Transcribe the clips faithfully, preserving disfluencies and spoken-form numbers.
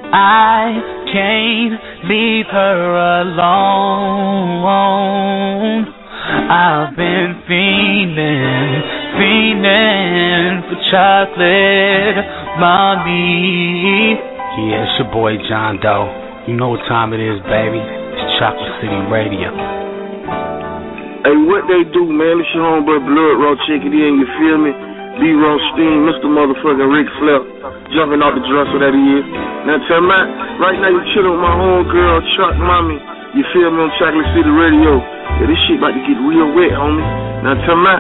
I can't leave her alone. I've been fiending, fiending for chocolate, mommy. Yeah, it's your boy John Doe. You know what time it is, baby. It's Chocolate City Radio. Hey, what they do, man? It's your homeboy Blood Raw. Check it in, you feel me? B. Rothstein, Mister Motherfucking Rick Flair, jumping off the dresser that he is. Now tell me, right now you chilling with my homegirl, Chuck Mommy. You feel me on Chocolate City Radio? Yeah, this shit about to get real wet, homie. Now tell me.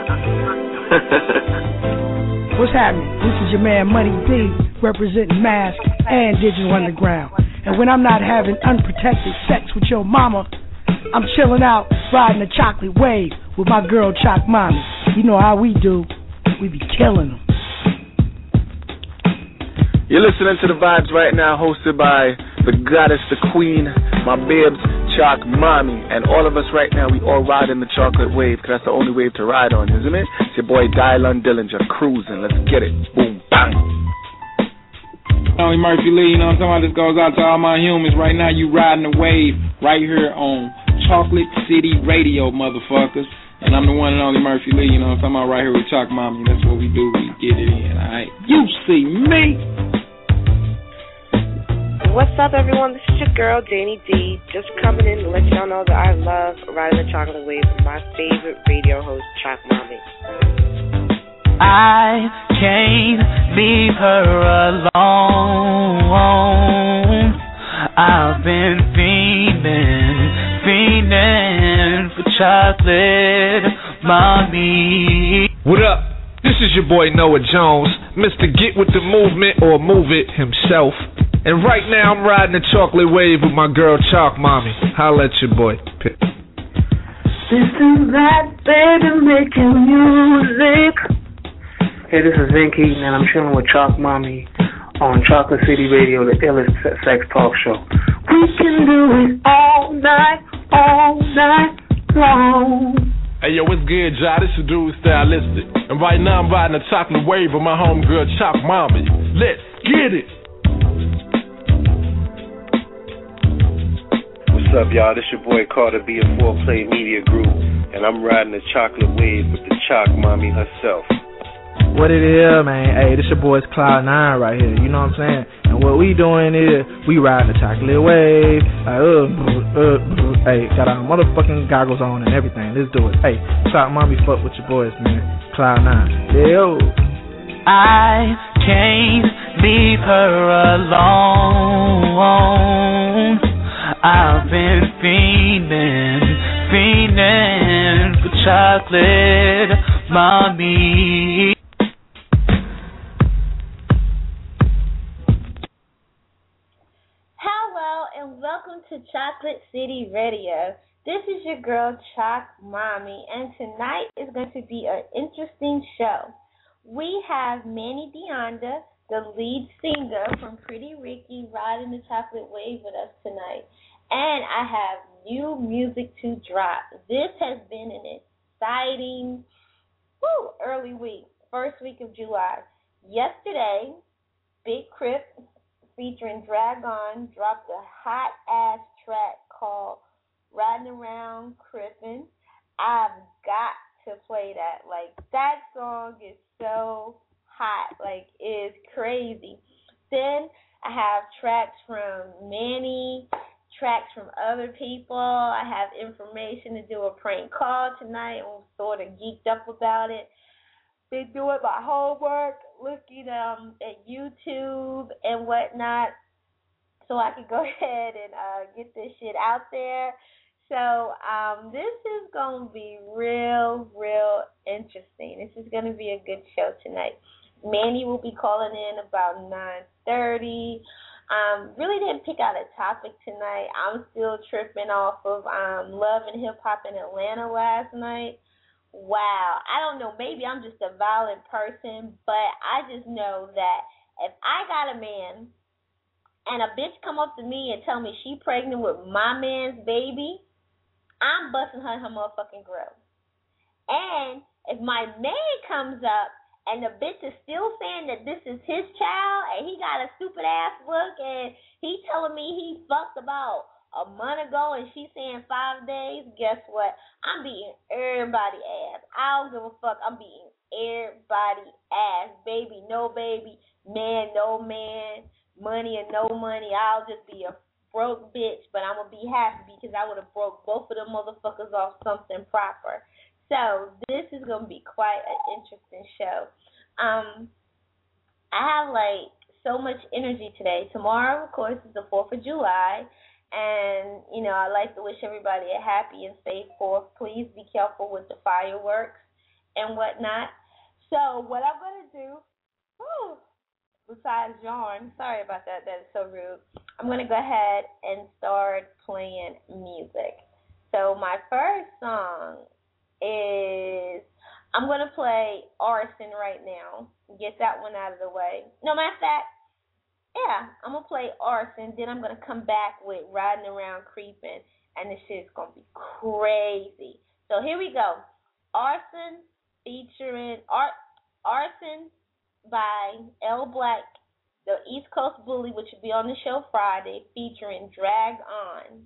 What's happening? This is your man Money D, representing Mask and Digital Underground. And when I'm not having unprotected sex with your mama, I'm chilling out, riding a chocolate wave with my girl Choc Mommy. You know how we do. We be killing them. You're listening to The Vibes right now, hosted by the goddess, the queen, my bibs, Choc Mommy. And all of us right now, we all ride in the chocolate wave, because that's the only wave to ride on, isn't it? It's your boy Dylan Dillinger, cruising. Let's get it. Boom, bang. Only Murphy Lee, you know what I'm talking about? This goes out to all my humans. Right now, you riding the wave right here on Chocolate City Radio, motherfuckers. And I'm the one and only Murphy Lee, you know what I'm talking about, right here with Choc Mommy. That's what we do, we get it in, alright? You see me! What's up, everyone? This is your girl, Janie D, just coming in to let y'all know that I love riding the chocolate wave with my favorite radio host, Choc Mommy. I can't leave her alone. I've been fiending, fiending for chocolate, mommy. What up? This is your boy Noah Jones, Mister Get With The Movement or Move It himself. And right now I'm riding the chocolate wave with my girl Choc Mommy. Holla at your boy. This is that baby making music. Hey, this is Vin Keaton and I'm chilling with Choc Mommy on Chocolate City Radio, the illest sex talk show. We can do it all night, all night long. Hey yo, what's good, y'all? This your dude Stylistic. And right now I'm riding a chocolate wave with my homegirl Choc Mommy. Let's get it! What's up, y'all? This your boy Carter B of four Play Media Group. And I'm riding a chocolate wave with the Choc Mommy herself. What it is, man? Hey, this your boy's Cloud Nine right here. You know what I'm saying? And what we doing is we riding the chocolate wave. Like, uh, uh, uh, hey, got our motherfucking goggles on and everything. Let's do it. Hey, Choc Mommy, fuck with your boys, man. Cloud Nine. Yo. I can't leave her alone. I've been fiending, fiending for chocolate, mommy. And welcome to Chocolate City Radio. This is your girl, Choc Mommy, and tonight is going to be an interesting show. We have Manny Deonda, the lead singer from Pretty Ricky, riding the chocolate wave with us tonight. And I have new music to drop. This has been an exciting woo, early week, first week of July. Yesterday, Big Crip featuring Dragon dropped a hot-ass track called Riding Around Crippin'. I've got to play that. Like, that song is so hot. Like, it's crazy. Then I have tracks from Manny, tracks from other people. I have information to do a prank call tonight. I'm sort of geeked up about it. Been doing my homework, looking um at YouTube and whatnot, so I can go ahead and uh, get this shit out there. So um, this is gonna be real, real interesting. This is gonna be a good show tonight. Manny will be calling in about nine thirty. Um, really didn't pick out a topic tonight. I'm still tripping off of um, Love and Hip Hop in Atlanta last night. Wow, I don't know, maybe I'm just a violent person, but I just know that if I got a man and a bitch come up to me and tell me she pregnant with my man's baby, I'm busting her in her motherfucking grill. And if my man comes up and the bitch is still saying that this is his child, and he got a stupid ass look, and he telling me he fucked about a month ago, and she's saying five days. Guess what? I'm beating everybody ass. I don't give a fuck. I'm beating everybody ass. Baby, no baby. Man, no man. Money or no money. I'll just be a broke bitch, but I'm going to be happy because I would have broke both of them motherfuckers off something proper. So this is going to be quite an interesting show. Um, I have, like, so much energy today. Tomorrow, of course, is the fourth of July. And, you know, I like to wish everybody a happy and safe fourth. Please be careful with the fireworks and whatnot. So what I'm going to do, whew, besides yarn, sorry about that, that is so rude, I'm going to go ahead and start playing music. So my first song is, I'm going to play Arson right now. Get that one out of the way. No matter of fact, yeah, I'm going to play Arson, then I'm going to come back with Riding Around Creeping, and this shit is going to be crazy. So here we go. Arson featuring, Ar- Arson by L Black, the East Coast Bully, which will be on the show Friday, featuring Drag On.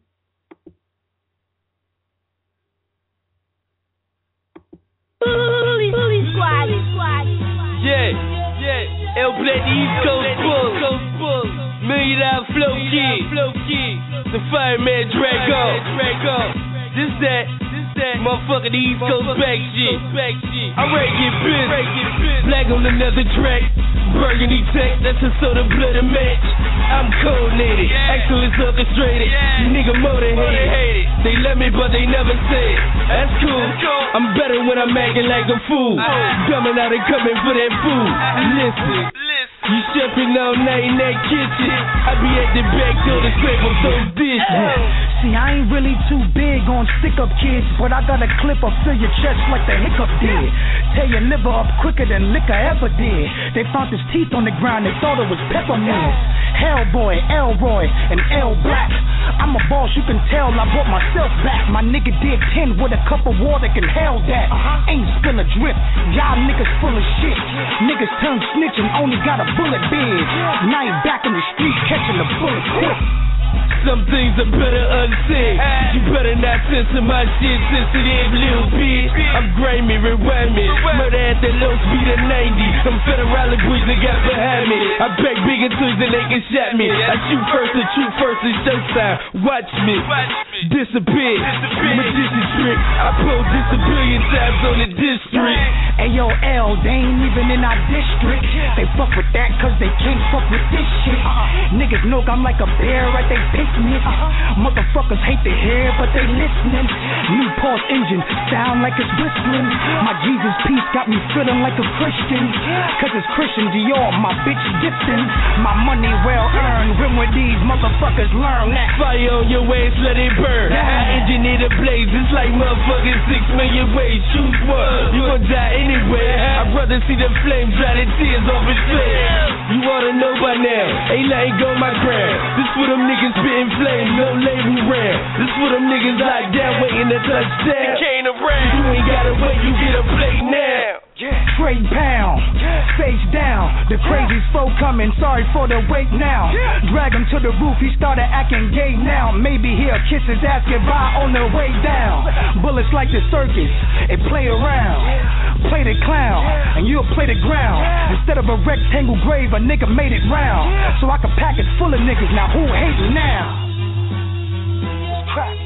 Bully, bully squad, squad. Yeah, yeah. El Black, the East Coast Bull. Million dollar flow kid. Flow kid. The fireman drag off. Drag off. This that. This that. Motherfucker, the East Coast back shit. Back shit. I'm ready to get pissed. Black on another track. Burgundy tech. That's a soda blood and match. I'm coordinated. Excellence orchestrated. Nigga motivated. They love me, but they never say it. That's cool. I'm better when I'm acting like a fool. Coming out and coming for that food. Listen, you stepping all night in that kitchen. I be at the back door to scrape up those dishes. See, I ain't really too big on stick-up kids, but I got a clip up fill your chest like the hiccup did. Tear your liver up quicker than liquor ever did. They found his teeth on the ground, they thought it was peppermint. Hellboy, Elroy, and L Black. I'm a boss, you can tell I brought myself back. My nigga did ten with a cup of water, can hell that. Uh-huh. Ain't spill a drip, y'all niggas full of shit. Niggas turn snitching, only got a bullet bid. Now you back in the street catching the bullet quick. Some things are better unsaid. You better not censor my shit, sensitive little bitch. I'm grimy, rewind me. Murder at the low speed of ninety. Some federal boys that got behind me. I pack bigger toys than they can shot me. I shoot first and shoot first and show sign. Watch me disappear. Magician trick. I pulled this a billion times on the district. Ayo, L, they ain't even in our district. They fuck with that cause they can't fuck with this shit. Niggas know I'm like a bear at they picnic. Motherfuckers hate to hear, but they listening. New Pulse engine, sound like it's whistling. My Jesus peace got me feeling like a Christian. Cause it's Christian Dior, my bitch gifting. My money well earned, when with these motherfuckers learn that. Fire on your waist, let it burn. I engineer the blaze, it's like motherfucking six million ways. Choose one, you gon' die anyway. I'd rather see the flame dry the tears off his face. You oughta know by now, ain't letting go my ground. This for them niggas spitting flame, no label rare. This for them niggas locked down, waiting to touch down. Can't around, you ain't gotta wait, you get a plate now. Trade pound, face down. The crazy foe coming, sorry for the wait now. Drag him to the roof, he started acting gay now. Maybe he'll kiss his ass goodbye on the way down. Bullets like the circus, it play around. Play the clown, and you'll play the ground. Instead of a rectangle grave, a nigga made it round. So I can pack it full of niggas, now who hating now? It's crack.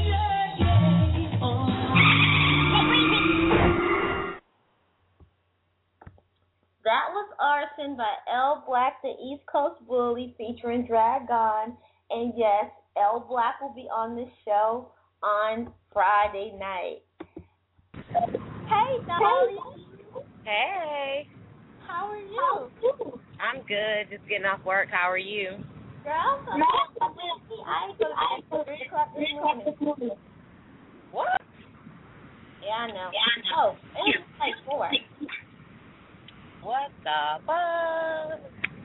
That was Arson by L Black, the East Coast Bully, featuring Drag On. And yes, L Black will be on the show on Friday night. Hey, Dolly. Hey. How are you? I'm good. Just getting off work. How are you? Girl, I'm I ain't going to three o'clock this morning. What? Yeah, I know. Yeah, I know. Oh, it's like four. What the fuck?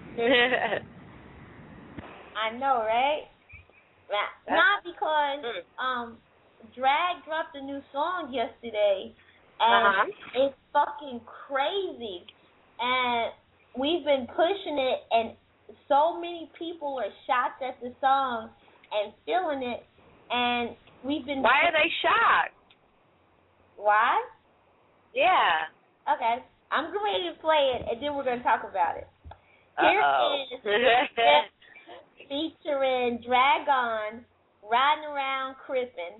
I know, right? Nah, not because um, Drag dropped a new song yesterday, and uh-huh. it's fucking crazy. and we've been pushing it, and so many people are shocked at the song and feeling it, and we've been. Why are they shocked? Why? Yeah. Okay, I'm ready to play it, and then we're gonna talk about it. Here Uh-oh. is featuring Dragon, Riding Around Crippin'.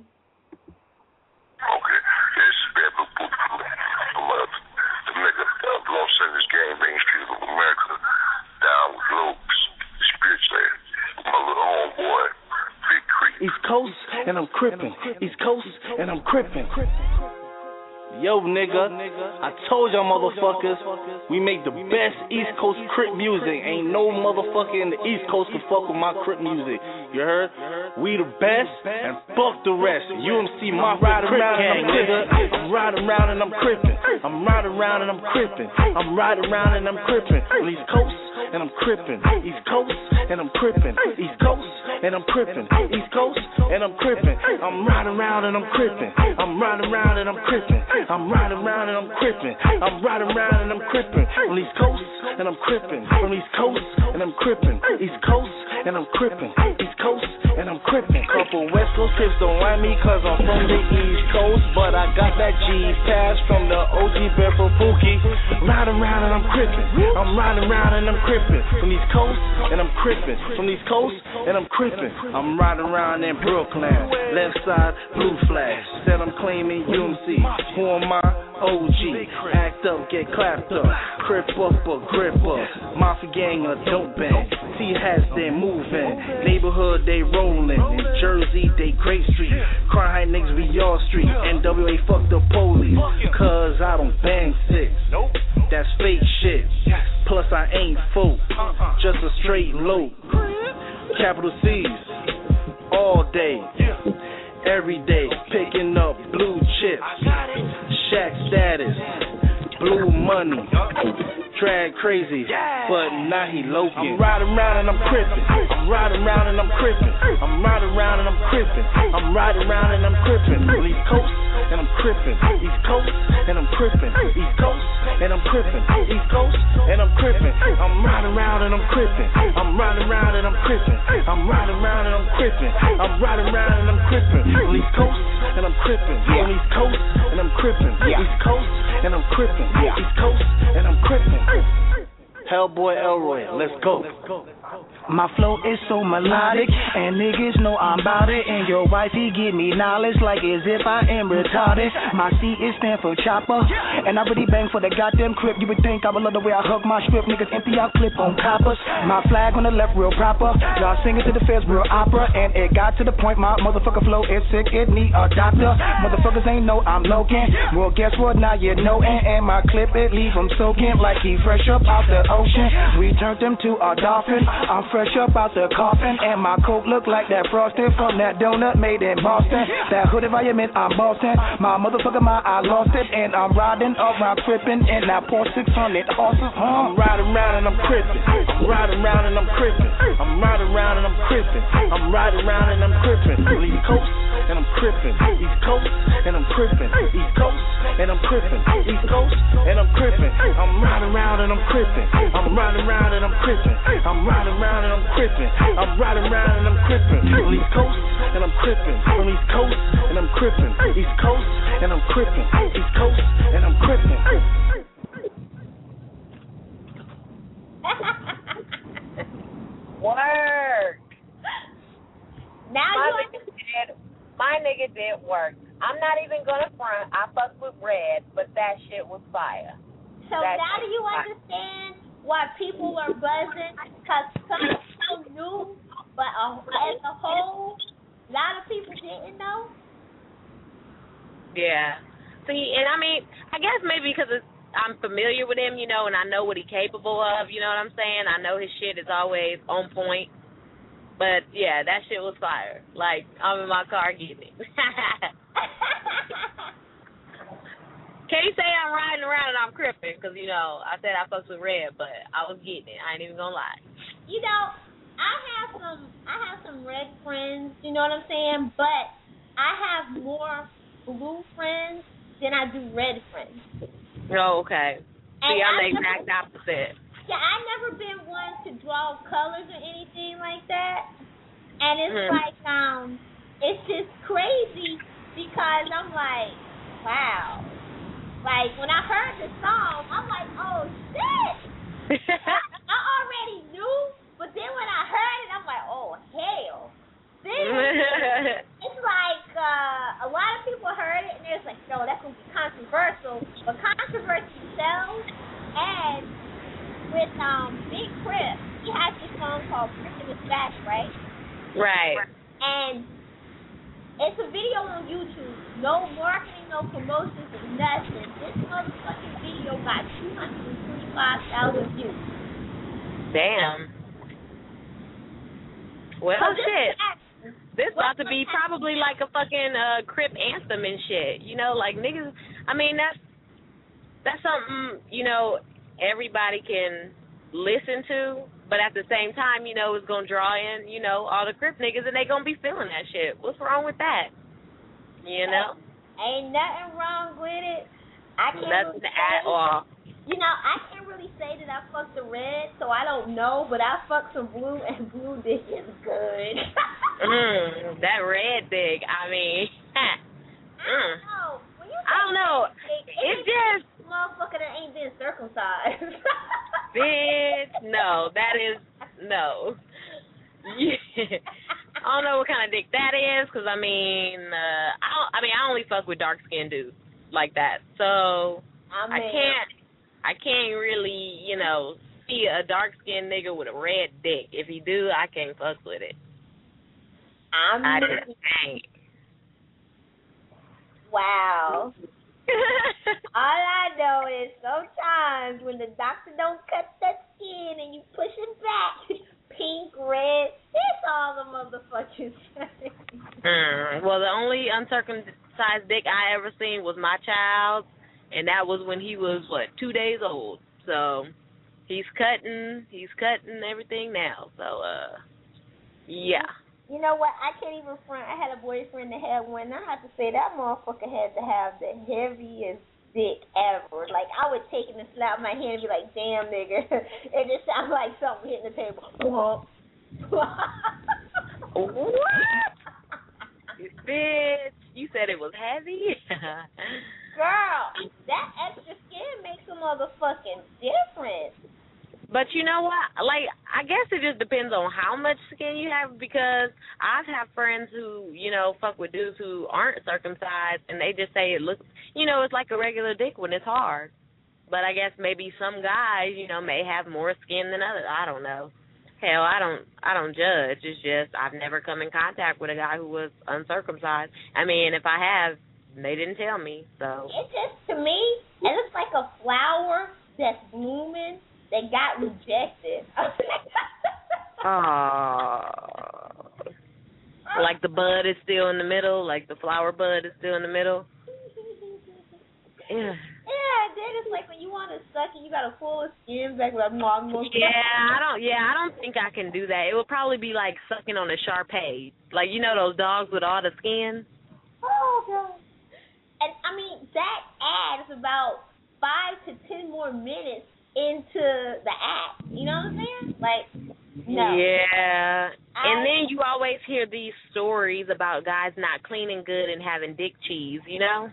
Okay, this is Bad Blue Blue. I'm uh, the nigga uh, Long Sanders Gang, Main Street of America, down with Lopes, Spirit Land. My little homeboy, Big Creek. East Coast, and I'm crippin'. East Coast, and I'm crippin'. Yo, nigga, I told y'all motherfuckers, we make the best East Coast Crip music. Ain't no motherfucker in the East Coast can fuck with my Crip music. You heard? We the best, and fuck the rest. U M C Mafia Crip Gang, nigga. I'm riding around and I'm crippin'. I'm riding around and I'm crippin'. I'm riding around and I'm crippin'. On East Coast, and I'm crippin'. East Coast, and I'm crippin'. East Coast, and I'm crippin'. East Coast, and I'm crippin'. I'm riding around and I'm crippin'. I'm riding around and I'm crippin'. I'm riding around and I'm crippin'. I'm riding around and I'm crippin'. On East Coast, and I'm crippin'. From East Coast, and I'm crippin'. East Coast, and I'm crippin'. East Coast, and I'm crippin'. Couple West Coast Crips don't like me cause I'm from the East Coast, but I got that G pass from the O G Bedford Pookie. Riding around and I'm crippin'. I'm riding around and I'm crippin'. From East Coast, and I'm crippin'. From East Coast, and I'm crippin'. I'm riding around in Brooklyn. Left side, blue flag. Said I'm claiming U M C. Who am I? O G. Act up, get clapped up. Crip up or grip up. Mafia gang or dope band. T-hats, they moving. Neighborhood, they rolling. In Jersey, they Great Street. Crime niggas, we y'all street. N W A, fuck the police. Cause I don't bang six. That's fake shit. Plus I ain't folk. Just a straight lope. Capital C's. All day. Every day. Picking up blue chips. Shack status. Blue money. Drag crazy, but now he low-key. I'm riding around and I'm crippin'. I'm riding around and I'm crippin'. I'm riding around and I'm crippin'. I'm riding around and I'm crippin'. East Coast, and I'm crippin'. East Coast, and I'm crippin'. East Coast, and I'm crippin'. East Coast, and I'm crippin'. I'm riding around and I'm crippin'. I'm riding around and I'm crippin'. I'm riding around and I'm crippin'. I'm riding around and I'm crippin'. East Coast, and I'm crippin'. On East Coast, and I'm crippin'. East Coast, and I'm crippin'. East Coast, and I'm crippin'. Hellboy Elroy, let's go. My flow is so melodic, and niggas know I'm bout it. And your wifey give me knowledge like as if I am retarded. My C is stand for chopper, and I really bang for the goddamn crib. You would think I would love the way I hug my script. Niggas empty out clip on coppers. My flag on the left real proper. Y'all singing to the feds real opera, and it got to the point my motherfucker flow is sick. It need a doctor. Motherfuckers ain't know I'm low-can. Well, guess what? Now you know, and, and my clip it leave them soaking like he fresh up out the ocean. We turned him to a dolphin. I'm fresh up out the coffin, and my coat look like that frosting from that donut made in Boston. That hood environment, I'm Boston. My motherfucker, my I lost it, and I'm riding around crippin', and I pour six hundred horses. I'm Huh? riding around and I'm crippin'. I'm riding around and I'm crippin'. I'm riding around and I'm crippin'. I'm riding around and I'm crippin'. East Coast, and I'm crippin'. East Coast, and I'm crippin'. East Coast, and I'm crippin'. East Coast, and I'm crippin'. I'm riding around and I'm crippin'. I'm riding around and I'm crippin'. I'm riding around and I'm crippin'. I'm riding around and I'm crippin'. From East Coast, and I'm crippin'. From East Coast, and I'm crippin'. East Coast, and I'm crippin'. East Coast, and I'm crippin'. Work. Now my you nigga did, my nigga did work. I'm not even gonna front. I fucked with Red, but that shit was fire. So that now do you fire. understand why people are buzzing? Because some people knew, but uh, as a whole, a lot of people didn't know. Yeah. See, and I mean, I guess maybe because it's, I'm familiar with him, you know, and I know what he's capable of, you know what I'm saying? I know his shit is always on point. But, yeah, that shit was fire. Like, I'm in my car getting it. Can't you say I'm riding around and I'm crippin'? Because, you know, I said I fucked with Red, but I was getting it. I ain't even gonna lie. You know, I have some I have some Red friends, you know what I'm saying? But I have more blue friends than I do Red friends. Oh, okay. See, I'm the exact opposite. Yeah, I've never been one to draw colors or anything like that. And it's mm. like, um, it's just crazy because I'm like, wow. Like, when I heard the song, I'm like, oh, shit. I, I already knew, but then when I heard it, I'm like, oh, hell. This, it's like uh, a lot of people heard it, and they're like, no, that's going to be controversial. But controversy sells, and with um Big Chris, he has this song called Christmas Back, right? Right. And it's a video on YouTube. No marketing, no promotions, or nothing. This motherfucking video got two hundred twenty-five thousand views. Damn. Well, so shit. This, this about to be probably like a fucking uh, Crip anthem and shit. You know, like niggas. I mean, that's that's something, you know, everybody can listen to, but at the same time, you know, it's gonna draw in, you know, all the Crip niggas, and they gonna be feeling that shit. What's wrong with that? You know? Ain't nothing wrong with it. I can't nothing really at say, all. You know, I can't really say that I fucked the red, so I don't know, but I fucked some blue, and blue dick is good. mm, that red dick, I mean, I don't know. When you I don't know. Dick, it it's just motherfucker that ain't been circumcised. Bitch, no, that is no. Yeah. I don't know what kind of dick that is, cause I mean, uh, I don't, I mean, I only fuck with dark skinned dudes like that, so I, mean, I can't, I can't really, you know, see a dark skinned nigga with a red dick. If he do, I can't fuck with it. I, mean, I just ain't. Wow. All I know is sometimes when the doctor don't cut that skin and you push it back, pink, red, that's all the motherfuckers say. Mm, well, the only uncircumcised dick I ever seen was my child's, and that was when he was, what, two days old. So he's cutting, he's cutting everything now. So, uh, yeah. You know what? I can't even front. I had a boyfriend that had one. I have to say that motherfucker had to have the heaviest dick ever. Like, I would take it and slap my hand and be like, damn, nigga. It just sounds like something hitting the table. What? Bitch, you said it was heavy? Girl, that extra skin makes a motherfucking difference. But you know what? Like, I guess it just depends on how much skin you have, because I've had friends who, you know, fuck with dudes who aren't circumcised, and they just say it looks, you know, it's like a regular dick when it's hard. But I guess maybe some guys, you know, may have more skin than others. I don't know. Hell, I don't, I don't judge. It's just I've never come in contact with a guy who was uncircumcised. I mean, if I have, they didn't tell me. So it just, to me, it looks like a flower that's blooming that got rejected. Oh, like the bud is still in the middle, like the flower bud is still in the middle. Yeah. Yeah, then it's like when you want to suck it, you got to pull the skin back like mom. Yeah, I don't. Yeah, I don't think I can do that. It would probably be like sucking on a Shar-Pei, like you know those dogs with all the skin. Oh god. And I mean that adds about five to ten more minutes into the act. You know what I'm saying? Like, no. Yeah. I, and then you always hear these stories about guys not cleaning good and having dick cheese, you know?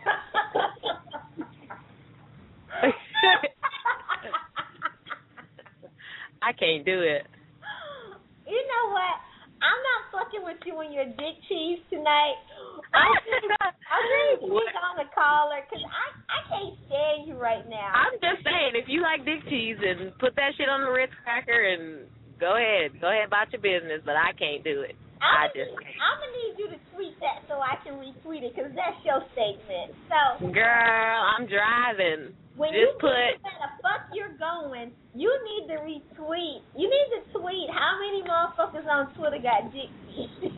I can't do it. You know what? I'm not fucking with you on your dick cheese tonight. I'm really, I'm really sick on the caller because I, I can't stand you right now. I'm just saying, if you like dick cheese, and put that shit on the Ritz cracker and go ahead. Go ahead about your business, but I can't do it. I'm I just gonna, I'm gonna need you to tweet that so I can retweet it because that's your statement. So, girl, I'm driving. When just you put where the fuck you're going, you need to retweet. You need to tweet how many motherfuckers on Twitter got dick cheese.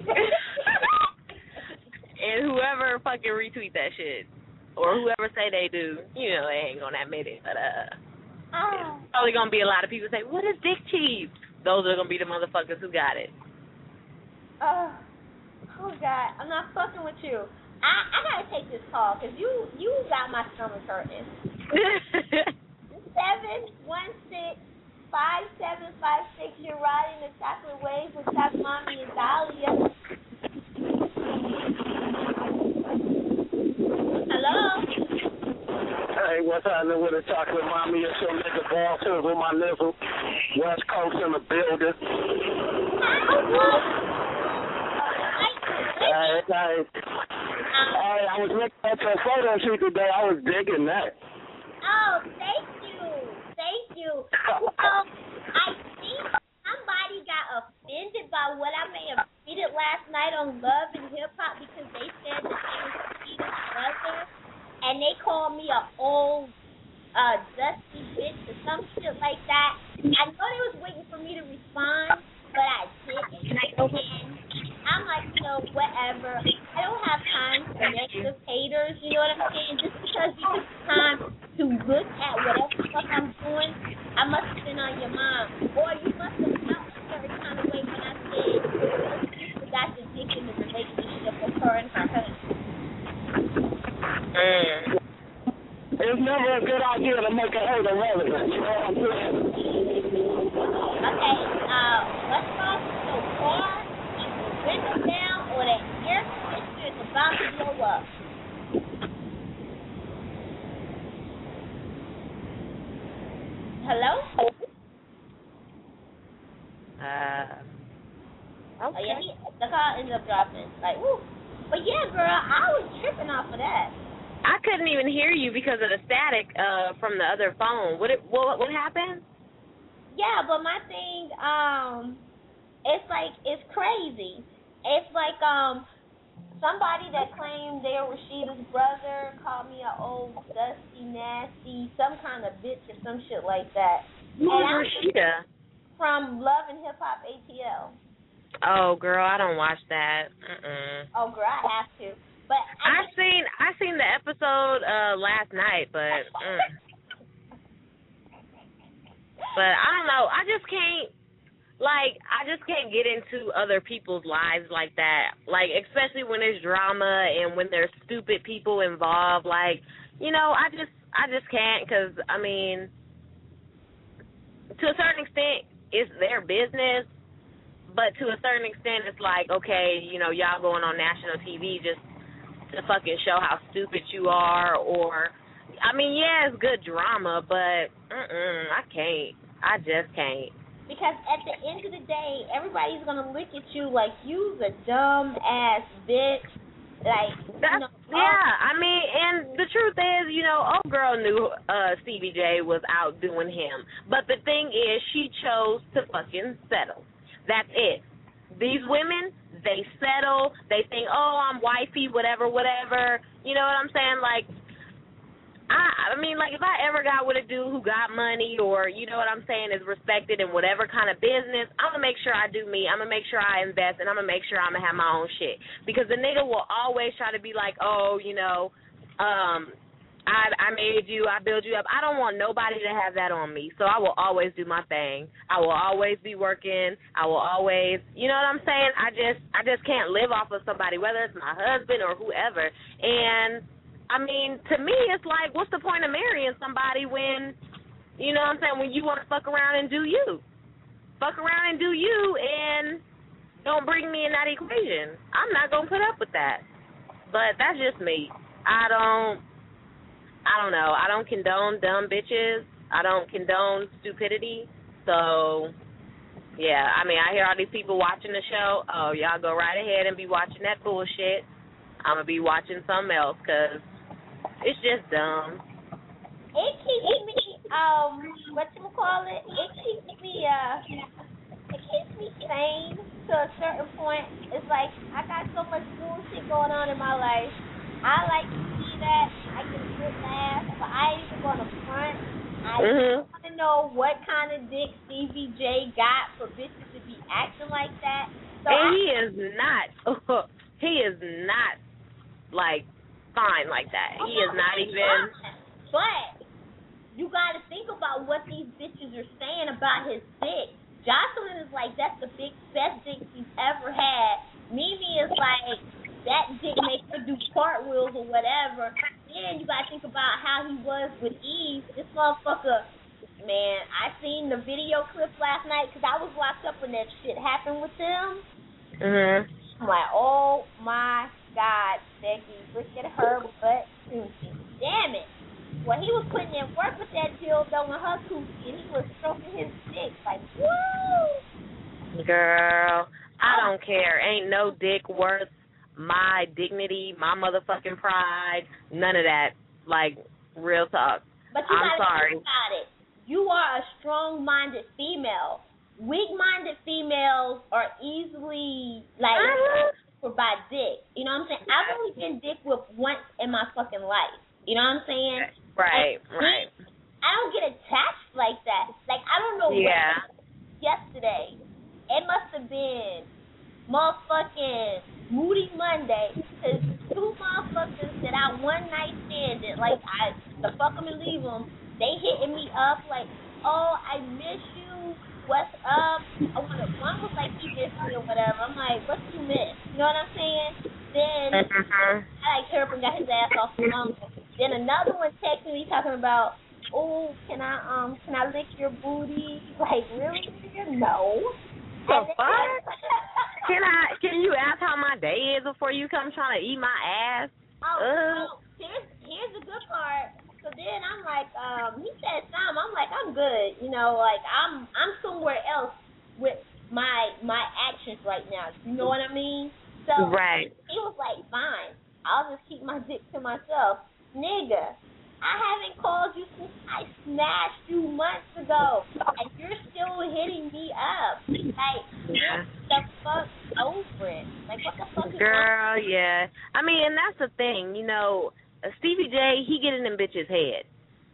And whoever fucking retweet that shit, or whoever say they do, you know, they ain't gonna admit it. But uh, oh. It's probably gonna be a lot of people say, "What is dick cheese?" Those are gonna be the motherfuckers who got it. Oh, oh God, I'm not fucking with you. I, I gotta take this call because you you got my stomach hurting. seven one six, five seven five six. You're riding the chocolate wave with Choc Mommy and Dahlia. Hello? Hey, what's happening with the Chocolate Mommy? It's your nigga Boss here with my nizzle. West Coast in the building. Hey, hey. Hey, I was looking at your photo shoot today. I was digging that. Oh, thank you. Thank you. Um, I think somebody got offended by what I may have tweeted last night on Love and Hip Hop because they said that they were Cheetah's brother, and they called me an old, uh, dusty bitch or some shit like that. I know they was waiting for me to respond, but I didn't. And I'm like, you know, whatever. I don't have time for negative haters, you know what I'm saying? Just because you took the time to look at whatever the fuck I'm doing, I must have been on your mind. Or you must have felt a certain kind of way when I said you forgot the dick in the relationship with her and her husband. Mm. It's never a good idea to make a hater relevant, you know what I'm saying? Okay, uh, let's talk so far. Window down or that air conditioner is about to blow up. Hello? Uh, okay. Oh, yeah, he, the car ended up dropping. Like, woo. But yeah, girl, I was tripping off of that. I couldn't even hear you because of the static uh, from the other phone. What, it, what what happened? Yeah, but my thing, um, it's like, it's crazy. It's like, um, somebody that claimed they were Rashida's brother called me an old, dusty, nasty, some kind of bitch or some shit like that. Who's Rashida? From Love and Hip Hop A T L. Oh, girl, I don't watch that. Mm-mm. Oh, girl, I have to. But I, I seen I seen the episode uh, last night, but mm. but I don't know. I just can't. Like, I just can't get into other people's lives like that. Like, especially when there's drama and when there's stupid people involved. Like, you know, I just, I just can't because, I mean, to a certain extent, it's their business. But to a certain extent, it's like, okay, you know, y'all going on national T V just to fucking show how stupid you are. Or, I mean, yeah, it's good drama, but mm-mm, I can't. I just can't. Because at the end of the day, everybody's going to look at you like you's a dumb-ass bitch. Like, you know, yeah, I mean, and the truth is, you know, old girl knew uh, Stevie J was outdoing him. But the thing is, she chose to fucking settle. That's it. These women, they settle. They think, oh, I'm wifey, whatever, whatever. You know what I'm saying? Like, I, I mean, like, if I ever got with a dude who got money or, you know what I'm saying, is respected in whatever kind of business, I'm going to make sure I do me. I'm going to make sure I invest, and I'm going to make sure I'm going to have my own shit. Because the nigga will always try to be like, oh, you know, um, I, I made you, I built you up. I don't want nobody to have that on me. So I will always do my thing. I will always be working. I will always, you know what I'm saying? I just, I just can't live off of somebody, whether it's my husband or whoever. And I mean, to me, it's like, what's the point of marrying somebody when, you know what I'm saying, when you want to fuck around and do you? Fuck around and do you and don't bring me in that equation. I'm not going to put up with that. But that's just me. I don't, I don't know. I don't condone dumb bitches. I don't condone stupidity. So, yeah, I mean, I hear all these people watching the show. Oh, y'all go right ahead and be watching that bullshit. I'm going to be watching something else because it's just dumb. It keeps me, um, what you call it? It keeps me, uh, it keeps me sane to a certain point. It's like, I got so much bullshit going on in my life. I like to see that. I get a good laugh, but I ain't even going to front. I mm-hmm. want to know what kind of dick Stevie J got for bitches to be acting like that. So and I, he is not, he is not, like, fine like that. He is not even. But you got to think about what these bitches are saying about his dick. Jocelyn is like, that's the big best dick he's ever had. Mimi is like, that dick makes her do cartwheels or whatever. Then you got to think about how he was with Eve. This motherfucker man, I seen the video clip last night because I was locked up when that shit happened with them. Mhm. I'm like, oh my God, Becky, look at her butt coochie. Damn it. Well, he was putting in work with that dildo in her coochie, and he was stroking his dick like, woo! Girl, I don't care. Ain't no dick worth my dignity, my motherfucking pride, none of that. Like, real talk. But you I'm gotta sorry. think about it. You are a strong-minded female. Weak-minded females are easily, like, uh-huh. by dick. You know what I'm saying? I've only been dick whipped once in my fucking life. You know what I'm saying? Right, and right. I don't get attached like that. Like, I don't know yeah. what yesterday. It must have been motherfucking Moody Monday, because two motherfuckers that I one night standed, like, I, the fuck them and leave them, they hitting me up like, oh, I miss you. What's up? I wanna, one was like, you miss me or whatever. I'm like, what you miss? You know what I'm saying? Then uh-huh. I like hurried and got his ass off the phone. Then another one texted me talking about, oh, can I um can I lick your booty? Like, really? No. The fuck? Can I? Can you ask how my day is before you come trying to eat my ass? Oh, uh. so here's here's the good part. So then I'm like, um, he said something. I'm like, I'm good. You know, like I'm I'm somewhere else with my my actions right now. You know what I mean? So right. He was like, fine, I'll just keep my dick to myself, nigga. I haven't called you since I smashed you months ago, and you're still hitting me up. Like, yeah. Get the fuck over it. Like, what the fuck is Girl, yeah. I mean, and that's the thing, you know, Stevie J, he get in them bitches' head.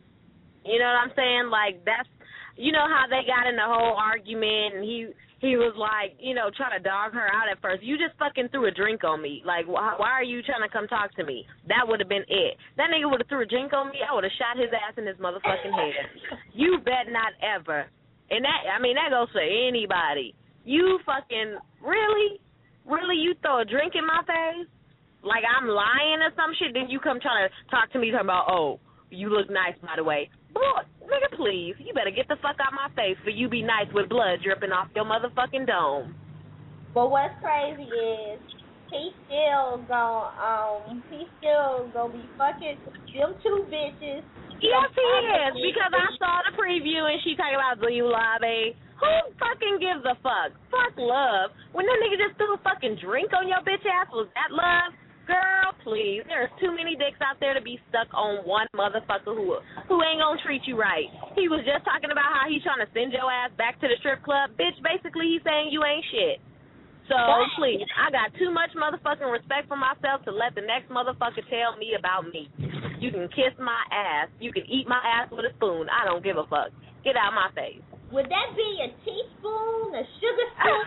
You know what I'm saying? Like, that's, you know how they got in the whole argument, and he he was like, you know, trying to dog her out at first. You just fucking threw a drink on me. Like, why, why are you trying to come talk to me? That would have been it. That nigga would have threw a drink on me, I would have shot his ass in his motherfucking head. You bet not ever. And that, I mean, that goes for anybody. You fucking, really? Really, you throw a drink in my face? Like I'm lying or some shit, then you come trying to talk to me talking about, oh, you look nice, by the way. Boy, nigga, please, you better get the fuck out my face for you be nice with blood dripping off your motherfucking dome. But what's crazy is he still gon' um he still gonna be fucking them two bitches. Yes, he is, because I saw the preview and she talking about, do you love me? Who fucking gives a fuck? Fuck love. When that nigga just threw a fucking drink on your bitch ass, was that love? Girl, please. There's too many dicks out there to be stuck on one motherfucker who who ain't gonna treat you right. He was just talking about how he's trying to send your ass back to the strip club. Bitch, basically he's saying you ain't shit. So, please, I got too much motherfucking respect for myself to let the next motherfucker tell me about me. You can kiss my ass. You can eat my ass with a spoon. I don't give a fuck. Get out my face. Would that be a teaspoon, a sugar spoon?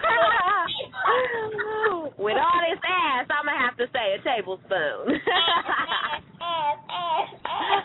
With all this ass, I'm going to have to say a tablespoon. Ass, ass, ass, ass,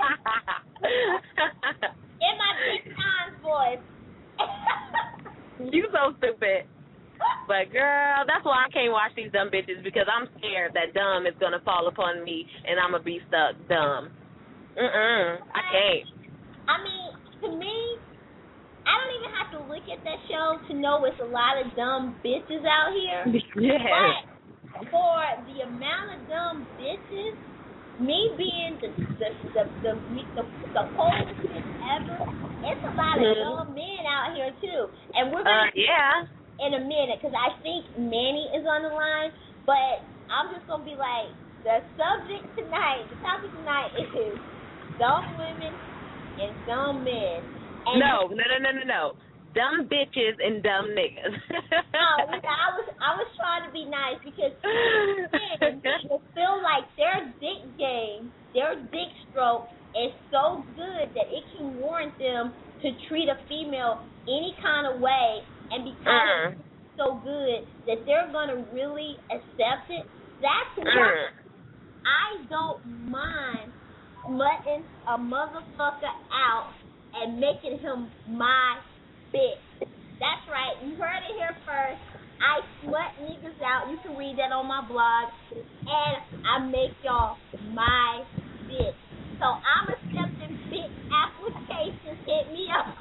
ass. In my Big John's voice. You so stupid. But, girl, that's why I can't watch these dumb bitches, because I'm scared that dumb is going to fall upon me and I'm going to be stuck dumb. Mm-mm. I can't. I mean, to me, I don't even have to look at that show to know it's a lot of dumb bitches out here. Yeah. But for the amount of dumb bitches, me being the the the the, the, the coldest bitch ever, it's a lot of mm-hmm. dumb men out here too. And we're gonna uh, yeah. in a minute, because I think Manny is on the line. But I'm just gonna be like, the subject tonight, the topic tonight is dumb women and dumb men. And no, no, no, no, no, no. Dumb bitches and dumb niggas. No, I was I was trying to be nice, because men will feel like their dick game, their dick stroke is so good that it can warrant them to treat a female any kind of way, and because uh-uh. it's so good that they're gonna really accept it. That's why uh-uh. I don't mind smutting a motherfucker out and making him my bitch. That's right. You heard it here first. I smut niggas out. You can read that on my blog. And I make y'all my bitch. So I'm accepting bitch applications. Hit me up.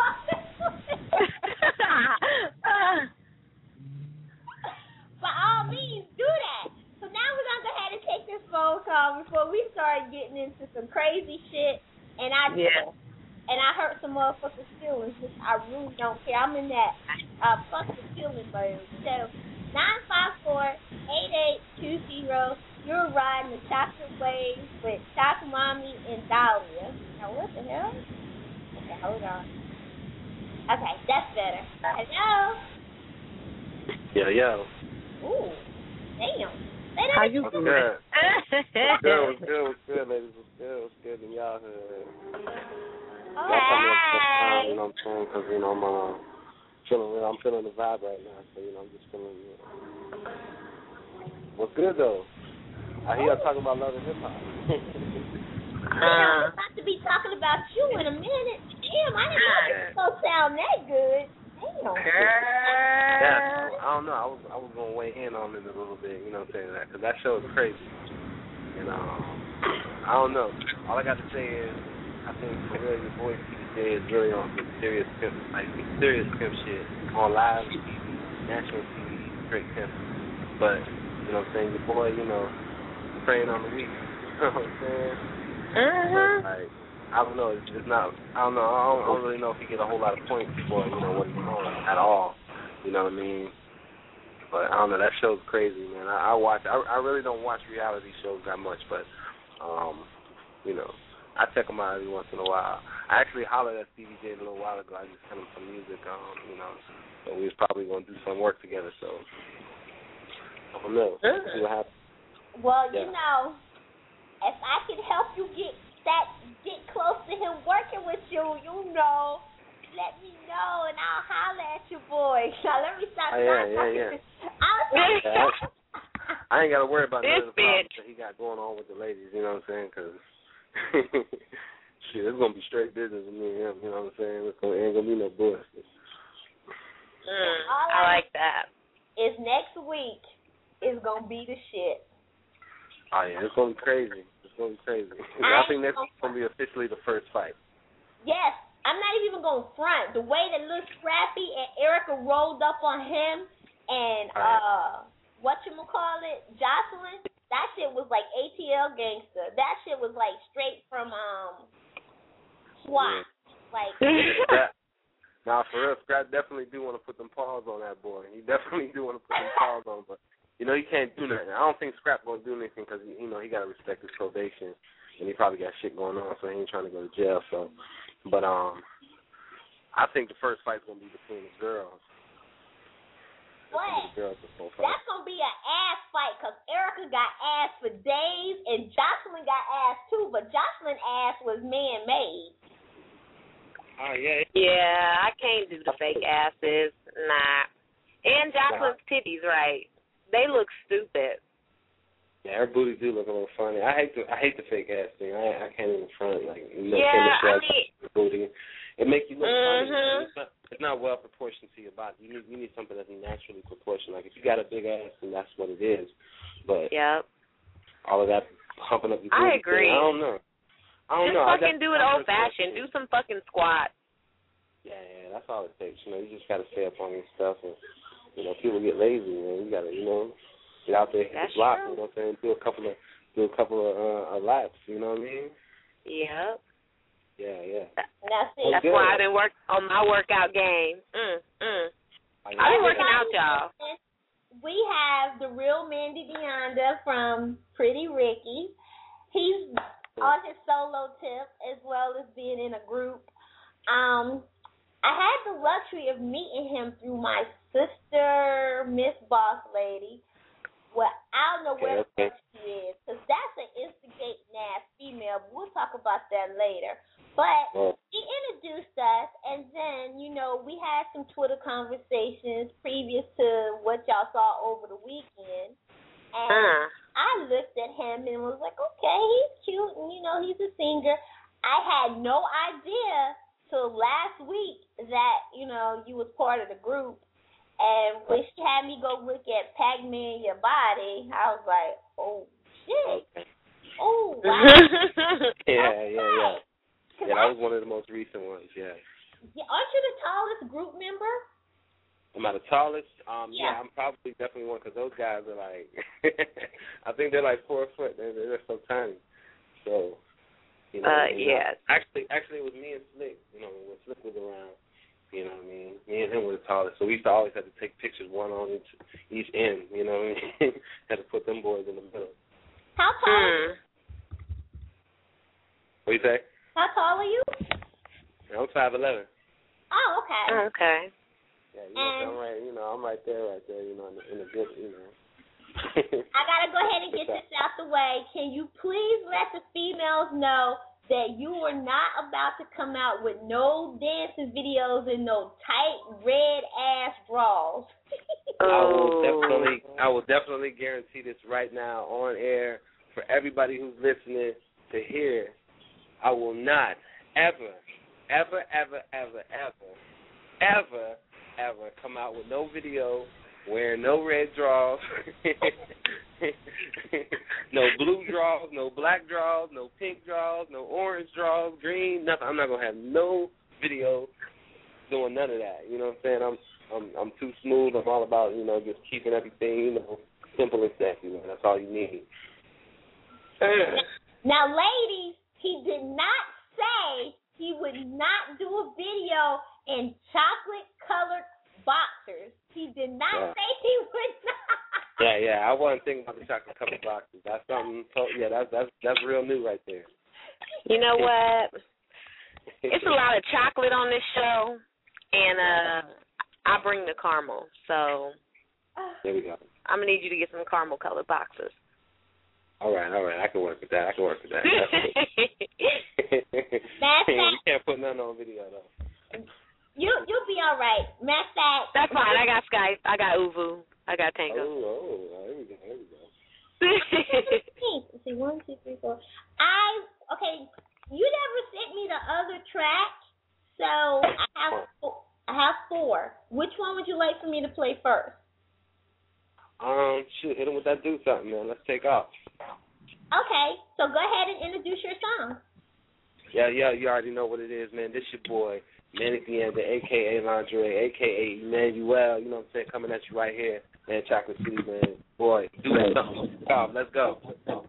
crazy shit, and I yeah. and I hurt some motherfuckers' feelings, which I really don't care. I'm in that uh, fucking feeling mode. So nine five four, eight eight two zero. You're riding the chocolate wave with Choc Mommy and Dahlia. Now what the hell? Okay, hold on. Okay, that's better. Hello. Yo, yo. Ooh, damn. Say that How again. you doing? Good. What's good? What's good? What's good, ladies? What's good? What's good in y'all hood? Y'all coming up to time, you know what I'm saying? Because, you know, I'm uh, feeling, I'm feeling the vibe right now. So, you know, I'm just feeling, you know. What's good, though? I hear y'all talking about love and hip hop. I'm about to be talking about you in a minute. Damn, I didn't know it was gonna sound that good. Damn. Yeah, I don't know. I was I was gonna weigh in on it a little bit. You know what I'm saying? That because that show is crazy. And um, I don't know. All I got to say is, I think for real, your boy T D J is really on some serious pimp, like serious pimp shit on live T V, national T V, straight pimp. But you know what I'm saying? Your boy, you know, preying on the weak. You know what I'm saying? Uh-huh. But, like, I don't know. It's just not. I don't know. I don't, I don't really know if he get a whole lot of points for, you know, what he's on at all. You know what I mean? But I don't know. That show's crazy, man. I, I watch. I, I really don't watch reality shows that much, but um, you know, I check them out every once in a while. I actually hollered at Stevie J a little while ago. I just sent him some music. Um, you know, so we was probably gonna do some work together. So I don't know. Uh-huh. See what happens. Well, Yeah. you know, if I can help you get that, get close to him working with you, you know, let me know and I'll holler at you, boy. Now let me stop. Oh, yeah, yeah, yeah. I'll yeah, I, I ain't got to worry about none of the This problems that he got going on with the ladies. You know what I'm saying? Because shit, it's gonna be straight business with me and him. You know what I'm saying? It's gonna, ain't gonna be no bullshit. Mm, I like that. Is next week is gonna be the shit. Oh yeah, it's gonna be crazy. It's gonna be crazy. I I think next week's gonna be officially the first fight. Yes, I'm not even gonna front. The way that Lil Scrappy and Erica rolled up on him and uh whatchamacallit, Jocelyn, that shit was like A T L gangster. That shit was like straight from um SWAT. Like Scrap, nah, for real, Scrap definitely do want to put them paws on that boy. He definitely do want to put them paws on, but you know, he can't do nothing. I don't think Scrap gonna do anything because, you know, he got to respect his probation, and he probably got shit going on, so he ain't trying to go to jail. So, but um, I think the first fight's gonna be between the girls. what? The girls before fight. That's gonna be an ass fight because Erica got ass for days and Jocelyn got ass too, but Jocelyn ass was man-made. Oh yeah. Yeah, I can't do the fake asses. Nah. And Jocelyn's titties, right? They look stupid. Yeah, her booty do look a little funny. I hate the I hate the fake ass thing. I I can't even front like you know, Yeah, I mean, the booty. It makes you look mm-hmm. funny. It's not, it's not well proportioned to your body. You need you need something that's naturally proportioned. Like if you got a big ass, then that's what it is. But yep. all of that pumping up your I booty agree. thing, I don't know. I don't Just know. fucking I, do it old fashioned. Do some fucking squats. Yeah, yeah, that's all it takes. You know, you just gotta stay up on your stuff, and you know, people get lazy, man. You gotta, you know, get out there, hit the block. You know what I'm saying? Do a couple of, do a couple of uh, laps. You know what I mean? Yep. Yeah, yeah. Now see, that's good. why I been work on my workout game. Mm, mm. I've been working out, y'all. We have the real Mandy Deonda from Pretty Ricky. He's on his solo tip as well as being in a group. Um, I had the luxury of meeting him through my sister, Miss Boss Lady. Well, I don't know where okay, okay. the fuck she is, because that's an instigating ass female, but we'll talk about that later. But oh. she introduced us, and then, you know, we had some Twitter conversations previous to what y'all saw over the weekend. And uh. I looked at him and was like, okay, he's cute, and, you know, he's a singer. I had no idea till last week that, you know, you was part of the group. And when she had me go look at Pac-Man Your Body, I was like, oh, shit. Okay. Oh, wow. yeah, yeah, yeah. Yeah, that was one of the most recent ones, yeah. Yeah, aren't you the tallest group member? Am I the tallest? Um, yeah. yeah, I'm probably definitely one because those guys are like, I think they're like four foot. They're, they're so tiny. So, You know, Uh, you know, yeah. Actually, actually, it was me and Slick. You know, when Slick was around. You know what I mean? Me and him were the tallest, so we used to always have to take pictures one on each each end. You know what I mean? Had to put them boys in the middle. How tall? Hmm. What you say? How tall are you? I'm five eleven. Oh, okay. Okay. Yeah, you know, I'm right. You know, I'm right there, right there. You know, in the, in the good. You know. I gotta go ahead and get this out the way. Can you please let the females know that you are not about to come out with no dancing videos and no tight red ass bras? I will definitely, I will definitely guarantee this right now on air for everybody who's listening to hear. I will not ever, ever, ever, ever, ever, ever, ever come out with no video wearing no red drawers, no blue drawers, no black drawers, no pink drawers, no orange drawers, green, nothing. I'm not gonna have no video doing none of that. You know what I'm saying? I'm I'm I'm too smooth. I'm all about, you know, just keeping everything, you know, simple and sexy, man. That's all you need. Now, ladies, he did not say he would not do a video in chocolate-colored boxers. He did not yeah. say he would not. Yeah, yeah. I wasn't thinking about the chocolate covered boxes. That's something. Yeah, that's that's that's real new right there. You know what? It's a lot of chocolate on this show, and uh, I bring the caramel. So there we go. I'm gonna need you to get some caramel colored boxes. All right, all right. I can work with that. I can work with that. That's you can't put nothing on video though. You you'll be all right. Match that. That's fine. I got Skype. I got Uvu. I got Tango. Oh, oh, there we go. There we go. Let's see, one, two, three, four. I okay. You never sent me the other track, so I have I have four. Which one would you like for me to play first? Um, shoot, hit him with that do something, man. Let's take off. Okay, so go ahead and introduce your song. Yeah, yeah, you already know what it is, man. This your boy, Manic Deanda, a k a. Lingerie, a k a. Emmanuel, you know what I'm saying, coming at you right here, man, Chocolate City, man. Boy, do that something. Oh, let's go. Let's go.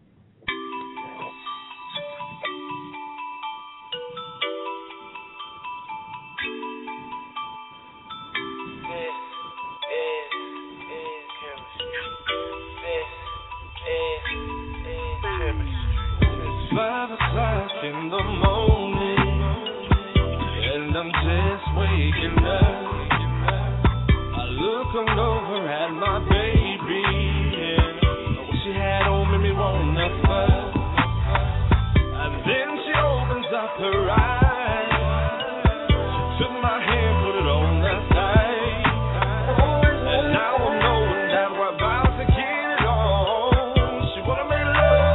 Five o'clock in the morning, and I'm just waking up. I look over at my baby, and what she had on made me wanna fuck. And then she opens up her eyes, she took my hand, put it on the side, and now I'm knowing that we're about to get it on. She wanna make love.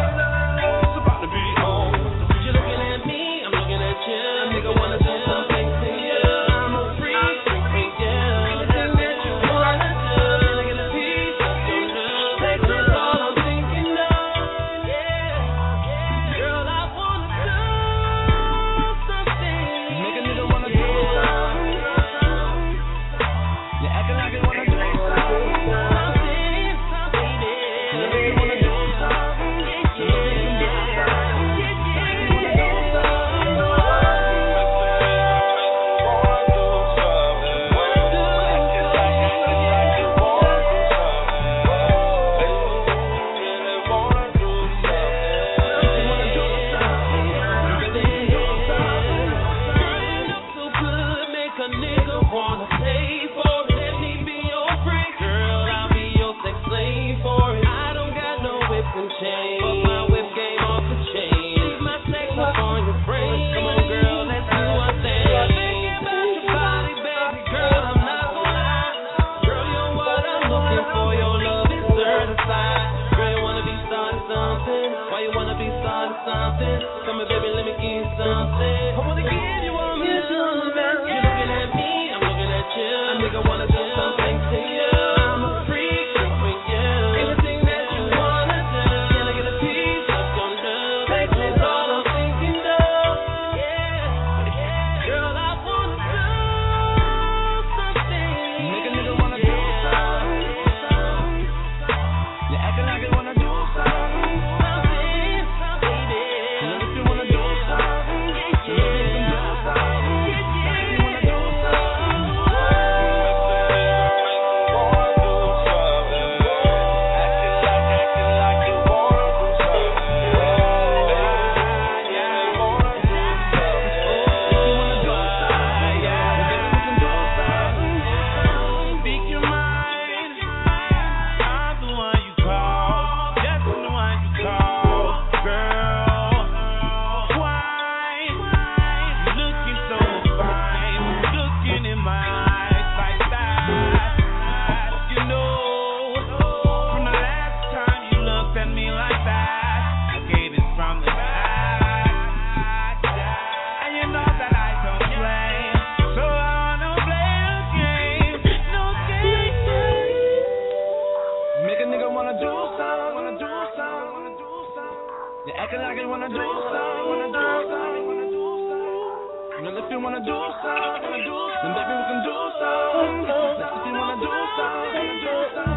Well, if you wanna do something, wanna do something, then baby we can do something. If you wanna do something, do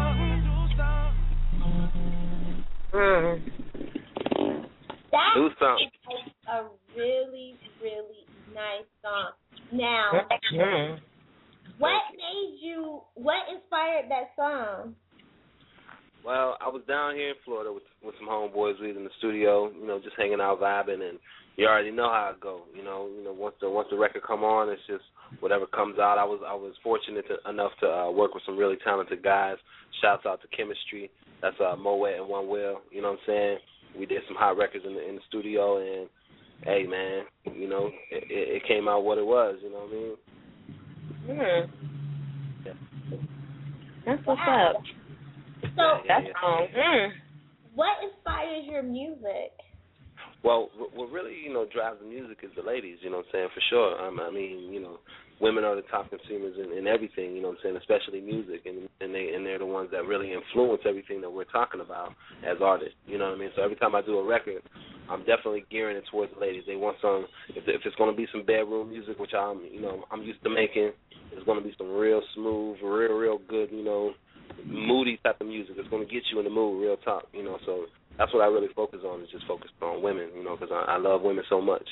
something. Mm. That Do is something. a really, really nice song. Now, Mm. what made you? What inspired that song? Well, I was down here in Florida with with some homeboys. We was in the studio, you know, just hanging out, vibing, and you already know how it go. You know, you know, once the once the record come on, it's just whatever comes out. I was I was fortunate to, enough to uh, work with some really talented guys. Shouts out to Chemistry. That's uh, Moet and One Will. You know what I'm saying? We did some hot records in the in the studio, and hey, man, you know, it, it, it came out what it was. You know what I mean? Mm. Yeah. That's what's Wow. up. So, That's um. Mm. what inspires your music? Well, what really, you know, drives the music is the ladies, you know what I'm saying, for sure. Um, I mean, you know, women are the top consumers in, in everything, you know what I'm saying, especially music, and and they and they're the ones that really influence everything that we're talking about as artists, you know what I mean? So every time I do a record, I'm definitely gearing it towards the ladies. They want some, if, if it's going to be some bedroom music, which I'm, you know, I'm used to making, it's going to be some real smooth, real, real good, you know, moody type of music. It's going to get you in the mood, real talk, you know, so that's what I really focus on, is just focused on women, you know, because I, I love women so much.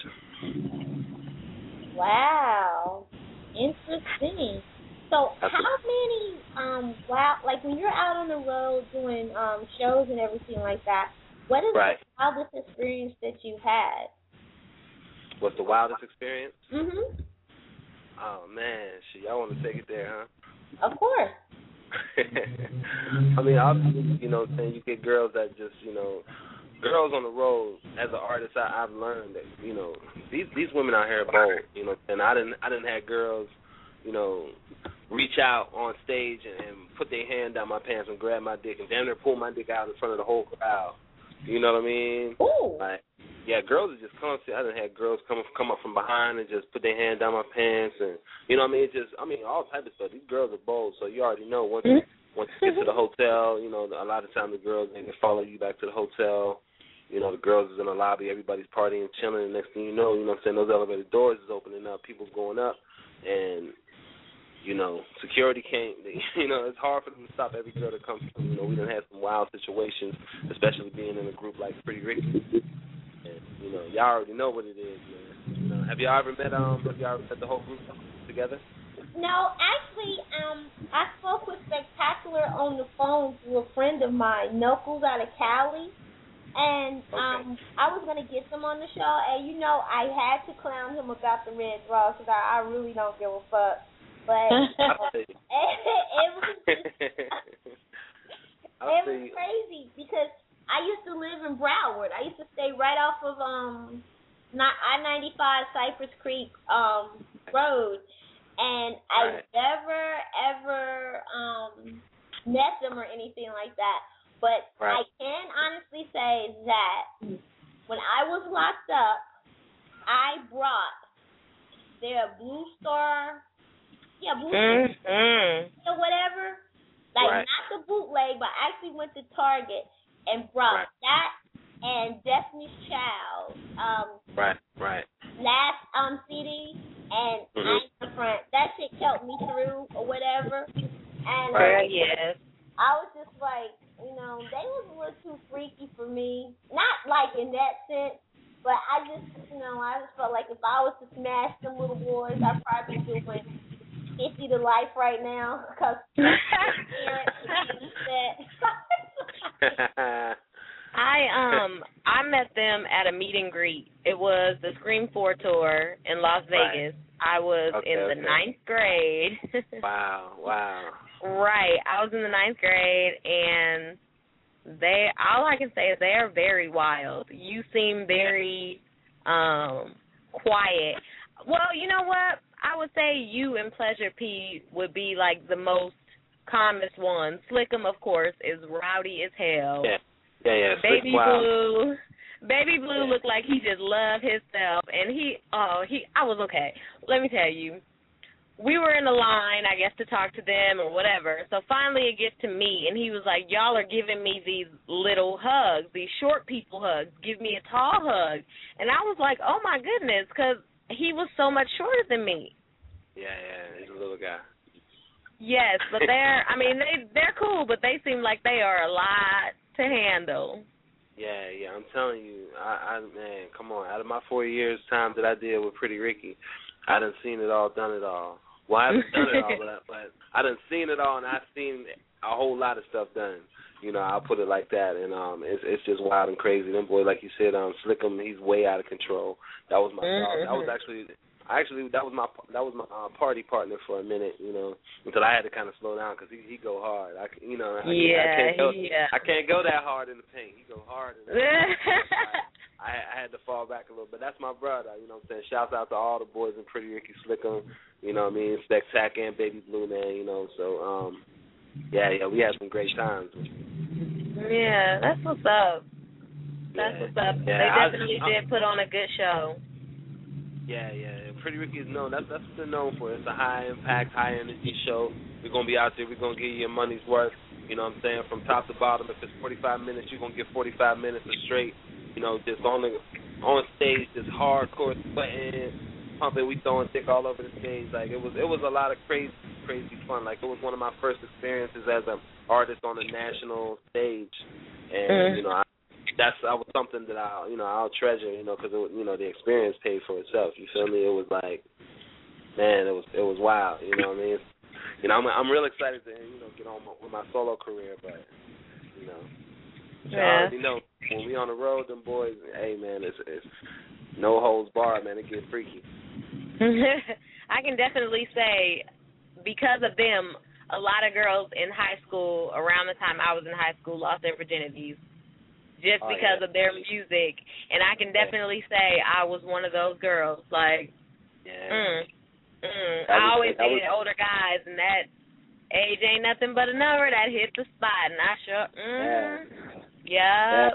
Wow, interesting. So, That's how many um wow, like when you're out on the road doing um shows and everything like that, what is Right. the wildest experience that you've had? What's the wildest experience? Mhm. Oh, man, shit, y'all want to take it there, huh? Of course. I mean, obviously, you know, saying you get girls that just, you know, girls on the road. As an artist, I, I've learned that, you know, these these women out here are bold, you know, and I didn't I didn't have girls, you know, reach out on stage and, and put their hand down my pants and grab my dick and damn near pull my dick out in front of the whole crowd. You know what I mean? Ooh. Like, yeah, girls are just constant. I done had girls come come up from behind and just put their hand down my pants, and you know what I mean. It's just, I mean, all type of stuff. These girls are bold, so you already know once you, once you get to the hotel, you know, a lot of times the girls they can follow you back to the hotel. You know, the girls is in the lobby, everybody's partying, chilling, and next thing you know, you know what I'm saying, those elevator doors is opening up, people's going up, and you know, security can't, you know, it's hard for them to stop every girl that comes through. You know, we done had some wild situations, especially being in a group like Pretty Ricky. And, you know, y'all already know what it is, man. You know, have y'all ever met, um, have y'all ever met the whole group together? No, actually, um, I spoke with Spectacular on the phone through a friend of mine, Knuckles out of Cali. And um, okay. I was going to get them on the show, and, you know, I had to clown him about the red draws because I, I really don't give a fuck. But it, it was just, it was crazy because I used to live in Broward. I used to stay right off of um I ninety-five Cypress Creek um road, and I right. never ever um met them or anything like that. But right. I can honestly say that when I was locked up, I brought their Blue Star. Yeah, blue mm-hmm. or whatever. Like, right. not the bootleg, but I actually went to Target and brought right. that and Destiny's Child. Um, right, right. Last um C D and mm-hmm. I Ain't the Front. That shit helped me through or whatever. And right. um, yes. I was just like, you know, they was a little too freaky for me. Not like in that sense. But I just, you know, I just felt like if I was to smash them little boys, I'd probably be doing fifty to life right now because I um I met them at a meet and greet. It was the Scream Four tour in Las Vegas. Right. I was okay, in the okay. ninth grade. Wow, wow. Right, I was in the ninth grade, and they all I can say is they are very wild. You seem very um quiet. Well, you know what? I would say you and Pleasure P would be like the most calmest ones. Slickum, of course, is rowdy as hell. Yeah, yeah, yeah. Baby Slick, Blue, wow. Baby Blue yeah. looked like he just loved himself, and he, oh, he, I was okay. Let me tell you, we were in a line, I guess, to talk to them or whatever. So finally it gets to me, and he was like, y'all are giving me these little hugs, these short people hugs. Give me a tall hug. And I was like, oh, my goodness, because he was so much shorter than me. Yeah, yeah, he's a little guy. Yes, but they're, I mean, they, they're cool, but they seem like they are a lot to handle. Yeah, yeah, I'm telling you, I, I man, come on. Out of my four years time that I did with Pretty Ricky, I done seen it all, done it all. Well, I haven't done it all, but, but I done seen it all, and I've seen a whole lot of stuff done. You know, I'll put it like that, and um, it's it's just wild and crazy. Them boys, like you said, um, Slickum, he's way out of control. That was my mm-hmm. dog. That was actually, actually that was my that was my uh, party partner for a minute. You know, until I had to kind of slow down because he he go hard. I you know, I, yeah, I can't go, yeah. I can't go that hard in the paint. He go hard. In the I, I I had to fall back a little, but that's my brother. You know what I'm saying? Shouts out to all the boys in Pretty Ricky, Slickum. You know what I mean? Spectac and Baby Blue Man. You know, so um, yeah, yeah, we had some great times. Yeah, that's what's up. That's yeah. what's up. Yeah, they definitely I, I, did put on a good show. Yeah, yeah. Pretty Ricky is known. That's that's what they're known for. It's a high impact, high energy show. We're gonna be out there. We're gonna give you your money's worth. You know what I'm saying? From top to bottom. If it's forty-five minutes, you're gonna get forty-five minutes of straight. You know, just on the on stage, just hardcore sweating, pumping. We throwing dick all over the stage. Like it was, it was a lot of crazy, crazy fun. Like it was one of my first experiences as an artist on a national stage, and mm-hmm. you know, I, that's that was something that I, you know, I'll treasure. You know, because you know the experience paid for itself. You feel me? It was like, man, it was it was wild. You know what I mean? You know, I'm I'm real excited to you know get on my, with my solo career, but you know. Yeah. I already know when we on the road, them boys, hey man, it's, it's no holds barred, man. It get freaky. I can definitely say because of them, a lot of girls in high school around the time I was in high school lost their virginities just oh, because yeah. of their music, and I can definitely say I was one of those girls. Like, yeah. mm, mm. I I always that dated was, older guys, and that age ain't nothing but a number that hit the spot, and I sure. Mm, yeah. Yeah.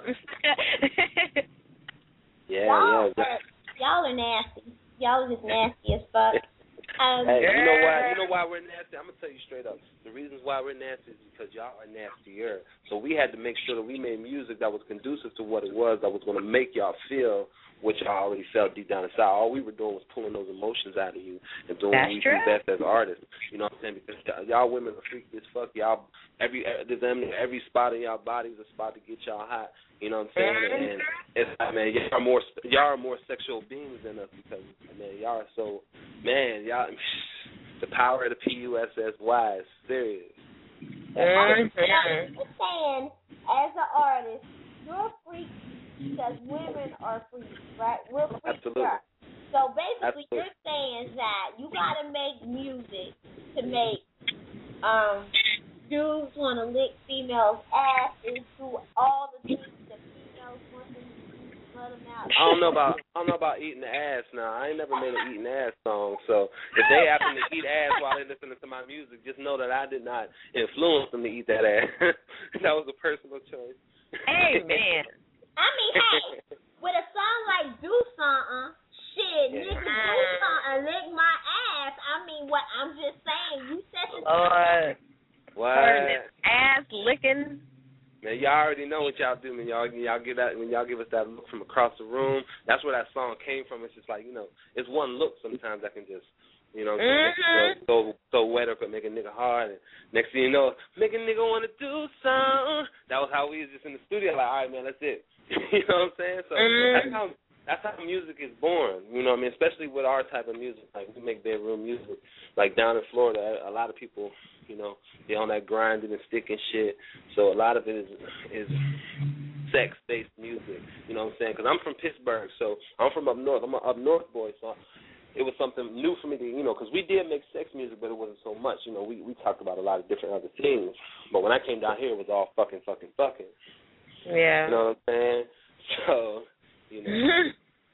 yeah, y'all yeah. Are, y'all are nasty. Y'all are just nasty as fuck. Um, hey, you know why? You know why we're nasty? I'm gonna tell you straight up. The reasons why we're nasty is because y'all are nastier. So we had to make sure that we made music that was conducive to what it was, that was gonna make y'all feel what y'all already felt deep down inside. All we were doing was pulling those emotions out of you and doing That's what we true. do best as artists. You know what I'm saying? Because y'all women are freaky as fuck. Y'all every there's every spot in y'all bodies a spot to get y'all hot. You know what I'm saying? And, and it's like, man, y'all are more y'all are more sexual beings than us because man, y'all are so man, y'all the power of the P U S S Y is serious. I'm saying, as an artist, you're freaky because women are freaks, right? We're freaks. Absolutely. So basically, Absolutely. you're saying that you gotta make music to make um dudes want to lick females' asses, do all the things that females want them to do, let them out. I don't know about I don't know about eating the ass now. I ain't never made an eating ass song, so if they happen to eat ass while they're listening to my music, just know that I did not influence them to eat that ass. That was a personal choice. Hey man. I mean, hey, with a song like Do Something, shit, Yeah. nigga, do something, lick my ass. I mean, what I'm just saying, you said the Lord. What? Ass licking. Man, y'all already know what y'all do when y'all y'all give that when y'all give us that look from across the room. That's where that song came from. It's just like, you know, it's one look sometimes that can just, you know, Mm-hmm. so so wet up and make a nigga hard. And next thing you know, make a nigga want to do something. That was how we was just in the studio. Like, all right, man, that's it. You know what I'm saying? So Mm-hmm. that's how that's how music is born. You know what I mean? Especially with our type of music. Like we make bedroom music. Like down in Florida, a lot of people, you know, they're on that grinding and sticking shit. So a lot of it is is sex-based music. You know what I'm saying? Because I'm from Pittsburgh, so I'm from up north. I'm an up north boy, so it was something new for me to, you know, because we did make sex music, but it wasn't so much. You know, we, we talked about a lot of different other things. But when I came down here, it was all fucking, fucking, fucking. Yeah. You know what I'm saying? So, you know.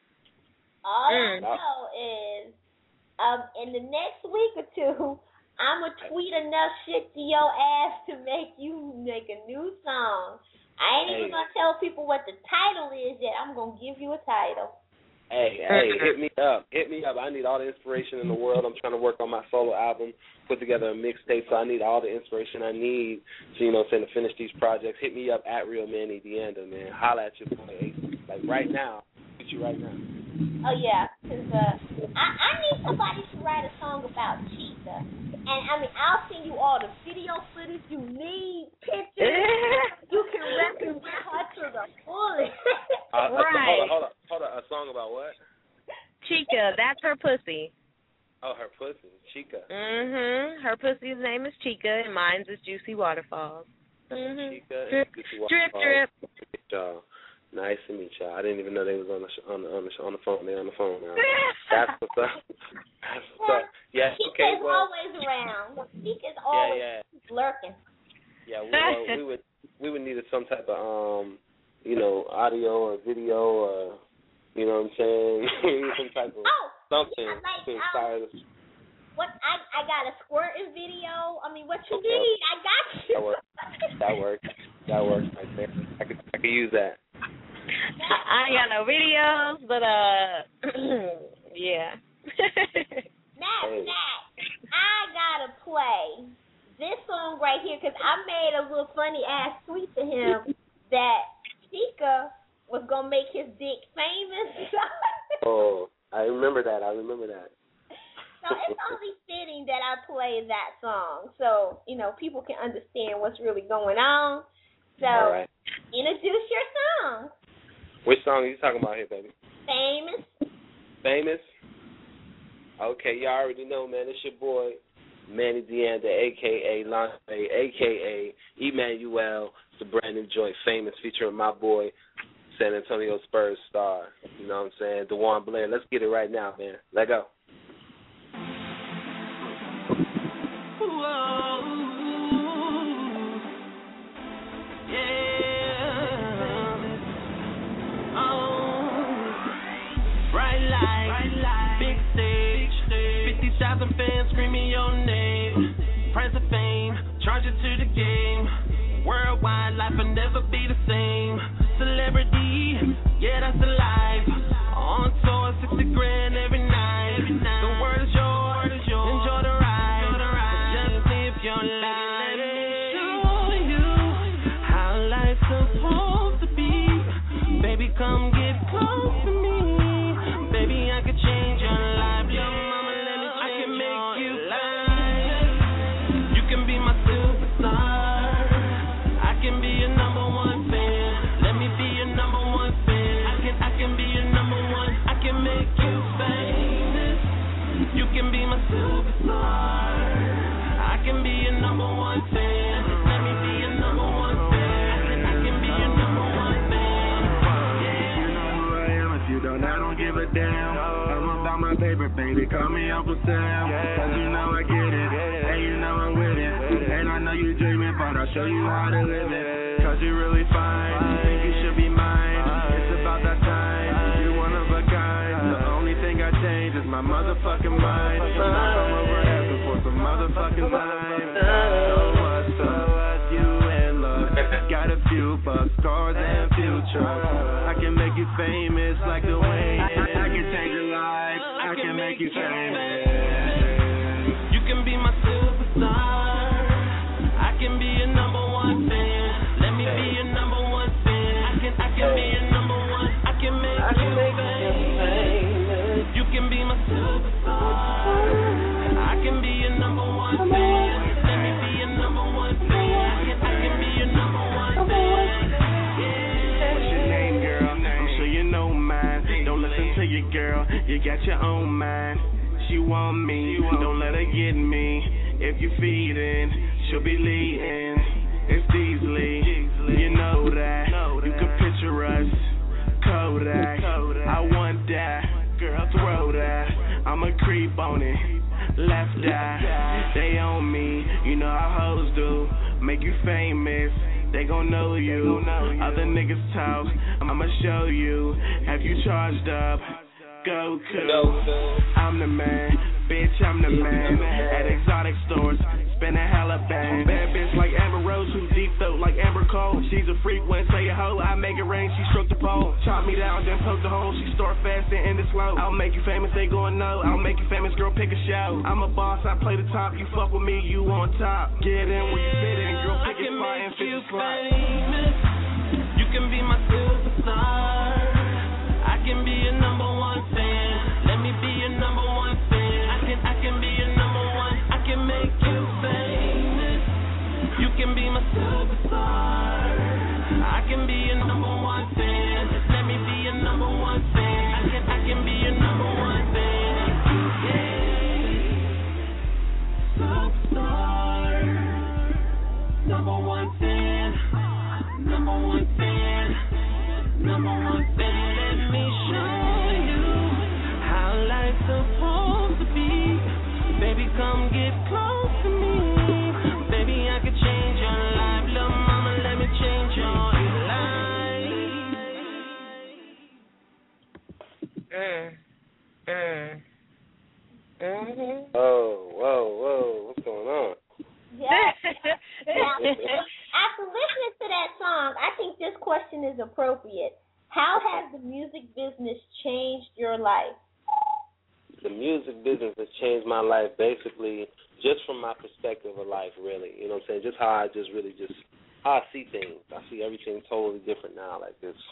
All Mm. I know is, um, in the next week or two, I'm going to tweet enough shit to your ass to make you make a new song. I ain't Hey. even going to tell people what the title is yet. I'm going to give you a title. Hey, hey, hit me up. Hit me up. I need all the inspiration in the world. I'm trying to work on my solo album, put together a mixtape, so I need all the inspiration I need to, you know, to finish these projects. Hit me up at Real Manny Deanda, man. Holla at your boy. Like right now. Hit you right now. Oh yeah, cause uh, I I need somebody to write a song about Chica, and I mean I'll send you all the video footage you need, pictures. You can represent her to the fullest. Uh, Right. Hold on, hold on, hold on. A song about what? Chica, that's her pussy. Oh, her pussy, Chica. Mhm. Her pussy's name is Chica, and mine's is Juicy Waterfalls. Mhm. Chica Drip, and Juicy drip, Waterfalls. drip. Y'all. Nice to meet y'all. I didn't even know they was on the sh- on the on the, sh- on the phone. They on the phone now. That's what's up. That's what's up. Yeah. Chica's Okay. Well. always around. Chica's always Yeah. Yeah. lurking. Yeah. We, well, we would we would need some type of um you know audio or video or you know what I'm saying some type of oh, something yeah, like, to inspire us. What I I got a squirting video. I mean, what you Okay. need? I got you. That works. That works. That works right there. I could I could use that. I ain't got no videos, but uh, yeah. Matt, Matt, I gotta play this song right here because I made a little funny ass tweet to him that Chica was gonna make his dick famous. Oh, I remember that. I remember that. So it's only fitting that I play that song so, you know, people can understand what's really going on. So, all right. Introduce your song. Which song are you talking about here, baby? Famous. Famous? Okay, y'all already know, man. It's your boy, Manny Deanda, a k a. Lance, a k a. Emmanuel. It's a brand new joint, Famous, featuring my boy, San Antonio Spurs star. You know what I'm saying? DeJuan Blair. Let's get it right now, man. Let go. Thousand fans screaming your name. Price of fame, charge it to the game. Worldwide, life will never be the same. Celebrity, yeah, that's alive. On tour, sixty grand every night. The word is yours, enjoy the ride. Just live your life. Let me show you how life's supposed to be. Baby, come get close to me. Baby, I could change your life. Baby, call me Uncle Sam, cause you know I get it, and you know I'm with it, and I know you dreaming, but I'll show you how to live it, cause you're really fine, think you should be mine, it's about that time, you're one of a kind, the only thing I change is my motherfucking mind, and I come over asking for some motherfucking time, so what, so what, you in love, got a few bucks, cars and few trucks, I can make you famous like the way, I can change your life. I can make you famous. You can be my superstar. I can be your number one fan. Let me be your number one fan. I can, I can be your number one. I can make I can you make famous. You can be my superstar. I can be your number one fan. Let me be your number one fan. I can, I can be your number one fan. Yeah. What's your name, girl? I'm sure you know mine. Don't listen to your girl. You got your own mind. She want me. Don't let her get me. If you feeding, she'll be leading. It's Deasley. You know that. You can picture us. Kodak. I want that. Girl, throw that. I'm a creep on it. Left eye. They on me. You know how hoes do. Make you famous. They gon' know you. Other niggas talk. I'ma show you. Have you charged up? Goku, I'm the man, bitch, I'm the man. At exotic stores, spend a hella bang. Bad bitch like Amber Rose, who deep throat like Amber Cole. She's a freak, when say a hoe, I make it rain, she struck the pole. Chop me down, then poke the hole, she start fast and end it slow. I'll make you famous, they gon' know. I'll make you famous, girl, pick a show. I'm a boss, I play the top, you fuck with me, you on top. Get in where you fit in, girl, pick a spot and fit the slot. You can be my superstar. I can be your number one fan. number one fan. I can, I can be your number one. I can make you famous. You can be my superstar. I can be your number one fan. Just let me be your number one fan. I can, I can be your number one fan. Yeah. Superstar. Number one fan. Number one fan. Number one fan. Let me show you how life's supposed to be. Baby, come get close to me. Baby, I could change your life. Little mama, let me change your life. Mm. Mm. Mm-hmm. Oh, whoa, whoa, what's going on? Yeah. Now, after listening to that song, I think this question is appropriate. How has the music business changed your life? The music business has changed my life basically just from my perspective of life, really. You know what I'm saying? Just how I just really just, how I see things. I see everything totally different now, like this.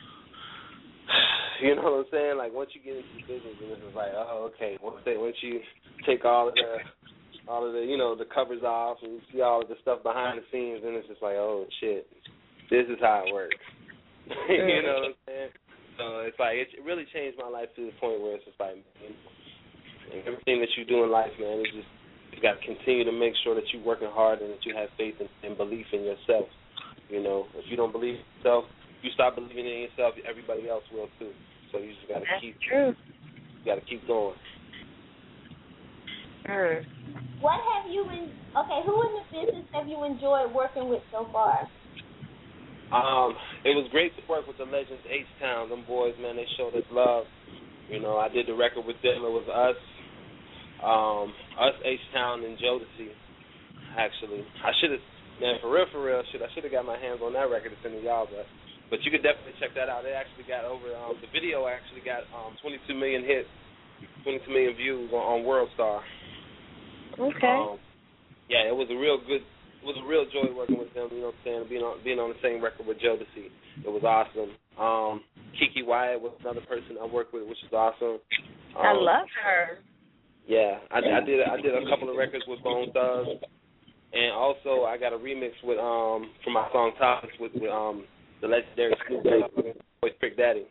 You know what I'm saying? Like, once you get into the business, and it's like, oh, okay. Once they, once you take all of the, all of the, you know, the covers off, and you see all of the stuff behind the scenes, and it's just like, oh shit, this is how it works. You know what I'm saying? So it's like it really changed my life to the point where it's just like, man, everything that you do in life, man, it's just you got to continue to make sure that you're working hard and that you have faith and, and belief in yourself. You know, if you don't believe in yourself, you start believing in yourself, everybody else will too. So you just got to keep. True. You got to keep going. Mm. What have you been? Okay, who in the business have you enjoyed working with so far? Um, it was great to work with the Legends H-Town. Them boys, man, they showed us love. You know, I did the record with them. It was us, um, us H-Town and Jodeci. Actually, I should have, man, for real, for real, should I should have got my hands on that record to send to y'all, but. But you could definitely check that out. They actually got over, um, the video actually got um, twenty-two million hits, twenty-two million views on, on WorldStar. Okay. Um, yeah, it was a real good, it was a real joy working with them, you know what I'm saying, being on being on the same record with Jodeci. It was awesome. Um, Kiki Wyatt was another person I worked with, which is awesome. Um, I love her. Yeah, I, I did I did a couple of records with Bone Thugs. And also I got a remix with, um, for my song Topics with, with um, the legendary Snoop Dogg, voice Trick Daddy.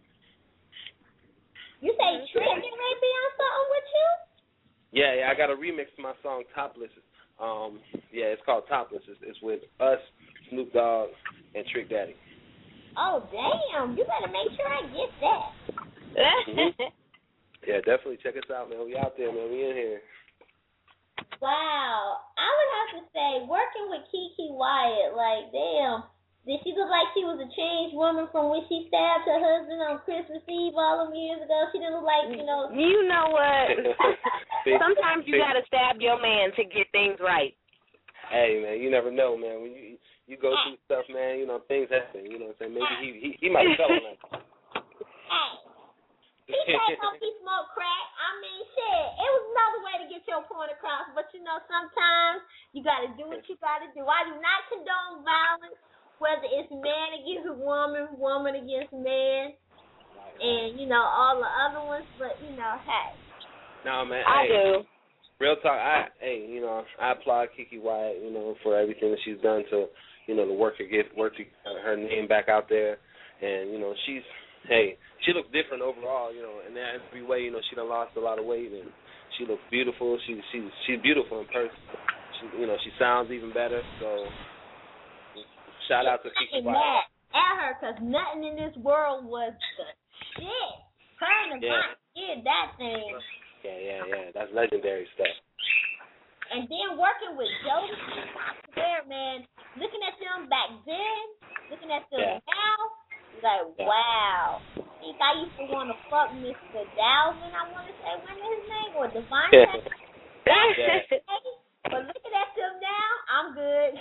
You say Trick and may be on something with you? Yeah, yeah, I got a remix to my song Topless. Um, yeah, it's called Topless. It's, it's with us, Snoop Dogg, and Trick Daddy. Oh, damn. You better make sure I get that. Mm-hmm. Yeah, definitely check us out, man. We out there, man. We in here. Wow. I would have to say, working with Kiki Wyatt, like, damn. Did she look like she was a changed woman from when she stabbed her husband on Christmas Eve all them years ago? She didn't look like, you know. You know what? Sometimes you got to stab your man to get things right. Hey, man, you never know, man. When you you go through stuff, man, you know, things happen. You know what I'm saying? Maybe he he, he might have fell on that. Hey, he said don't he smoke crack. I mean, shit, it was another way to get your point across. But, you know, sometimes you got to do what you got to do. I do not condone violence. Whether it's man against woman, woman against man, and, you know, all the other ones, but, you know, hey. No, man, I hey, do. Real talk, I, hey, you know, I applaud Kiki Wyatt, you know, for everything that she's done to, you know, to work to get, work to get her name back out there. And, you know, she's, hey, she looks different overall, you know, in every way, you know, she done lost a lot of weight, and she looks beautiful. She, she, she's beautiful in person. She, you know, she sounds even better, so... Shout out to Kiki Wyatt. At her, because nothing in this world was the shit. Her and the yeah. did that thing. Yeah, yeah, yeah. That's legendary stuff. And then working with Jodeci, there, man, looking at them back then, looking at them yeah. now, like, yeah. wow. I think I used to want to fuck Mister Dalvin, I want to say, what is his name? Or Devon. Yeah. yeah. But looking at them now, I'm good.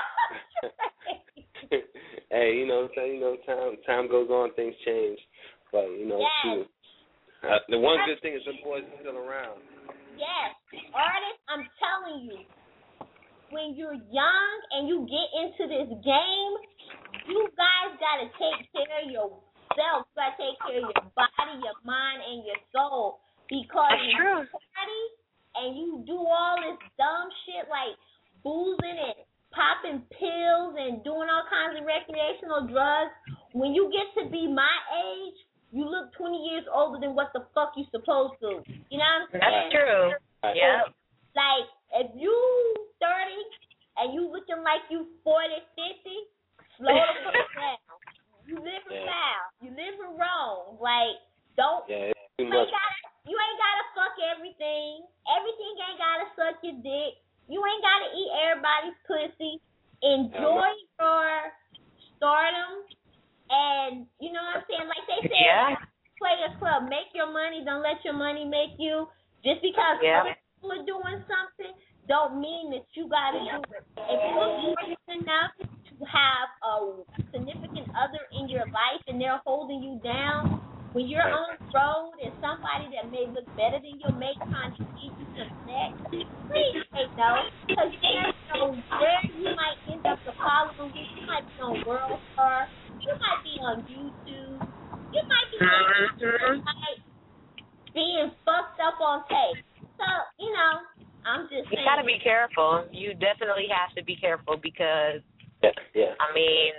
Hey, you know, you know, time time goes on, things change, but you know, yes. shoot. Uh, the one good thing is the boys are still around. Yes, artists, I'm telling you, when you're young and you get into this game, you guys gotta take care of yourself. You gotta take care of your body, your mind, and your soul. because That's you true. party and you do all this dumb shit like boozing and popping pills and doing all kinds of recreational drugs. When you get to be my age, you look twenty years older than what the fuck you supposed to. You know what I'm saying? That's true. Yeah. Like, if you thirty and you looking like you forty, fifty, slow the fuck down. You live in Yeah. foul. You live in wrong. Like, don't. Yeah, it's too You ain't much. gotta, you ain't gotta fuck everything. Everything ain't gotta suck your dick. You ain't gotta eat everybody's pussy. Enjoy your stardom, and you know what I'm saying. Like they said, Yeah. Players Club. Make your money. Don't let your money make you. Just because Yeah. other people are doing something, don't mean that you gotta do it. If you're fortunate enough to have a significant other in your life and they're holding you down, when you're on the road and somebody that may look better than your mate trying to feed you some neck, please say no, because you never know where you might end up the following week. You might be on World Star, you might be on YouTube, you might be on like, being fucked up on tape. So, you know, I'm just You saying. gotta be careful. You definitely have to be careful because, Yeah, yeah. I mean,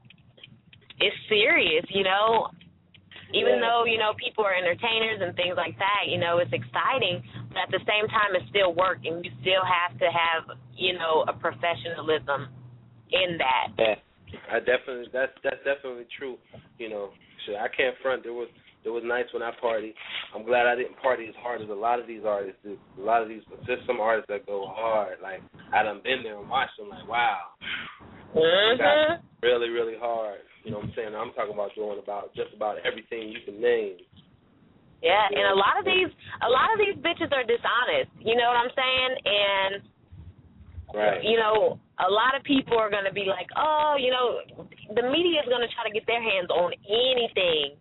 it's serious, you know. Even Yeah. though, you know, people are entertainers and things like that, you know, it's exciting, but at the same time, it's still work, and you still have to have, you know, a professionalism in that. Yeah, I definitely. That's that's definitely true. You know, shit, I can't front. There was there was nights when I partied. I'm glad I didn't party as hard as a lot of these artists do. A lot of these, just some artists that go hard. Like I done been there and watched them. Like wow, Mm-hmm. got really really hard. You know what I'm saying? I'm talking about doing about just about everything you can name. Yeah, and a lot of these, a lot of these bitches are dishonest. You know what I'm saying? And Right. you know, a lot of people are gonna be like, oh, you know, the media is gonna try to get their hands on anything,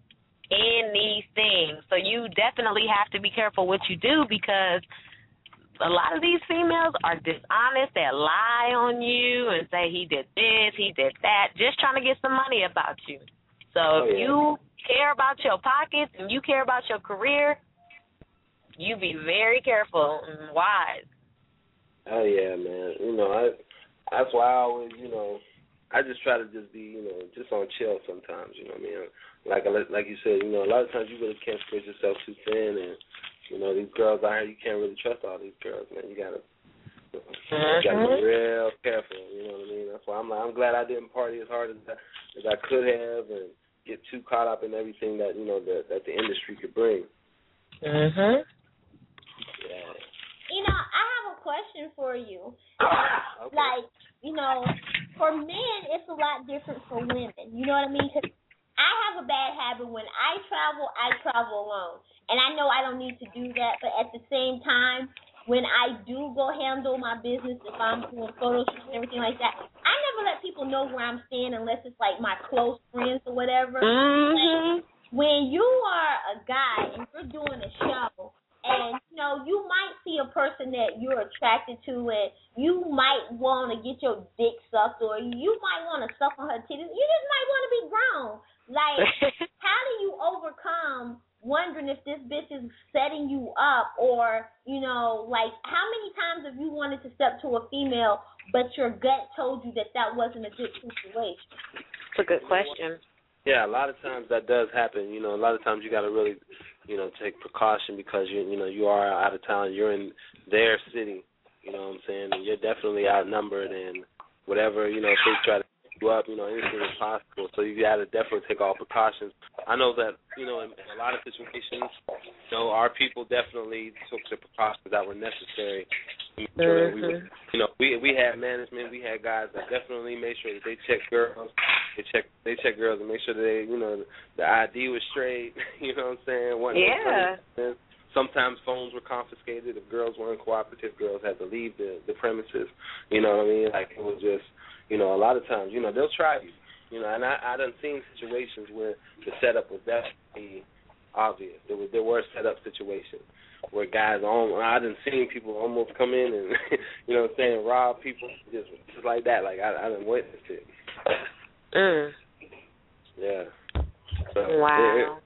anything. So you definitely have to be careful what you do because a lot of these females are dishonest. They lie on you and say he did this, he did that, just trying to get some money about you. So Oh, if yeah. you care about your pockets and you care about your career, you be very careful and wise. Oh yeah, man. You know, I that's why I always, you know, I just try to just be, you know, just on chill sometimes. You know what I mean? Like like you said, you know, a lot of times you really can't spread yourself too thin, and you know, these girls out here, you can't really trust all these girls, man. You gotta, you, know, you gotta be real careful. You know what I mean? That's why I'm like, I'm glad I didn't party as hard as I, as I could have, and get too caught up in everything that you know that that the industry could bring. Mhm. Yeah. You know, I have a question for you. Okay. Like, you know, for men, it's a lot different for women. You know what I mean? 'Cause I have a bad habit. When I travel, I travel alone. And I know I don't need to do that, but at the same time, when I do go handle my business, if I'm doing photo shoots and everything like that, I never let people know where I'm staying unless it's like my close friends or whatever. Mhm. Like, when you are a guy and you're doing a show, and you know you might see a person that you're attracted to, and you might want to get your dick sucked, or you might want to suck on her titties. You just might want to be grown. Like, how do you overcome wondering if this bitch is setting you up, or you know, like how many times have you wanted to step to a female, but your gut told you that that wasn't a good situation? It's a good question. Yeah, a lot of times that does happen. You know, a lot of times you got to really, you know, take precaution because you, you know, you are out of town. You're in their city. You know what I'm saying? And you're definitely outnumbered, and whatever, you know, if they try to pick you up, you know, anything is possible. So you got to definitely take all precautions. I know that, you know, in, in a lot of situations, you know, our people definitely took the precautions that were necessary. To make sure that we were, you know, we we had management, we had guys that definitely made sure that they checked girls. They check they check girls and make sure that they, you know, the I D was straight. You know what I'm saying? Wasn't Yeah. no Sometimes phones were confiscated. If girls weren't cooperative, girls had to leave the, the premises. You know what I mean? Like, it was just, you know, a lot of times, you know, they'll try you. You know, and I I done seen situations where the setup was definitely obvious. There were there were set up situations where guys on I done seen people almost come in and you know what I'm saying, rob people just just like that. Like I I done witnessed it. Mm. Yeah. So Wow. It,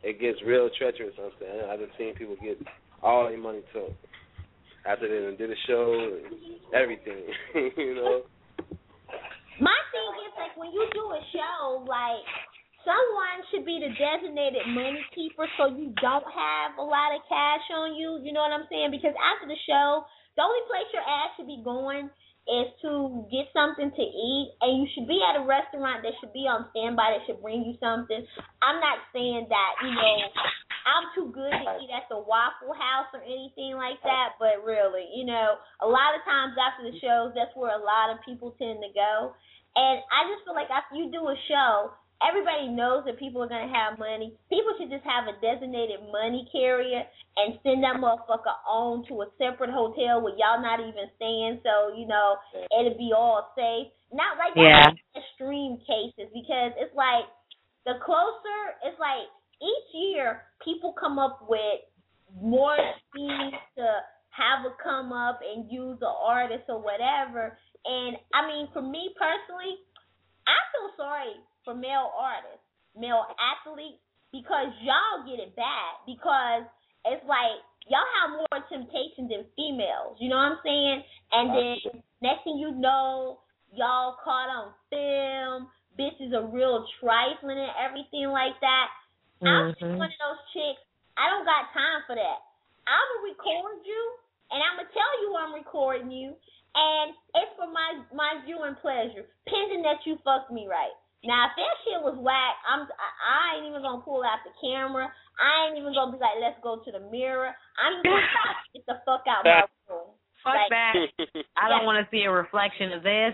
it gets real treacherous. I'm saying I've been seeing people get all their money took after they done did a show and everything. You know. My thing is like when you do a show, like someone should be the designated money keeper so you don't have a lot of cash on you. You know what I'm saying? Because after the show, the only place your ass should be going is to get something to eat, and you should be at a restaurant that should be on standby that should bring you something. I'm not saying that, you know, I'm too good to eat at the Waffle House or anything like that, but really, you know, a lot of times after the shows, that's where a lot of people tend to go. And I just feel like after you do a show, everybody knows that people are going to have money. People should just have a designated money carrier and send that motherfucker on to a separate hotel where y'all not even staying, so, you know, it'll be all safe. Not like yeah. extreme cases, because it's like the closer, it's like each year people come up with more schemes to have a come up and use an artist or whatever. And, I mean, for me personally, I feel sorry for male artists, male athletes, because y'all get it bad. Because it's like y'all have more temptation than females. You know what I'm saying? And then next thing you know, y'all caught on film. Bitches are real trifling and everything like that. Mm-hmm. I'm just one of those chicks. I don't got time for that. I'm going to record you, and I'm going to tell you I'm recording you, and it's for my, my viewing pleasure, pending that you fuck me right. Now, if that shit was whack, I'm, I, I ain't even going to pull out the camera. I ain't even going to be like, let's go to the mirror. I'm just going to get the fuck out my room. Fuck like, that. I don't want to see a reflection of this.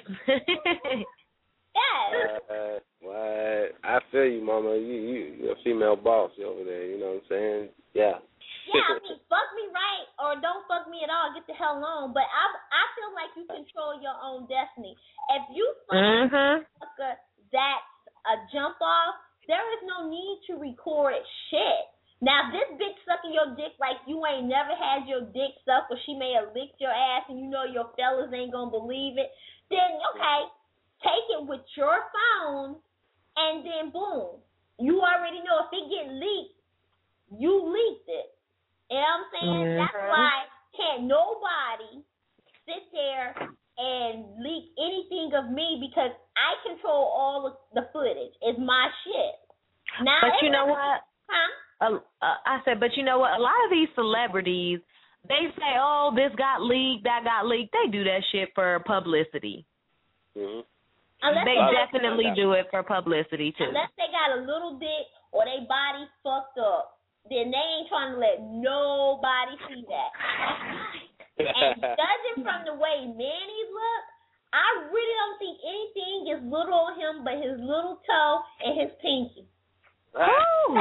Yes. Uh, what? I feel you, mama. You, you, you're a female boss over there. You know what I'm saying? Yeah. Yeah, I mean, fuck me right or don't fuck me at all. Get the hell on. But I, I feel like you control your own destiny. If you fuck mm-hmm. fucker, that's a jump off, there is no need to record shit. Now, if this bitch sucking your dick like you ain't never had your dick sucked or she may have licked your ass and you know your fellas ain't gonna believe it, then, okay, take it with your phone and then boom. You already know if it get leaked, you leaked it. You know what I'm saying? Mm-hmm. That's why can't nobody sit there and leak anything of me because I control all of the footage. It's my shit. Now, but you know what? Huh? Uh, uh, I said, but you know what? A lot of these celebrities, they say, oh, this got leaked, that got leaked. They do that shit for publicity. Mm-hmm. They definitely do it for publicity, too. Unless they got a little dick or they body fucked up, then they ain't trying to let nobody see that. And judging from the way Manny look, I really don't think anything is little on him but his little toe and his pinky. Who?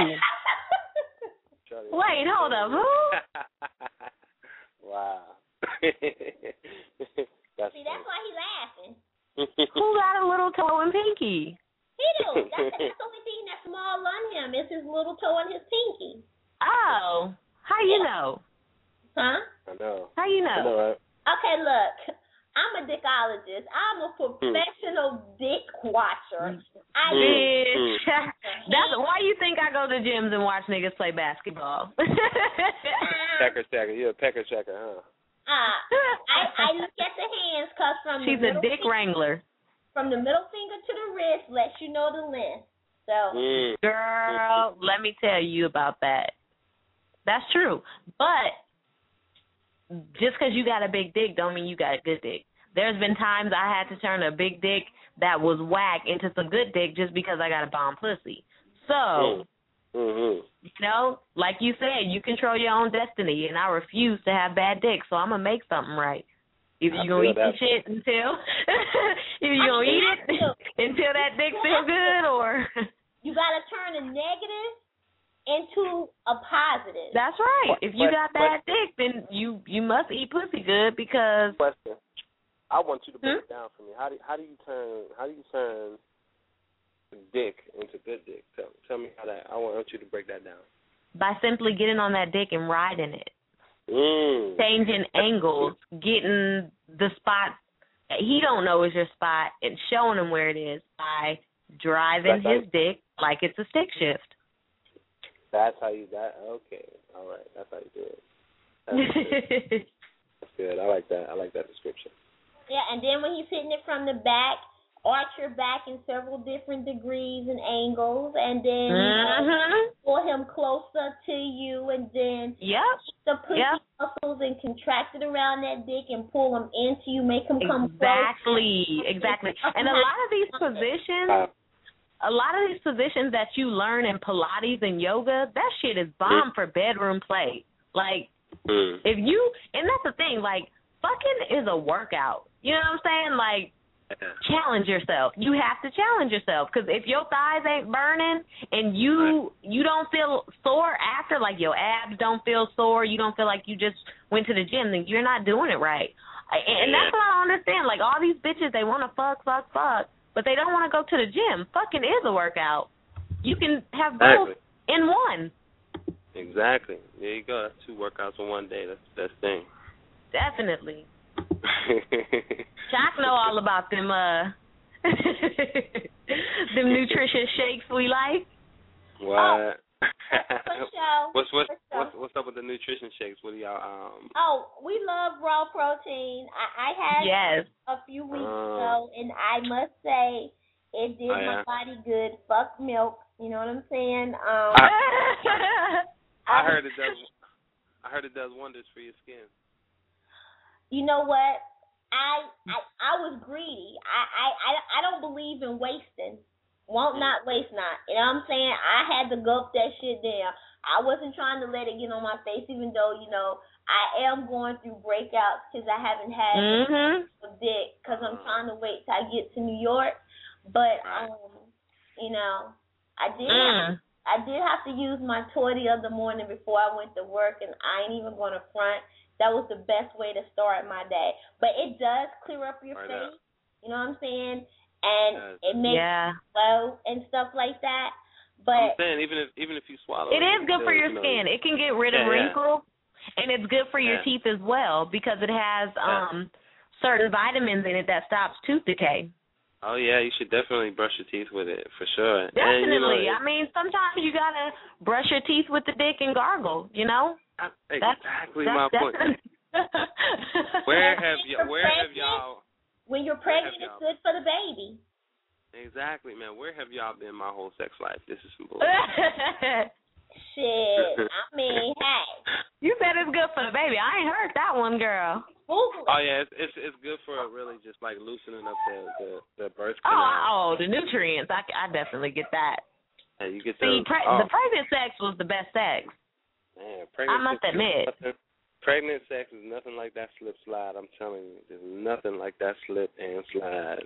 Wait, hold up. Who? Wow. That's See, that's why he laughing. Who got a little toe and pinky? He do. That's, that's the only thing that's small on him is his little toe and his pinky. Oh, how you know? Huh? I know. How you know? I know, right? Okay, look. I'm a dickologist. I'm a professional mm. dick watcher. I mm. That's why you think I go to gyms and watch niggas play basketball. Pecker checker. You're a pecker checker, huh? Uh, I, I look at the hands because from She's the a dick finger, wrangler. From the middle finger to the wrist lets you know the length. So, mm. girl, let me tell you about that. That's true. But just because you got a big dick don't mean you got a good dick. There's been times I had to turn a big dick that was whack into some good dick just because I got a bomb pussy. So, mm-hmm. you know, like you said, you control your own destiny, and I refuse to have bad dick, so I'm going to make something right. Either you're going to eat the shit until, either you're going to eat it until that dick feels good, or... You got to turn a negative into a positive. That's right. If you but, got bad but, dick, then you you must eat pussy good because. Question. I want you to break hmm? it down for me. How do how do you turn how do you turn dick into good dick? Tell tell me how that. I want you to break that down. By simply getting on that dick and riding it, mm. changing angles, getting the spot he don't know is your spot, and showing him where it is by driving That's his dick like it's a stick shift. That's how you that okay. All right, that's how you do it. That's good. That's good. I like that. I like that description. Yeah, and then when he's hitting it from the back, arch your back in several different degrees and angles, and then mm-hmm. you know, pull him closer to you, and then yep. the pussy yep. muscles and contract it around that dick and pull him into you, make him come exactly, close. Exactly, And a lot of these positions, a lot of these positions that you learn in Pilates and yoga, that shit is bomb for bedroom play. Like, mm. if you, and that's the thing, like, fucking is a workout. You know what I'm saying? Like, challenge yourself. You have to challenge yourself, because if your thighs ain't burning and you you don't feel sore after, like your abs don't feel sore, you don't feel like you just went to the gym, then you're not doing it right. And that's what I don't understand. Like, all these bitches, they want to fuck, fuck, fuck, but they don't want to go to the gym. Fucking is a workout. You can have both exactly. in one. Exactly. There you go. That's two workouts in one day. That's the best thing. Definitely. Chuck know all about them uh them nutritious shakes we like. What? Oh, what's what's what's what's up with the nutrition shakes? What do y'all um Oh, we love raw protein. I, I had yes. a few weeks uh, ago, and I must say it did oh, yeah. my body good. Fuck milk, you know what I'm saying? Um I, I heard it does I heard it does wonders for your skin. You know what? I I, I was greedy. I, I, I, I don't believe in wasting. Won't not waste not. You know what I'm saying? I had to gulp that shit down. I wasn't trying to let it get on my face, even though, you know, I am going through breakouts because I haven't had mm-hmm. a dick because I'm trying to wait till I get to New York. But, um, you know, I did mm. have, I did have to use my toy the other morning before I went to work, and I ain't even going to front. That was the best way to start my day. But it does clear up your right face. Up. You know what I'm saying? And yes. it makes yeah. it flow and stuff like that. But I'm saying, even if even if you swallow it, it is good still, for your you know, skin. It can get rid yeah, of wrinkles, yeah. and it's good for your yeah. teeth as well, because it has um certain vitamins in it that stops tooth decay. Oh yeah, you should definitely brush your teeth with it for sure. Definitely. And, you know, I mean, sometimes you gotta brush your teeth with the dick and gargle. You know. Exactly that's, my that's, point. where have y- where have y'all? When you're pregnant, it's good for the baby. Exactly, man. Where have y'all been my whole sex life? This is some bullshit. Shit. I mean, hey. You said it's good for the baby. I ain't heard that one, girl. Google it. Oh yeah, it's it's, it's good for really just like loosening up the the, the birth canal. Oh, oh, the nutrients. I, I definitely get that. Yeah, you get See, those, pre- oh. the pregnant sex was the best sex. Man, I must admit. Nothing, pregnant sex is nothing like that slip slide. I'm telling you, there's nothing like that slip and slide.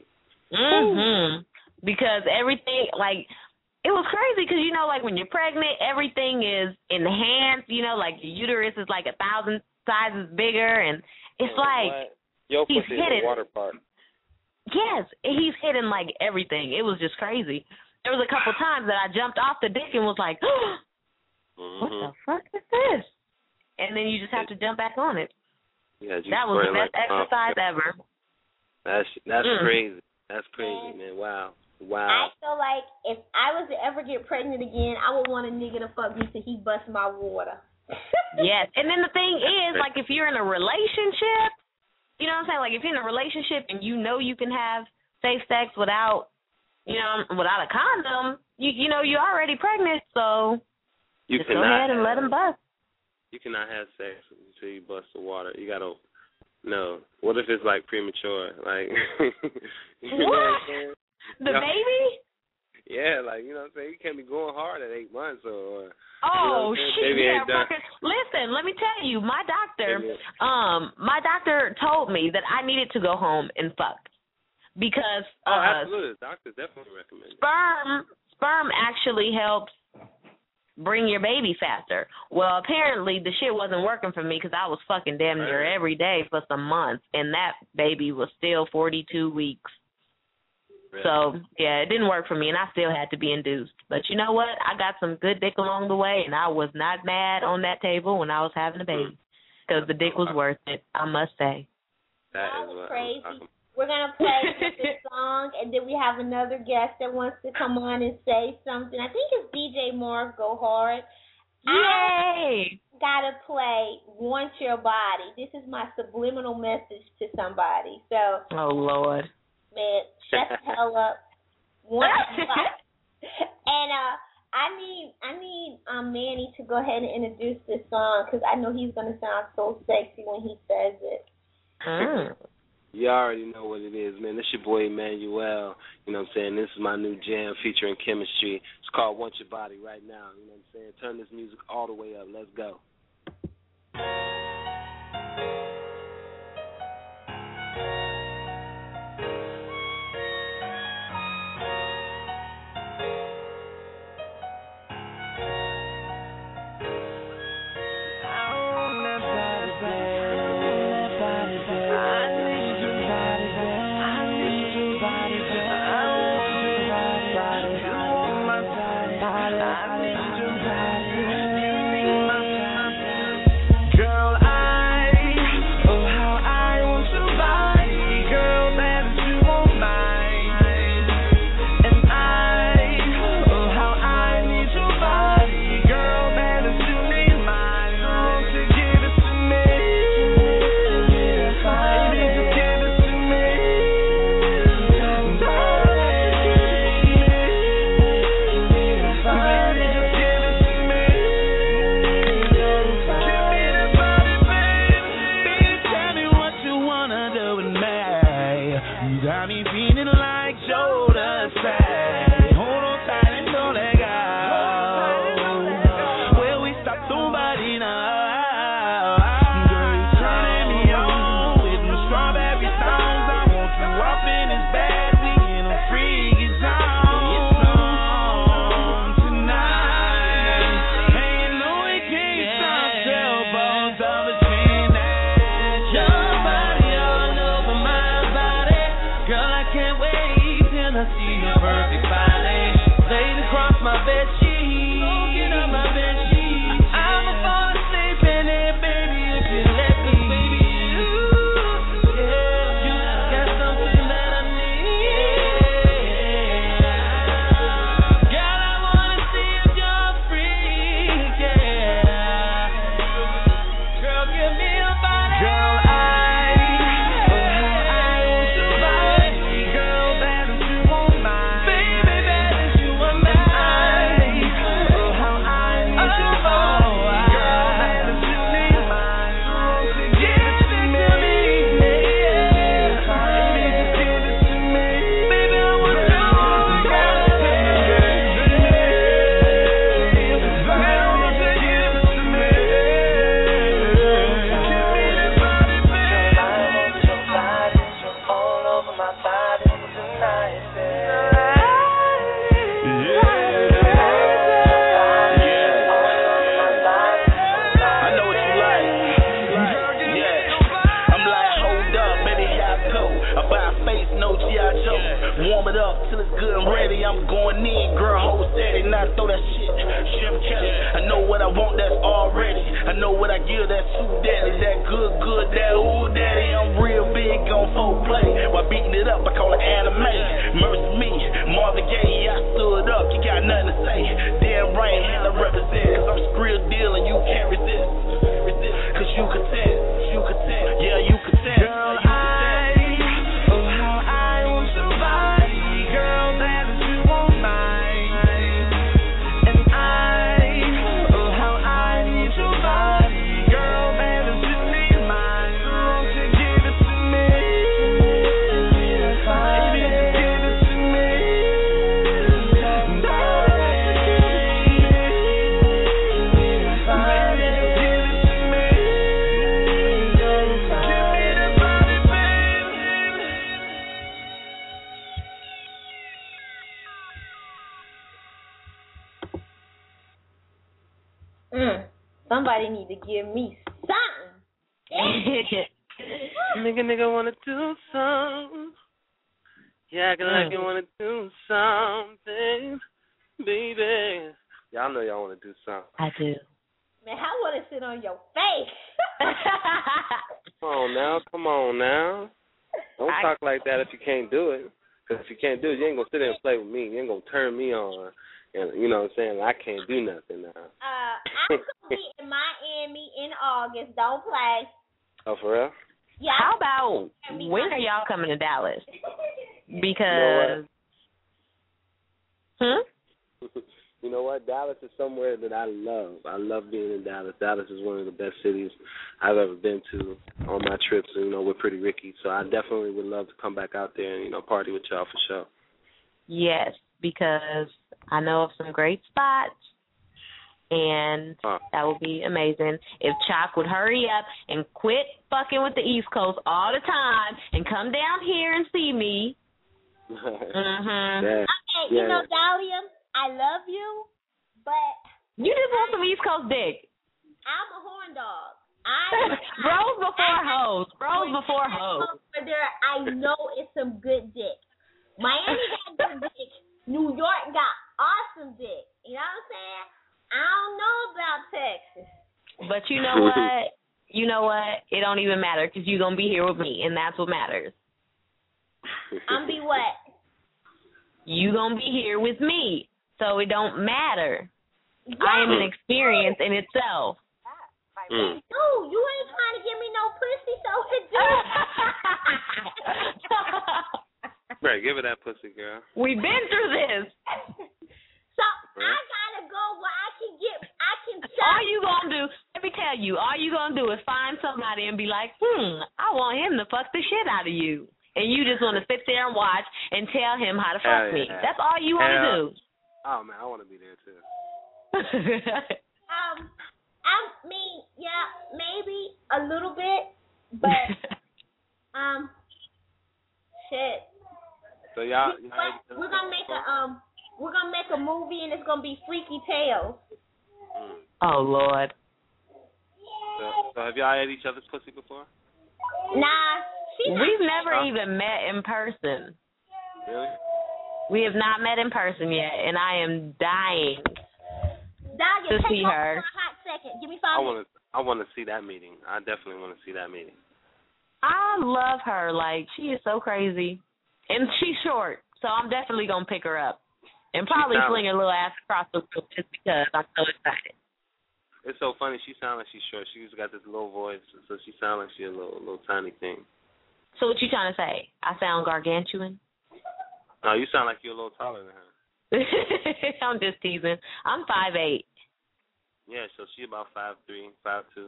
Mhm. Because everything, like, it was crazy. Because you know, like when you're pregnant, everything is enhanced. You know, like your uterus is like a thousand sizes bigger, and it's oh, like what? Yo, he's hitting the water park. Yes, he's hitting like everything. It was just crazy. There was a couple times that I jumped off the dick and was like, oh, mm-hmm. what the fuck is this? And then you just have to jump back on it. Yeah, that was the best like, exercise um, ever. That's that's mm. crazy. That's crazy, man. Wow. Wow. I feel like if I was to ever get pregnant again, I would want a nigga to fuck me till he bust my water. Yes. And then the thing is, like, if you're in a relationship, you know what I'm saying? Like, if you're in a relationship and you know you can have safe sex without, you know, without a condom, you you know, you're already pregnant, so you just go ahead and let him bust. You cannot have sex until you bust the water. You gotta, no. What if it's like premature? Like, you know what I'm saying? The you know, baby? Yeah, like, you know what I'm saying? You can't be going hard at eight months or. Oh, you know shit. baby Yeah, ain't done. fucking, listen, let me tell you, my doctor, um, my doctor told me that I needed to go home and fuck. Because oh, uh, absolutely. Doctors definitely recommend it. Sperm, sperm actually helps bring your baby faster. Well, apparently the shit wasn't working for me because I was fucking damn near every day for some months, and that baby was still forty-two weeks. Really? So, yeah, it didn't work for me, and I still had to be induced. But you know what? I got some good dick along the way, and I was not mad on that table when I was having a baby because the dick was worth it, I must say. That, that is was what crazy. I'm We're going to play this song, and then we have another guest that wants to come on and say something. I think it's D J Mark Go Hard. Yay! I gotta play "Want Your Body." This is my subliminal message to somebody. So, oh Lord, man, shut the hell up. Want Your Body. And uh, I need I need um Manny to go ahead and introduce this song because I know he's gonna sound so sexy when he says it. Mm. You already know what it is, man. This your boy Emmanuel. You know what I'm saying? This is my new jam featuring Chemistry. It's called Want Your Body right now. You know what I'm saying? Turn this music all the way up. Let's go. Mm, somebody need to give me something. Nigga, nigga wanna do something. Yeah, acting mm. like you wanna do something, baby. Y'all know y'all wanna do something. I do. Man, I wanna sit on your face. Come on now, come on now. Don't I, talk like that if you can't do it. Because if you can't do it, you ain't gonna sit there and play with me. You ain't gonna turn me on. And you know what I'm saying? I can't do nothing now. Uh, I'm gonna be in Miami in August. Don't play. Oh, for real? Yeah. How about when are y'all coming to Dallas? Because. You know hmm? You know what? Dallas is somewhere that I love. I love being in Dallas. Dallas is one of the best cities I've ever been to on my trips, you know, with Pretty Ricky. So I definitely would love to come back out there and, you know, party with y'all for sure. Yes, because I know of some great spots, and huh. that would be amazing if Chalk would hurry up and quit fucking with the East Coast all the time and come down here and see me. mm-hmm. yeah. Okay, you yeah. know, Dahlia, I love you, but... You just want some East Coast dick. I'm a horn dog. I Bros before hoes. Bros before hoes. I know it's some good dick. Miami got good dick. New York got awesome dick. You know what I'm saying? I don't know about Texas. But you know what? You know what? It don't even matter because you're going to be here with me, and that's what matters. I'm be what? You going to be here with me, so it don't matter. Yeah. I am an experience in itself. Mm. Dude, you ain't trying to give me no pussy, so it do. Right, give her that pussy, girl. We've been through this. So right. I gotta go where I can get, I can. All you gonna do? Let me tell you. All you gonna do is find somebody and be like, hmm, I want him to fuck the shit out of you, and you just want to sit there and watch and tell him how to fuck Hell me. yeah. That's all you want to do. Oh man, I want to be there too. um. I mean, yeah, maybe a little bit, but um, shit. So y'all, we, y'all we're gonna make a um, we're gonna make a movie and it's gonna be Freaky Tales. Mm. Oh Lord. So, so have y'all had each other's pussy before? Nah, she's we've never huh? even met in person. Really? We have not met in person yet, and I am dying. Dahlia, to take see her. For a hot second. Give me five I want minutes. to. I want to see that meeting. I definitely want to see that meeting. I love her. Like, she is so crazy, and she's short, so I'm definitely gonna pick her up and probably fling her little ass across the room just because I'm so excited. It's so funny. She sounds like she's short. She's got this low voice, so she sounds like she's a little, little tiny thing. So what you trying to say? I sound gargantuan? No, you sound like you're a little taller than her. I'm just teasing. I'm five eight. Yeah, so she about five three, five two.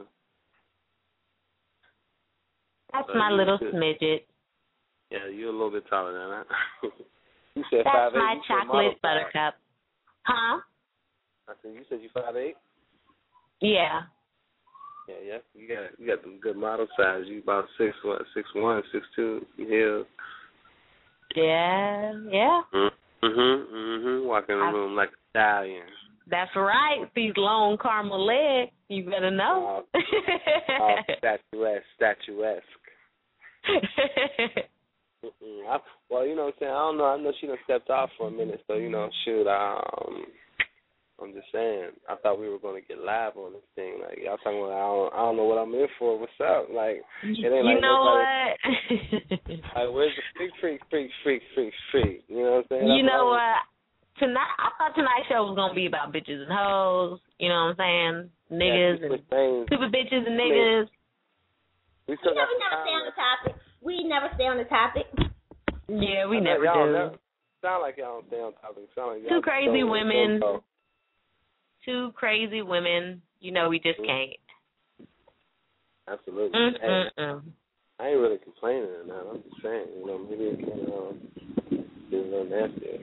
That's so my little good. Smidget. Yeah, you're a little bit taller than that. You said That's five eight. my chocolate buttercup. Huh? I said you said you five eight. Yeah. Yeah, yeah. You got you got some good model size. You about six what, six one, six two. You Yeah, yeah. Mhm, mhm. Walking in the room like a stallion. That's right. These long caramel legs. You better know. Uh, uh, statuesque, statuesque. I, well, you know what I'm saying. I don't know. I know she done stepped off for a minute, so you know, shoot. Um, I'm just saying. I thought we were going to get live on this thing. Like y'all talking about, I don't, I don't know what I'm in for. What's up? Like it ain't you like know nobody, what? like where's the freak, freak, freak, freak, freak, freak? You know what I'm saying? You That's know what? what? Tonight, I thought tonight's show was gonna be about bitches and hoes. You know what I'm saying? Niggas yeah, and stupid bitches and niggas. We, we never, never stay on the topic. We never stay on the topic. Yeah, we I never y'all do. Never, sound like y'all don't stay on topic. Sound like Two crazy don't, women. Don't Two crazy women. You know we just can't. Absolutely. Mm, Hey, mm, mm. I ain't really complaining or nothing. I'm just saying, you know, maybe it can um, be a little nastier.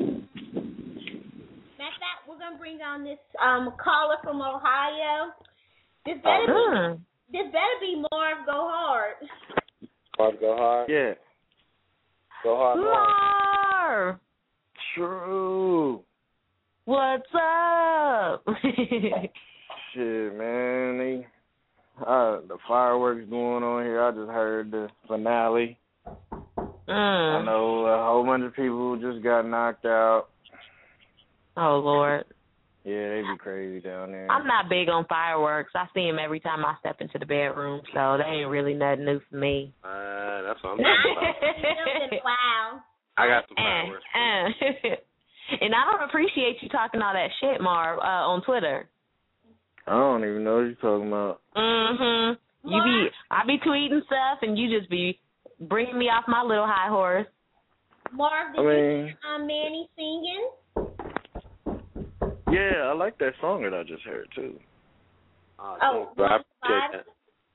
Matter of fact, we're gonna bring on this um caller from Ohio. This better uh-huh. be this better be Marv Go Hard. Marv Go Hard? Yeah. Go Hard Marv. True. What's up? Shit, man. They, uh, the fireworks going on here. I just heard the finale. Mm. I know a whole bunch of people just got knocked out. Oh, Lord. Yeah, they be crazy down there. I'm not big on fireworks. I see them every time I step into the bedroom, so they ain't really nothing new for me. Uh, that's what I'm talking about. Wow. I got some fireworks. Uh, uh. And I don't appreciate you talking all that shit, Marv, uh, on Twitter. I don't even know what you're talking about. Mhm. You be, I be tweeting stuff, and you just be bringing me off my little high horse. Marv, did I mean, you hear um, Manny singing? Yeah, I like that song that I just heard too. Oh, But I Marv, appreciate that.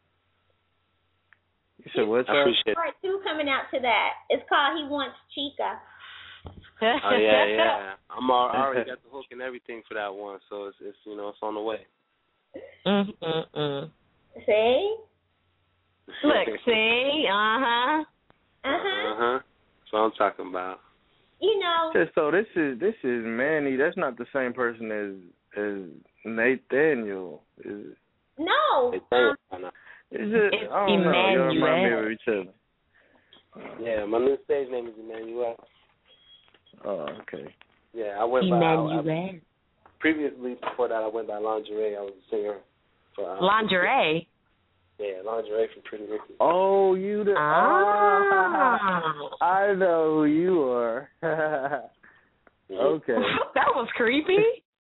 You said what? I appreciate part two coming out to that. It's called He Wants Chica. Oh yeah, yeah. I'm all, I already got the hook and everything for that one, so it's, it's you know it's on the way. Mm mm mm. See? Look, see? Uh huh. Uh huh. Uh huh. That's what I'm talking about. You know. So this is this is Manny. That's not the same person as as Nathaniel. Is it? No. Um, Is it? It's I don't know. Y'all remind me Emmanuel. of each other. Yeah, my new stage name is Emmanuel. Oh, okay. Yeah, I went by. I, I, Emmanuel. previously, before that, I went by Lingerie. I was a singer for uh, Lingerie. Yeah, Lingerie for Pretty Ricky. Oh, you the. Ah. I know who you are. Okay. That was creepy.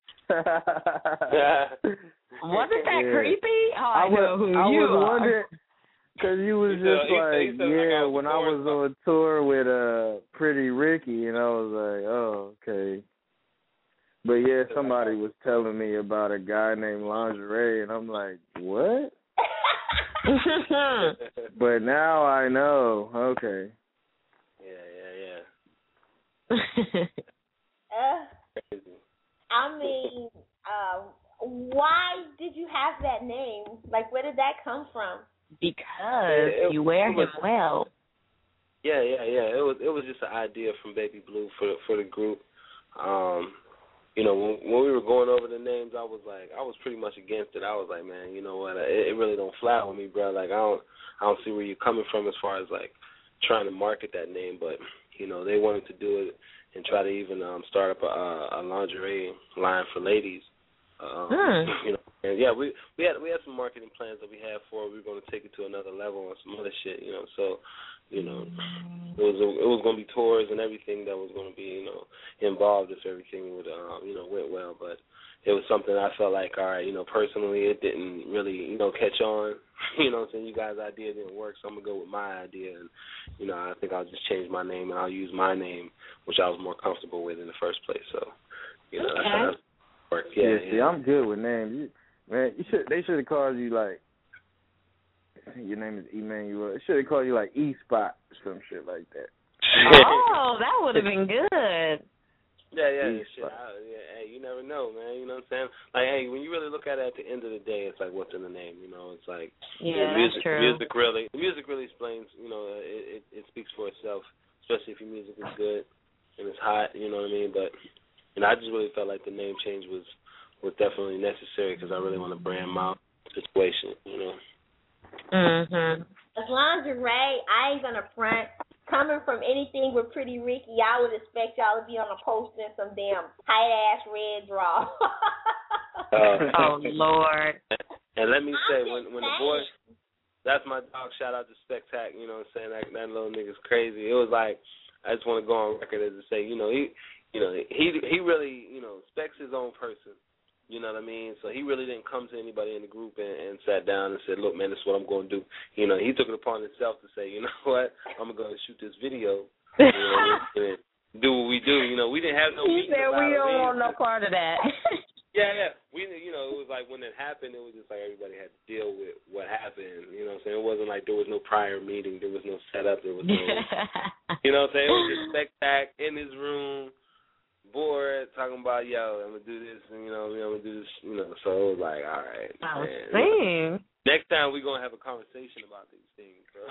Wasn't that Yeah. creepy? Oh, I, I was, know who I you was are. wondering, because you was You just said- you said- like, you said like yeah, I was when I was on tour with uh Pretty Ricky, and I was like, oh, okay. But yeah, somebody was telling me about a guy named Lingerie, and I'm like, what? But now I know. Okay. Yeah, yeah, yeah. uh, I mean, uh, why did you have that name? Like, where did that come from? Because Yeah, it- you wear it was- him well. Yeah, yeah, yeah. It was it was just an idea from Baby Blue for the, for the group. Um, you know, when, when we were going over the names, I was like, I was pretty much against it. I was like, man, you know what? It, it really don't fly with me, bro. Like, I don't I don't see where you're coming from as far as like trying to market that name, but you know, they wanted to do it and try to even um, start up a, a lingerie line for ladies. Um, Hmm. You know, and yeah, we we had we had some marketing plans that we had for it. We were going to take it to another level and some other shit, you know. So, you know, it was a, it was going to be tours and everything that was going to be, you know, involved if everything would, um, you know, went well. But it was something I felt like, all right, you know, personally, it didn't really, you know, catch on. You know what I'm saying? You guys' idea didn't work, so I'm gonna go with my idea, and you know, I think I'll just change my name and I'll use my name, which I was more comfortable with in the first place. So, you know, that's how that worked. Yeah, Yeah, yeah. see, I'm good with names. You, man, you should. They should have called you like. Your name is Emmanuel. They should have called you like E Spot or some shit like that. Oh, that would have been good. Yeah, yeah, E yeah, shit. I, yeah, hey, you never know, man. You know what I'm saying? Like, hey, when you really look at it at the end of the day, it's like, what's in the name? You know, it's like, Yeah, the music, that's true. music really, the music really explains. You know, it, it it speaks for itself, especially if your music is good and it's hot. You know what I mean? But, you know, I just really felt like the name change was was definitely necessary because I really want to brand my situation. You know. Mhm. As lingerie, I ain't gonna front. Coming from anything with Pretty Ricky, I would expect y'all to be on a poster in some damn tight ass red draw. Uh, Oh Lord. And let me say, when when the boy, saying. that's my dog. Shout out to Spectac. You know what I'm saying? That that little nigga's crazy. It was like, I just want to go on record as to say, you know, he, you know, he he really, you know, Spec's his own person. You know what I mean? So he really didn't come to anybody in the group and, and sat down and said, look, man, this is what I'm going to do. You know, he took it upon himself to say, you know what, I'm going to go and shoot this video. You know, and do what we do. You know, we didn't have no He meetings said about we it. don't want no part of that. Yeah, yeah. We, you know, it was like when it happened, it was just like everybody had to deal with what happened. You know what I'm saying? It wasn't like there was no prior meeting. There was no setup. There was no, you know what I'm saying? It was just Spectac in his room, bored, talking about, yo, I'm going to do this, and, you know, I'm going to do this, you know. So it was like, all right. I was man. saying. Next time we're going to have a conversation about these things. So.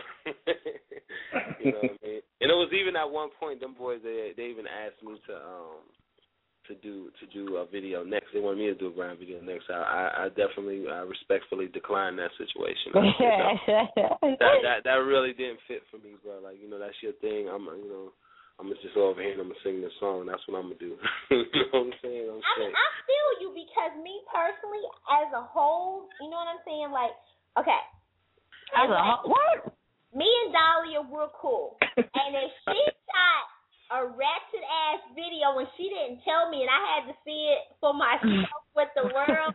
You know what I mean? And it was even at one point, them boys, they they even asked me to um to do to do a video next. They wanted me to do a brand video next. I I, I definitely, I respectfully declined that situation. I said, no, that, that that really didn't fit for me, bro. Like, you know, that's your thing. I'm, you know, I'm just over here and I'm gonna sing this song. That's what I'm gonna do. You know what I'm saying? I'm I, saying. I feel you because me personally, as a whole, you know what I'm saying? Like, okay. As a whole, what? Me and Dahlia were cool. And if she shot a ratchet ass video video when she didn't tell me, and I had to see it for myself with the world.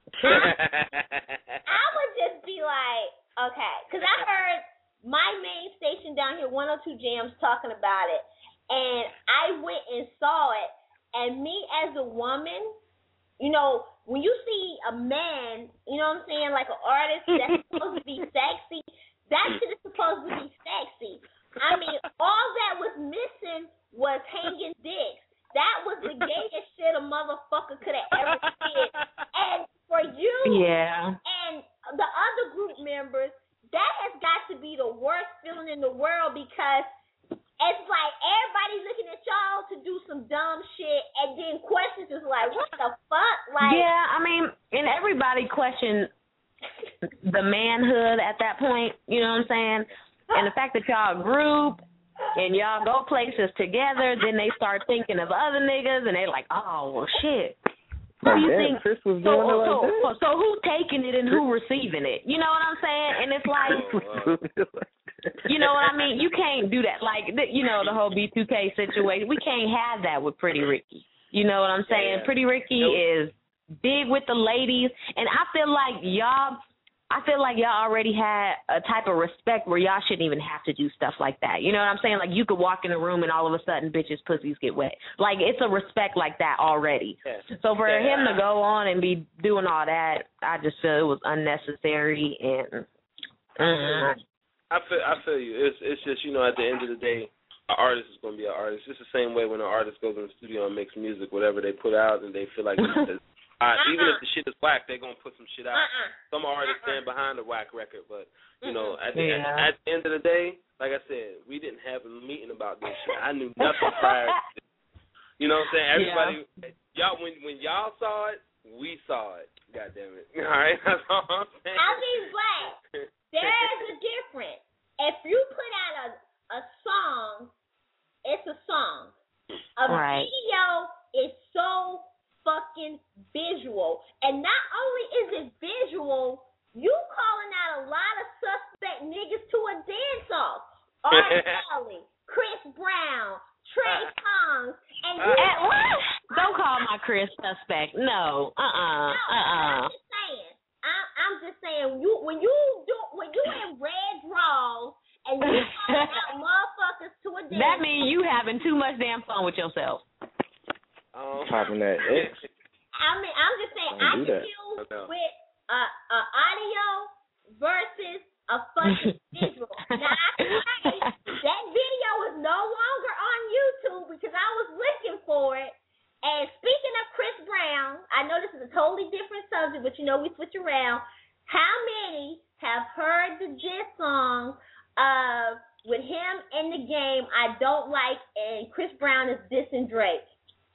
I, I would just be like, okay, because I heard my main station down here, one oh two Jams, talking about it, and I went and saw it, and me as a woman, you know, when you see a man, you know what I'm saying, like an artist that's supposed to be sexy, that shit is supposed to be sexy. I mean, all that was missing was hanging dicks. That was the gayest shit a motherfucker could have ever did. And for you yeah. and the other group members, that has got to be the worst feeling in the world, because it's like everybody looking at y'all to do some dumb shit, and then questions is like, what the fuck? Like, yeah, I mean, and everybody questioned the manhood at that point, you know what I'm saying? And the fact that y'all group and y'all go places together, then they start thinking of other niggas, and they like, oh, well, shit. Who do you yeah, think? Chris was so, doing it like so, that. so who's taking it and who receiving it? You know what I'm saying? And it's like, you know what I mean? You can't do that. Like, you know, the whole B two K situation. We can't have that with Pretty Ricky. You know what I'm saying? Yeah. Pretty Ricky is big with the ladies, and I feel like y'all, I feel like y'all already had a type of respect where y'all shouldn't even have to do stuff like that. You know what I'm saying? Like, you could walk in a room and all of a sudden bitches' pussies get wet. Like, it's a respect like that already. Yeah. So for yeah. him to go on and be doing all that, I just feel it was unnecessary. And mm. I feel I feel you. It's it's just, you know, at the end of the day, an artist is going to be an artist. It's the same way when an artist goes in the studio and makes music, whatever they put out, and they feel like it's Uh, uh-uh. Even if the shit is whack, they're going to put some shit out. Uh-uh. Some artists uh-uh. stand behind the whack record, but, you know, at the, yeah. at, at the end of the day, like I said, we didn't have a meeting about this shit. I knew nothing prior to this. You know what I'm saying? Everybody, yeah. y'all, when when y'all saw it, we saw it. God damn it. All right? That's all I'm saying. I mean, but there's a difference. If you put out a, a song, it's a song. A right. video is so fucking visual, and not only is it visual, you calling out a lot of suspect niggas to a dance off. R. Kelly, Chris Brown, Trey Songz, and you uh, what? Don't call my Chris suspect. No, uh, uh-uh, uh, uh. I'm just saying. I'm, I'm just saying. You when you do when you in red draws and you calling out motherfuckers to a dance. That means you having too much damn fun with yourself. Um, Popping that X. I mean, I'm just saying, I confuse with a uh, uh, audio versus a fucking visual. Now, I can say that video is no longer on YouTube because I was looking for it. And speaking of Chris Brown, I know this is a totally different subject, but you know we switch around. How many have heard the Jizz song of with him in the game, I Don't Like, and Chris Brown is dissing Drake?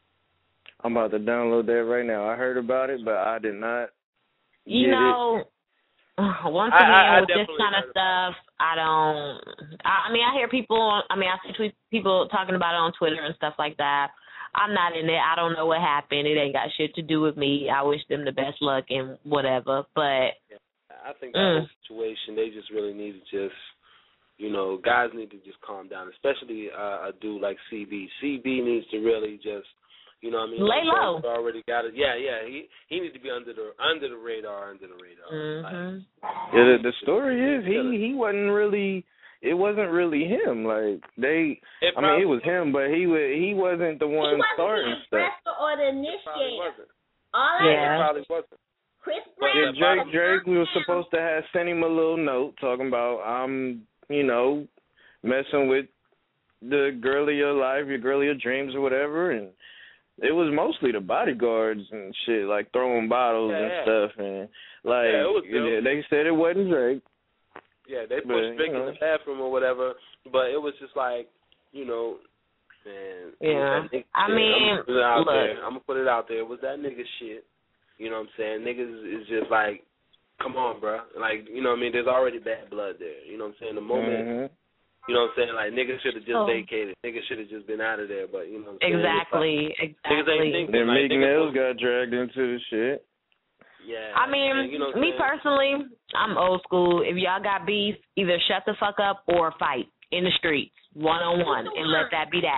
I'm about to download that right now. I heard about it, but I did not. You get know, it. once I, again, I, I with this kind of stuff, I don't. I, I mean, I hear people. I mean, I see tweet, people talking about it on Twitter and stuff like that. I'm not in it. I don't know what happened. It ain't got shit to do with me. I wish them the best luck and whatever. But yeah, I think that mm. whole situation, they just really need to just, you know, guys need to just calm down, especially uh, a dude like C B. C B needs to really just. You know what I mean? Lay low. Already got it. Yeah, yeah. He he needs to be under the under the radar, under the radar. Mm-hmm. Like, yeah, the, the story is he he wasn't really. It wasn't really him. Like they. It I mean, it was him, but he was he wasn't the one he wasn't starting the stuff. or the initiator. All I yeah. It probably wasn't. Chris Yeah, Brown. Drake Drake was supposed to have sent him a little note talking about I'm you know messing with the girl of your life, your girl of your dreams, or whatever, and. It was mostly the bodyguards and shit, like throwing bottles yeah, and yeah. stuff, and like yeah, it was yeah, they said it wasn't Drake. Yeah, they but, pushed Drake you know. in the bathroom or whatever, but it was just like, you know, man. Yeah, I shit. mean, I'm gonna put it out look. there. I'm gonna put it out there. It was that nigga shit. You know what I'm saying? Niggas is just like, come on, bro. Like, you know what I mean? There's already bad blood there. You know what I'm saying? The moment. Mm-hmm. You know what I'm saying? Like, niggas should have just oh. vacated. Niggas should have just been out of there, but, you know what I'm saying? Exactly, like, exactly. Niggas ain't thinking. Then like, Meek Mills got dragged into the shit. Yeah. I mean, and, you know me saying? personally, I'm old school. If y'all got beef, either shut the fuck up or fight in the streets, one-on-one, and let that be that.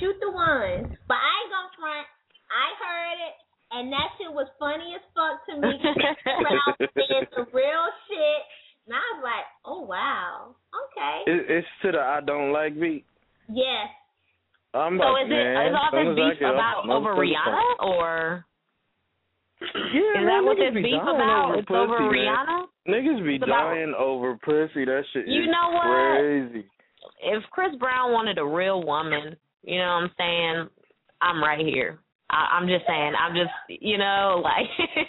shoot the ones. But I ain't gonna front. I heard it, and that shit was funny as fuck to me. Crowd saying the real shit, and I was like, oh wow, okay. It, it's to the I don't like beat. Yes. I'm so like, is it man, is all this beef like about it, over Rihanna or? Yeah, is man, that what this be beef about? over It's pussy, over man. Rihanna? Niggas be It's about- dying over pussy. That shit You is know what? crazy. If Chris Brown wanted a real woman, you know what I'm saying? I'm right here. I, I'm just saying. I'm just, you know, like,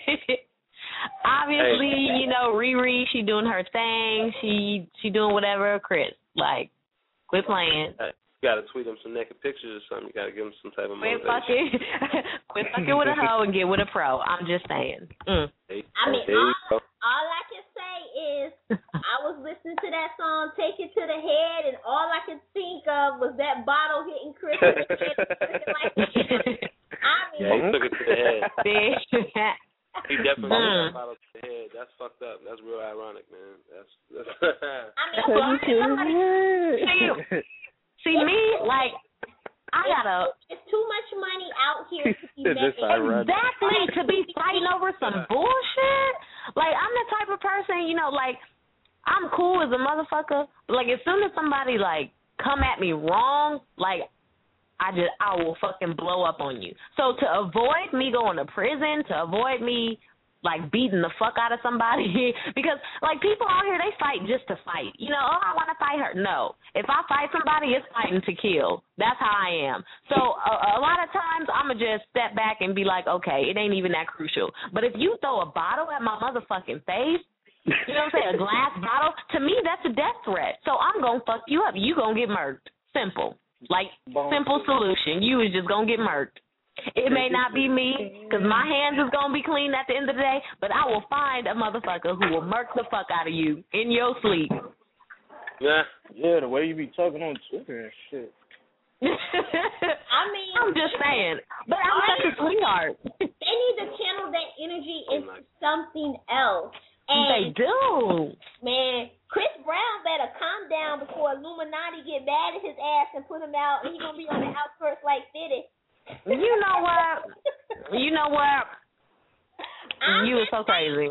obviously, Hey. you know, Riri, she doing her thing. She she doing whatever. Chris, like, quit playing. Hey, you gotta tweet them some naked pictures or something. You gotta give them some type of Quit motivation. fucking, quit fucking with a hoe and get with a pro. I'm just saying. Mm. I mean, There you all, go. all I can say is I was listening to that song, Take It to the Head, and all I could think of was that bottle hitting Chris in the head. Like, I mean, Yeah, he took it to the head. See? He definitely Mm. took that bottle to the head. That's fucked up. That's real ironic, man. That's. that's I mean, well, somebody, See, see me, like, I gotta. It's too much money out here to be This making. ironic. Exactly, to be fighting over some bullshit. Like, I'm the type of person, you know, like, I'm cool as a motherfucker, but, like, as soon as somebody, like, come at me wrong, like, I just, I will fucking blow up on you. So to avoid me going to prison, to avoid me, like, beating the fuck out of somebody, because, like, people out here, they fight just to fight. You know, oh, I want to fight her. No. If I fight somebody, it's fighting to kill. That's how I am. So a, a lot of times, I'm going to just step back and be like, okay, it ain't even that crucial. But if you throw a bottle at my motherfucking face, you know what I'm saying, a glass bottle, to me, that's a death threat. So I'm going to fuck you up. You going to get murked. Simple. Like, simple solution. You is just going to get murked. It may not be me, because my hands is going to be clean at the end of the day, but I will find a motherfucker who will murk the fuck out of you in your sleep. Yeah. Yeah, the way you be talking on Twitter and shit. I mean, I'm just saying. But I'm such a sweetheart. They need to channel that energy into something else. And They do. Man, Chris Brown better calm down before Illuminati get mad at his ass and put him out, and he's going to be on the outskirts like Diddy. You know what? You know what? I'm You are so crazy.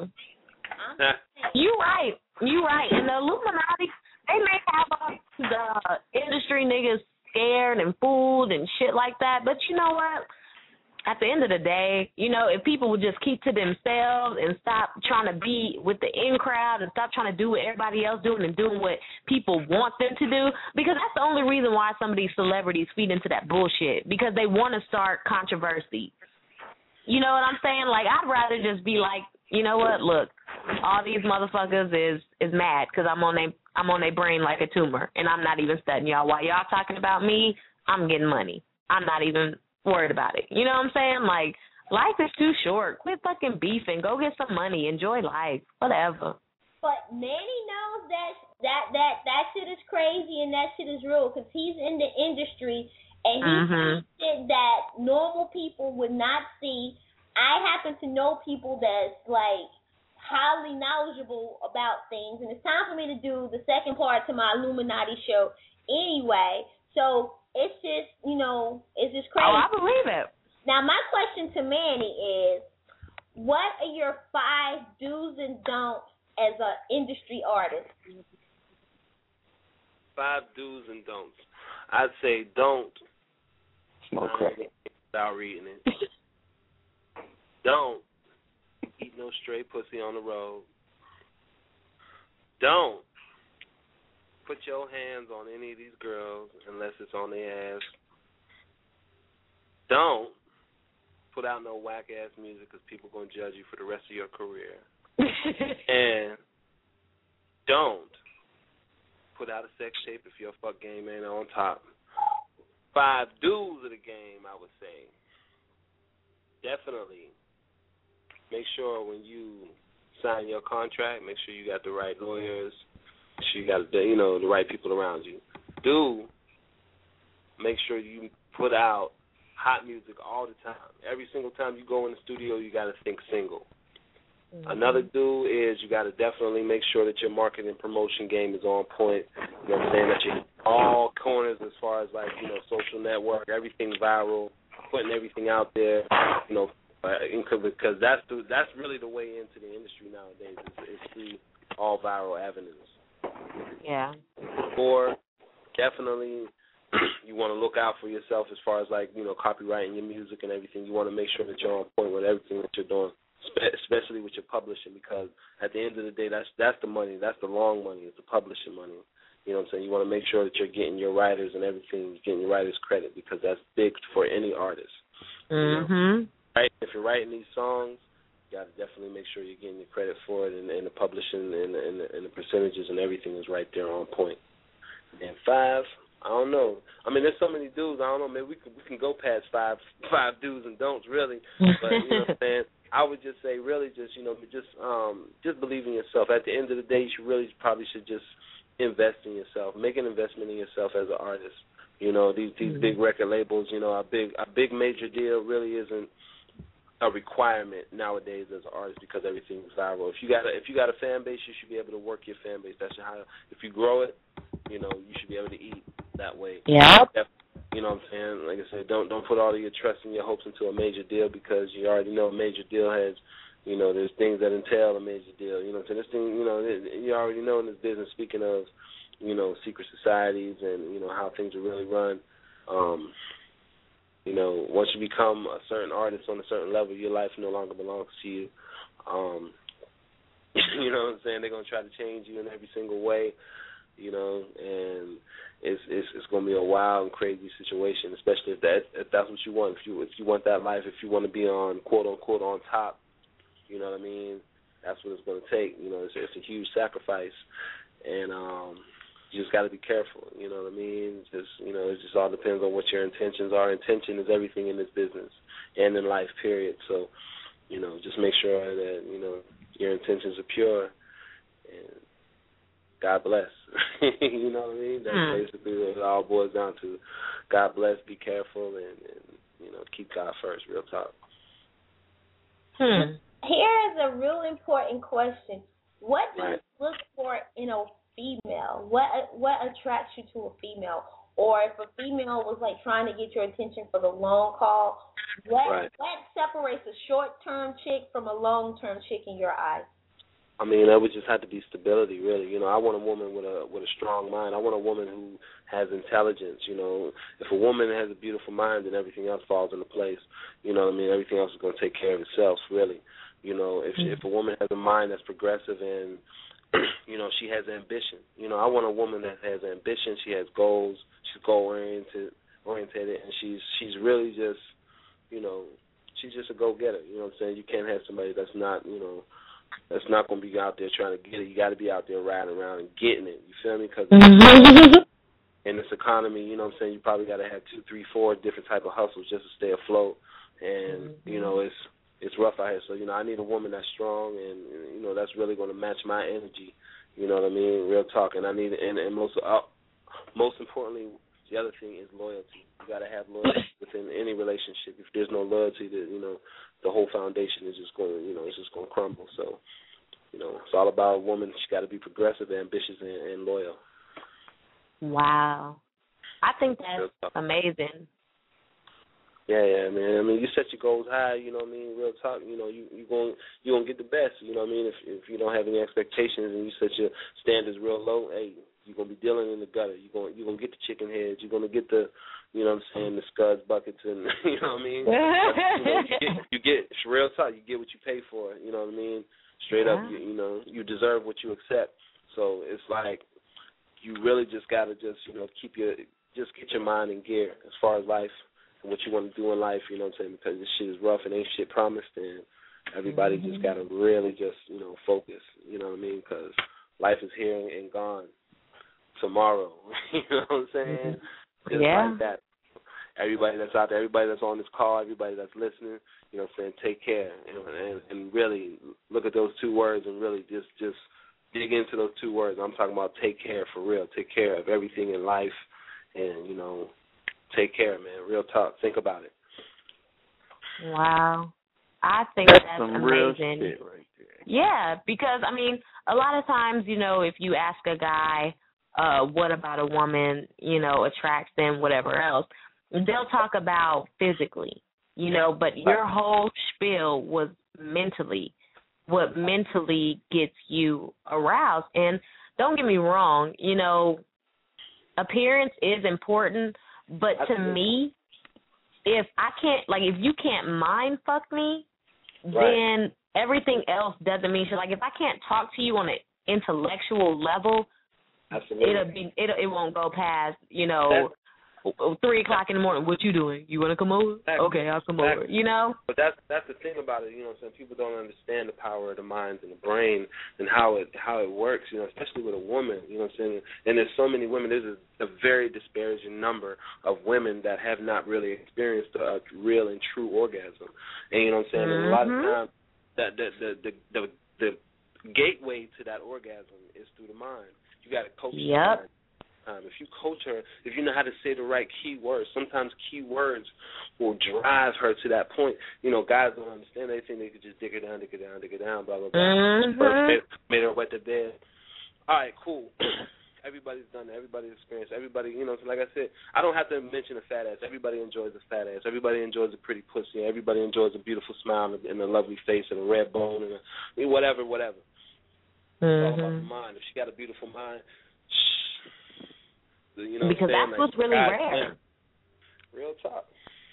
You right. You right. And the Illuminati, they may have uh, the industry niggas scared and fooled and shit like that. But you know what? At the end of the day, you know, if people would just keep to themselves and stop trying to be with the in crowd and stop trying to do what everybody else doing and doing what people want them to do, because that's the only reason why some of these celebrities feed into that bullshit, because they want to start controversy. You know what I'm saying? Like, I'd rather just be like, you know what? Look, all these motherfuckers is is mad because I'm on they I'm on their brain like a tumor, and I'm not even studying y'all. While y'all talking about me, I'm getting money. I'm not even worried about it. You know what I'm saying? Like, life is too short. Quit fucking beefing. Go get some money. Enjoy life. Whatever. But Manny knows that that that that shit is crazy and that shit is real because he's in the industry and he Mhm. sees shit that normal people would not see. I happen to know people that's like highly knowledgeable about things, and it's time for me to do the second part to my Illuminati show anyway. So it's just, you know, it's just crazy. Oh, I believe it. Now, my question to Manny is, what are your five do's and don'ts as an industry artist? Five do's and don'ts. I'd say don't Smoke crack. without reading it. Don't eat no stray pussy on the road. Don't put your hands on any of these girls unless it's on their ass. Don't put out no whack ass music because people gonna judge you for the rest of your career. And don't put out a sex tape if your fuck game ain't on top. Five do's of the game, I would say. Definitely make sure when you sign your contract, make sure you got the right lawyers, make sure you got the, you know, the right people around you. Do make sure you put out hot music all the time. Every single time you go in the studio, you got to think single. Mm-hmm. Another do is you got to definitely make sure that your marketing and promotion game is on point. You know what I'm saying? That your all corners as far as like, you know, social network, everything viral, putting everything out there, you know, uh, because that's the, that's really the way into the industry nowadays is, is through all viral avenues. Yeah. Or definitely you want to look out for yourself as far as like, you know, copywriting your music and everything. You want to make sure that you're on point with everything that you're doing, especially with your publishing, because at the end of the day, that's that's the money. That's the long money. It's the publishing money. You know what I'm saying? You want to make sure that you're getting your writers and everything, you're getting your writers credit, because that's big for any artist. Mm-hmm. You know? Right? If you're writing these songs, you got to definitely make sure you're getting your credit for it, and, and the publishing and, and, the, and the percentages and everything is right there on point. And five, I don't know. I mean, there's so many dudes. I don't know. Maybe we can we can go past five five do's and don'ts, really. But you know what I'm saying? I would just say, really, just you know, just um, just believe in yourself. At the end of the day, you should really probably should just invest in yourself. Make an investment in yourself as an artist. You know, these these mm-hmm. big record labels. You know, a big a big major deal really isn't a requirement nowadays as an artist, because everything is viral. If you got a, if you got a fan base, you should be able to work your fan base. That's how. If you grow it, you know, you should be able to eat that way. Yeah. You know what I'm saying? Like I said, don't don't put all of your trust and your hopes into a major deal, because you already know a major deal has, you know, there's things that entail a major deal. You know, so this thing, you know, you already know in this business. Speaking of, you know, secret societies and you know how things are really run. Um, you know, once you become a certain artist on a certain level, your life no longer belongs to you. Um, you know what I'm saying? They're gonna try to change you in every single way. You know, and it's it's it's going to be a wild and crazy situation, especially if that if that's what you want. If you if you want that life, if you want to be on quote unquote on top, you know what I mean. That's what it's going to take. You know, it's, it's a huge sacrifice, and um, you just got to be careful. You know what I mean. It's just you know, it just all depends on what your intentions are. Intention is everything in this business and in life. Period. So, you know, just make sure that you know your intentions are pure, and God bless. You know what I mean? That's mm. basically what it all boils down to. God bless, be careful, and, and you know, keep God first, real talk. Hmm. Here is a real important question. What do right. you look for in a female? What what attracts you to a female? Or if a female was like trying to get your attention for the long haul, what right. what separates a short-term chick from a long-term chick in your eyes? I mean, that would just have to be stability, really. You know, I want a woman with a with a strong mind. I want a woman who has intelligence. You know, if a woman has a beautiful mind, then everything else falls into place. You know what I mean? Everything else is going to take care of itself, really. You know, if mm-hmm. if a woman has a mind that's progressive and, you know, she has ambition. You know, I want a woman that has ambition. She has goals. She's goal-oriented, oriented, and she's she's really just, you know, she's just a go-getter. You know what I'm saying? You can't have somebody that's not, you know, that's not going to be out there trying to get it. You got to be out there riding around and getting it. You feel me? Because in this economy, you know what I'm saying, you probably got to have two, three, four different type of hustles just to stay afloat. And, you know, it's it's rough out here. So, you know, I need a woman that's strong and, you know, that's really going to match my energy. You know what I mean? Real talk. And I need, and, and most, uh, most importantly, the other thing is loyalty. You got to have loyalty within any relationship. If there's no loyalty, that you know, the whole foundation is just going, you know, it's just going to crumble. So, you know, it's all about a woman. She got to be progressive, ambitious, and, and loyal. Wow, I think that's amazing. Yeah, yeah, man. I mean, you set your goals high. You know what I mean? Real talk. You know, you you going you gonna get the best. You know what I mean? If if you don't have any expectations and you set your standards real low, hey, you're gonna be dealing in the gutter. You're gonna you're gonna get the chicken heads. You're gonna get the, you know what I'm saying, the scuds buckets, and you know what I mean. you, know, you get you get it's real talk. You get what you pay for. You know what I mean? Straight yeah. up, you, you know, you deserve what you accept. So it's like you really just gotta just you know keep your just get your mind in gear as far as life. What you want to do in life, you know what I'm saying, because this shit is rough and ain't shit promised, and everybody mm-hmm. just got to really just, you know, focus, you know what I mean, because life is here and gone tomorrow, you know what I'm saying, mm-hmm. just yeah. like that. Everybody that's out there, everybody that's on this call, everybody that's listening, you know what I'm saying, take care, and, and, and really look at those two words and really just, just dig into those two words. I'm talking about take care for real, take care of everything in life, and, you know, take care, man. Real talk. Think about it. Wow. I think that's, that's some amazing. Real shit right there. Yeah, because, I mean, a lot of times, you know, if you ask a guy, uh, what about a woman, you know, attracts them, whatever else. They'll talk about physically, you know, but your whole spiel was mentally, what mentally gets you aroused. And don't get me wrong, you know, appearance is important, but to me, if I can't, like, if you can't mind fuck me, right, then everything else doesn't mean shit. Like, if I can't talk to you on an intellectual level, Absolutely. it'll be, it'll, it won't go past, you know, that's, three o'clock in the morning. What you doing? You want to come over? Exactly. Okay, I'll come exactly. over. You know? But that's that's the thing about it, you know what I'm saying? People don't understand the power of the mind and the brain and how it how it works, you know, especially with a woman, you know what I'm saying? And there's so many women, there's a, a very disparaging number of women that have not really experienced a real and true orgasm. And you know what I'm saying? Mm-hmm. And a lot of times that the the, the the the gateway to that orgasm is through the mind. You got to coach yep. the mind. Um, if you coach her, if you know how to say the right key words, sometimes key words will drive her to that point. You know, guys don't understand. They think they could just dig her down, dig her down, dig her down, blah, blah, blah. Mm-hmm. Made, made her wet the bed. All right, cool. Everybody's done it. Everybody's experienced. Everybody, you know, so like I said, I don't have to mention a fat ass. Everybody enjoys a fat ass. Everybody enjoys a pretty pussy. Everybody enjoys a beautiful smile and a lovely face and a red bone and a, I mean, whatever, whatever. Mm-hmm. It's all about the mind. If she got a beautiful mind, you know, because that's like, what's really God, rare. Man. Real talk,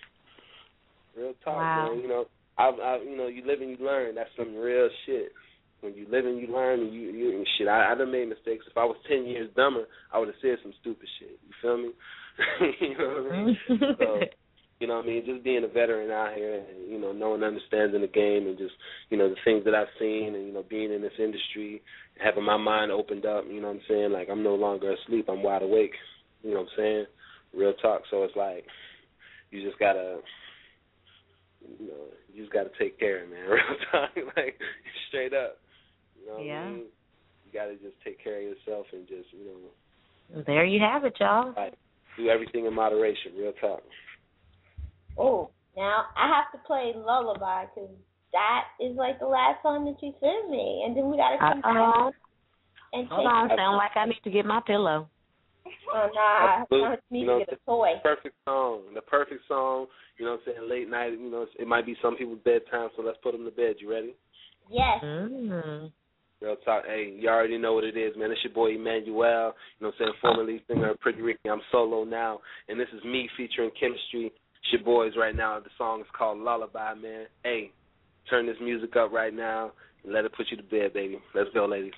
real talk, wow. man. You know, I, I, you know, you live and you learn. That's some real shit. When you live and you learn, and you, you and shit. I, I done made mistakes. If I was ten years dumber, I would have said some stupid shit. You feel me? You know what I mean? So, you know what I mean? Just being a veteran out here, and you know, knowing, understanding the game, and just you know the things that I've seen, and you know, being in this industry, having my mind opened up. You know what I'm saying? Like I'm no longer asleep. I'm wide awake. You know what I'm saying? Real talk. So it's like you just gotta, you know, you just gotta take care, man. Real talk, like straight up. You know what yeah. I mean? You gotta just take care of yourself and just, you know. There you have it, y'all. Like, do everything in moderation. Real talk. Oh, now I have to play Lullaby because that is like the last song that you sent me, and then we gotta come Uh-oh. back and Hold take on, it. sound like I need to get my pillow. Oh, nah, I need you know, to get a toy. The perfect song. The perfect song, you know what I'm saying, late night, you know, it might be some people's bedtime, so let's put them to bed. You ready? Yes. Mm-hmm. Real talk. Hey, you already know what it is, man. It's your boy Emmanuel, you know what I'm saying, formerly singer of Pretty Ricky. I'm solo now, and this is me featuring Chemistry. It's your boys right now. The song is called Lullaby, man. Hey, turn this music up right now and let it put you to bed, baby. Let's go, ladies.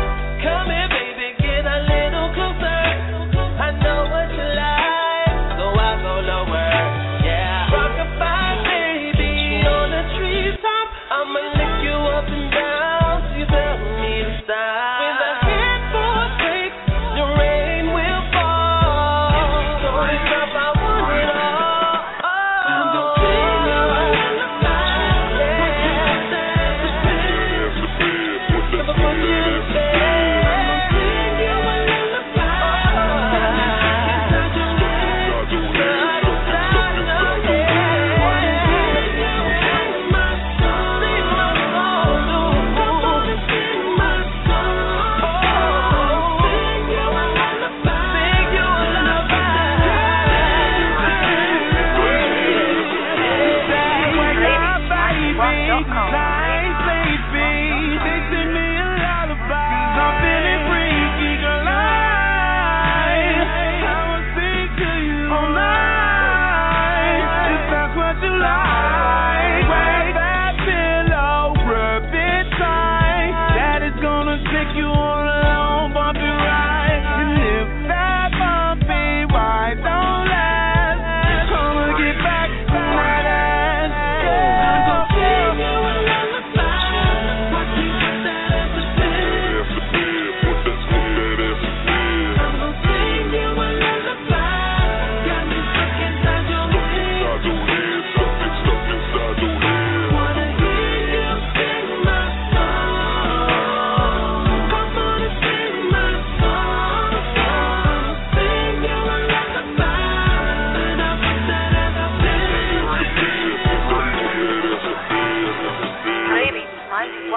Come here, baby, get a little closer. I know what you like, so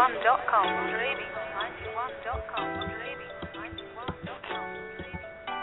ninety-one dot com, baby. ninety-one dot com, baby. ninety-one dot com, baby.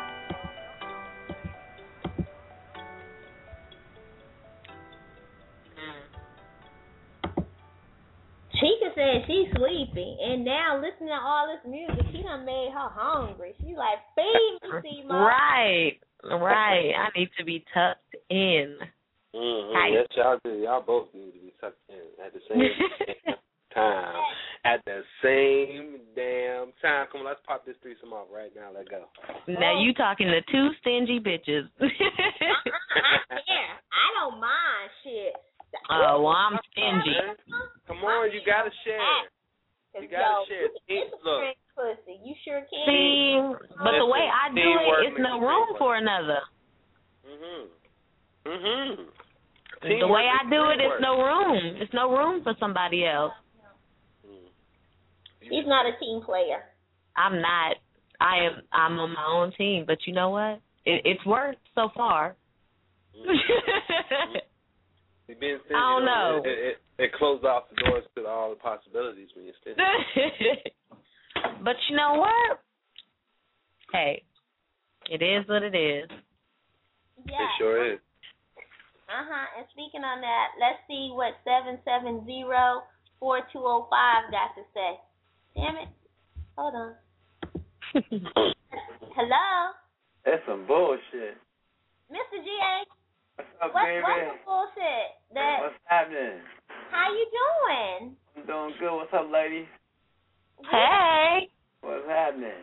Chica said she's sleepy, and now listening to all this music, she done made her hungry. She's like, feed me, Seymour. Right, right. I need to be tucked in. Mm-hmm. Yes, y'all do. Y'all both need to be tucked in at the same time. At the same damn time. Come on, let's pop this threesome off right now. Let's go. Now you talking to two stingy bitches. Yeah, I don't mind shit. Oh, well, I'm stingy. Come on, you gotta share. You gotta Yo, share. It's a Look. pussy. You sure can. See, but the way I do it, it's no room for another. Mhm. Mhm. The way I do it, it's no room. It's no room for somebody else. He's not a team player. I'm not. I am. I'm on my own team. But you know what? It, it's worked so far. Being stingy, I don't know. It, it, it closed off the doors to all the possibilities when you're stingy. But you know what? Hey, it is what it is. Yeah. It sure is. Uh-huh. And speaking on that, let's see what seven seven zero four two zero five got to say. Damn it. Hold on. Hello? That's some bullshit. Mister G A. What's up, what, baby? What's the bullshit? That, What's happening? how you doing? I'm doing good. What's up, lady? Hey. What's happening?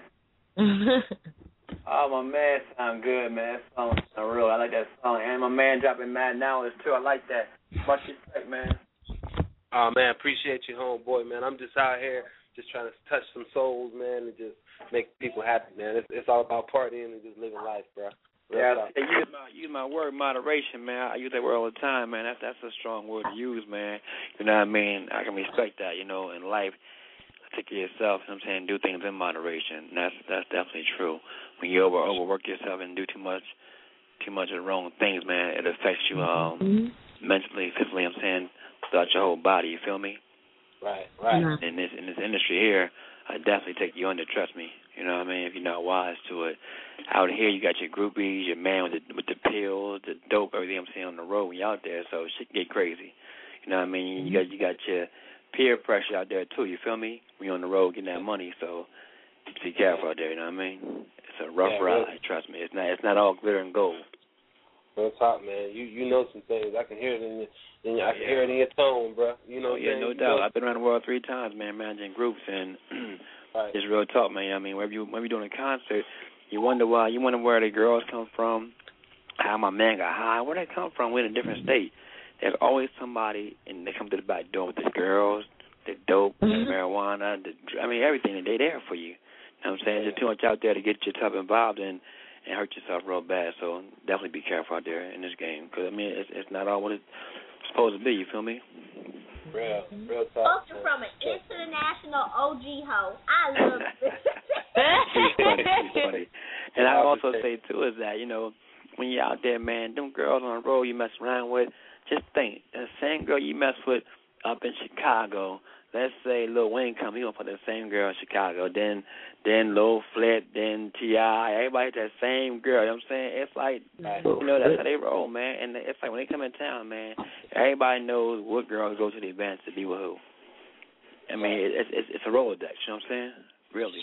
Oh, my man sound good, man. That song sound real. I like that song. And my man dropping Mad Now is too. I like that. Much respect, man. Oh, man, appreciate you, homeboy, man. I'm just out here just trying to touch some souls, man, and just make people happy, man. It's, it's all about partying and just living life, bro. Real Yeah, talk. I use my use my word moderation, man. I use that word all the time, man. That's that's a strong word to use, man. You know what I mean? I can respect that, you know, in life. Take care of yourself, you know what I'm saying, do things in moderation. And that's that's definitely true. When you over overwork yourself and do too much too much of the wrong things, man, it affects you um mm-hmm. mentally, physically, I'm saying, throughout your whole body, you feel me? Right, right. Mm-hmm. In this in this industry here, I definitely take you under, trust me. You know what I mean? If you're not wise to it. Out here, you got your groupies, your man with the, with the pills, the dope, everything I'm saying on the road when you out there, so shit get crazy. You know what I mean? You got you got your peer pressure out there, too, you feel me? When you're on the road getting that money, so be careful out there, you know what I mean? It's a rough yeah, ride, really. Trust me. It's not it's not all glitter and gold. Real talk, man. You you know some things. I can hear it in your, in your I can hear it in your tone, bro. You know oh, yeah, no you doubt. know? I've been around the world three times, man, managing groups, and right. it's real talk, man. I mean, whenever you whenever you're doing a concert, you wonder why, you wonder where the girls come from, how my man got high, where they come from. We're in a different state. There's always somebody, and they come to the back door with the girls, the dope, mm-hmm. the marijuana, the, I mean, everything. They're there for you. You know what I'm saying? There's too much out there to get yourself involved in and hurt yourself real bad. So definitely be careful out there in this game. Because, I mean, it's, it's not all what it's supposed to be. You feel me? Real, real talk. Spoken from an international O G hoe. I love this. funny, funny. And I also say, too, is that, you know, when you're out there, man, them girls on the road you mess around with, just think, the same girl you mess with up in Chicago, let's say Lil Wayne come, he gonna put the same girl in Chicago, then then Lil Flip, then T I, everybody that same girl, you know what I'm saying? It's like, you know, that's how they roll, man. And it's like when they come in town, man, everybody knows what girls go to the events to be with who. I mean, it's it's, it's a Rolodex, you know what I'm saying? Really.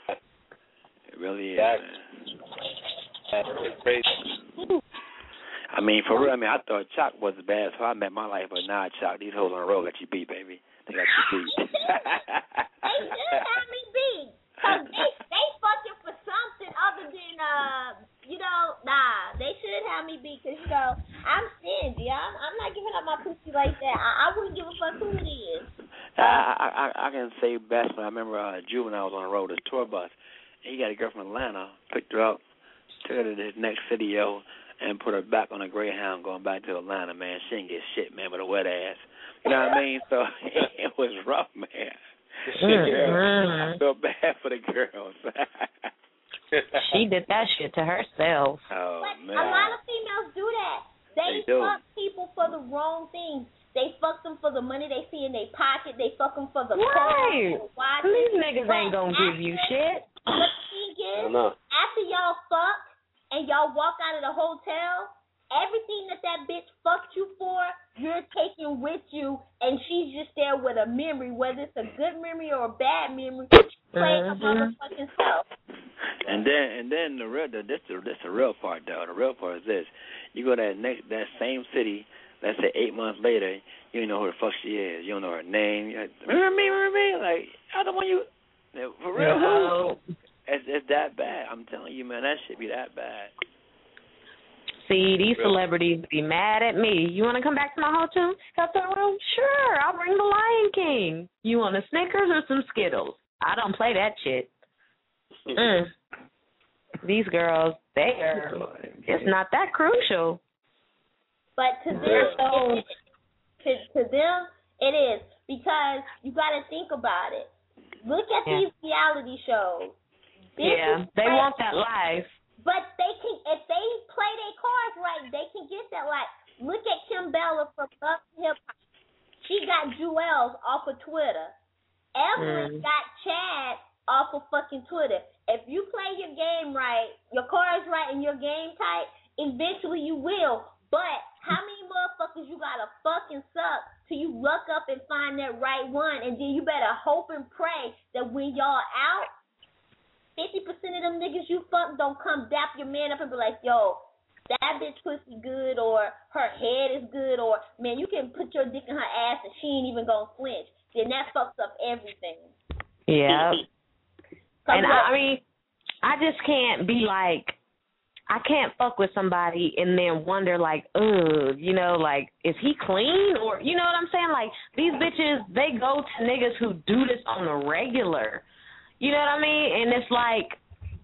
It really is, that's, man. That's crazy. I mean, for real, I mean, I thought Chalk was bad, so I met my life, but nah, Chalk, these hoes on the road got you beat, baby. They got you beat. They should have me beat. Because they, they fucking for something other than, uh, you know, nah, they should have me beat because, you know, I'm stingy. I'm, I'm not giving up my pussy like that. I, I wouldn't give a fuck who it is. I, I, I, I can say best when I remember uh, Juvenile was on the road, his tour bus. He got a girl from Atlanta, picked her up, took her to the next city, yo, and put her back on a Greyhound going back to Atlanta, man. She didn't get shit, man, with a wet ass. You know what I mean? So it was rough, man. Mm-hmm. I feel bad for the girls. She did that shit to herself. Oh, but man. a lot of females do that. They, they do. fuck people for the wrong things. They fuck them for the money they see in their pocket. They fuck them for the right. cars. These niggas ain't gonna give you shit. But the thing is, after y'all fuck and y'all walk out of the hotel, everything that that bitch fucked you for, you're taking with you, and she's just there with a memory, whether it's a good memory or a bad memory. Playing Mm-hmm. her motherfucking self. And then and then the real the, this the this the real part though. The real part is this: you go to that next that same city, let's say eight months later, you don't know who the fuck she is. You don't know her name. You're like, remember me? Remember me? Like I don't want you. For real, No. it's it's that bad. I'm telling you, man, that shit be that bad. See, these celebrities be mad at me. You want to come back to my hotel? Hotel room? Sure, I'll bring the Lion King. You want a Snickers or some Skittles? I don't play that shit. Mm. These girls, they are, it's not that crucial. But to them, so, it, to, to them, it is. Because you got to think about it. Look at yeah. these reality shows. This yeah, they play, want that life. But they can, if they play their cards right, they can get that life. Look at Kim Bella from Love and Hip Hop. She got Jewels off of Twitter. Evelyn mm. got Chad off of fucking Twitter. If you play your game right, your cards right, and your game tight, eventually you will. But how many motherfuckers you gotta fucking suck till you luck up and find that right one, and then you better hope and pray that when y'all out, fifty percent of them niggas you fuck don't come dap your man up and be like, yo, that bitch pussy good, or her head is good, or, man, you can put your dick in her ass and she ain't even gonna flinch. Then that fucks up everything. Yeah. And I, I mean, I just can't be like, I can't fuck with somebody and then wonder like, ugh, you know, like, is he clean? Or, you know what I'm saying? Like, these bitches, they go to niggas who do this on a regular. You know what I mean? And it's like,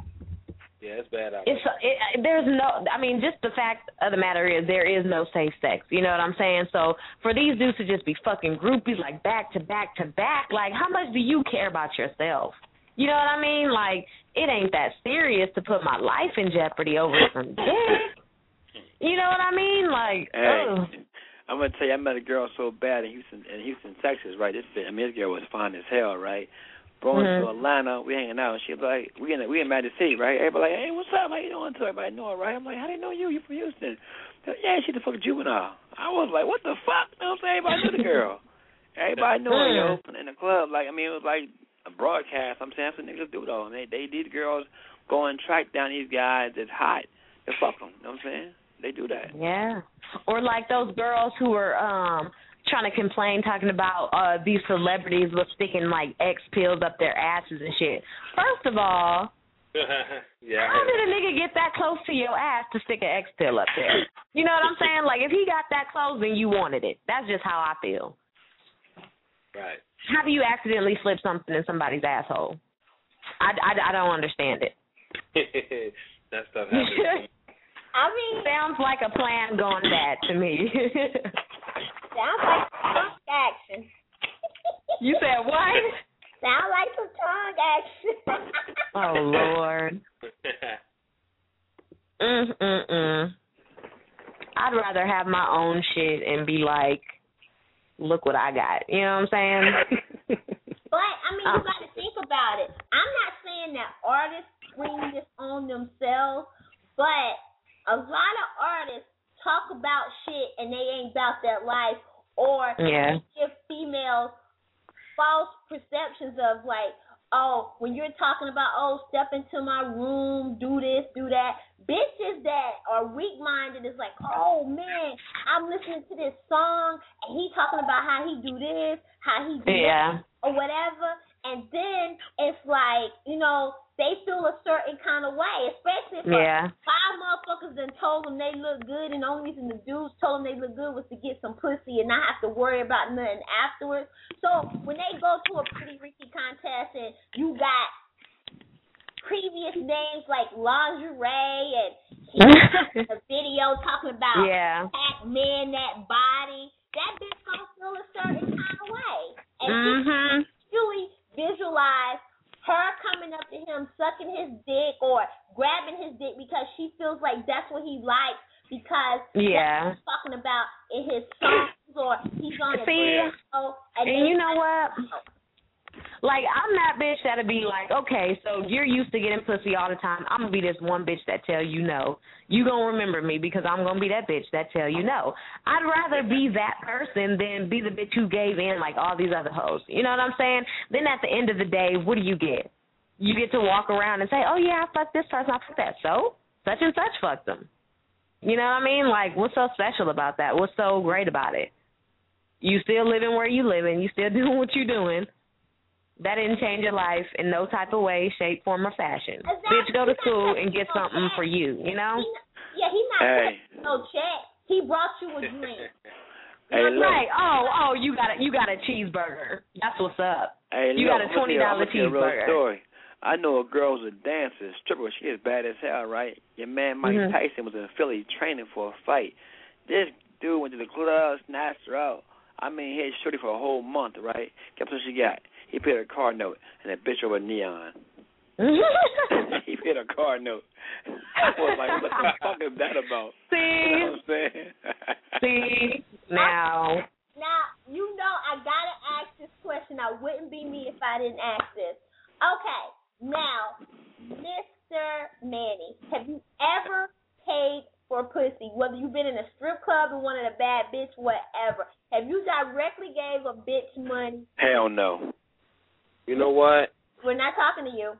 yeah, it's bad out it's it, there's no, I mean, just the fact of the matter is there is no safe sex. You know what I'm saying? So for these dudes to just be fucking groupies like back to back to back, like, how much do you care about yourself? You know what I mean? Like, it ain't that serious to put my life in jeopardy over some dick. You know what I mean? Like, hey, ugh. I'm gonna tell you, I met a girl so bad in Houston, in Houston, Texas, right? This, I mean, this girl was fine as hell, right? Going mm-hmm. to Atlanta, we hanging out, and she was like, we in we in Magic City, right? Everybody like, hey, what's up? How you doing? To everybody know her, right? I'm like, how do you know you? You from Houston? Like, yeah, she's the fucking juvenile. I was like, what the fuck? You know what I'm saying? Everybody knew the girl. Everybody knew her, yo, in the club. Like, I mean, it was like a broadcast. I'm saying that's what niggas do, though. I mean, they these girls go and track down these guys that's hot and fuck them. You know what I'm saying? They do that. Yeah. Or like those girls who are um trying to complain, talking about uh these celebrities with sticking like X pills up their asses and shit. First of all, yeah, how did a nigga get that close to your ass to stick an X pill up there? You know what I'm saying? Like, if he got that close, then you wanted it. That's just how I feel. Right. How do you accidentally slip something in somebody's asshole? I, I, I don't understand it. That stuff happens. I mean, sounds like a plan gone bad to me. Sounds like tongue action. You said what? Sounds like some tongue action. Oh, Lord. mm, mm, mm. I'd rather have my own shit and be like, look what I got. You know what I'm saying? But, I mean, you got to think about it. I'm not saying that artists bring this on themselves, but a lot of artists talk about shit and they ain't about that life, or yeah. give females false perceptions of like, oh, when you're talking about, oh, step into my room, do this, do that. Bitches that are weak-minded is like, oh, man, I'm listening to this song, and he talking about how he do this, how he do yeah. that, or whatever. And then it's like, you know, they feel a certain kind of way, especially if yeah. five motherfuckers done told them they look good, and the only reason the dudes told them they look good was to get some pussy and not have to worry about nothing afterwards. So when they go to a Pretty Ricky contest and you got previous names like Lingerie and he a video talking about yeah. Pac-Man, that body, that bitch gonna feel a certain kind of way. And mm-hmm. she really visualize her coming up to him, sucking his dick or grabbing his dick because she feels like that's what he likes because Yeah. He's talking about in his songs or he's on a See, video. And, and you know what? Like, I'm that bitch that'll be like, okay, so you're used to getting pussy all the time. I'm going to be this one bitch that tell you no. You going to remember me because I'm going to be that bitch that tell you no. I'd rather be that person than be the bitch who gave in like all these other hoes. You know what I'm saying? Then at the end of the day, what do you get? You get to walk around and say, oh, yeah, I fucked this person, I fucked that. So, such and such fucked them. You know what I mean? Like, what's so special about that? What's so great about it? You still living where you living. You still doing what you doing. That didn't change your life in no type of way, shape, form, or fashion. Exactly. Bitch, go to school and get something for you, you know? He, yeah, he's not hey. no check. He brought you a drink. Hey, look. Right. Oh, oh, you got a, you got a cheeseburger. That's what's up. Hey, you look, got a twenty dollars cheeseburger. Story. I know a girl who's a dancer, stripper. She is bad as hell, right? Your man Mike mm-hmm. Tyson was in Philly training for a fight. This dude went to the club, snatched her out. I mean, he had shorty for a whole month, right? Guess what she got? He paid her a car note and a bitch over neon. He paid her car note. I was like, what the fuck is that about? See? You know what I'm saying? See? Now. Now, you know I got to ask this question. I wouldn't be me if I didn't ask this. Okay. Now, Mister Manny, have you ever paid for pussy? Whether you've been in a strip club or one of the bad bitch, whatever. Have you directly gave a bitch money? Hell no. You know what? We're not talking to you.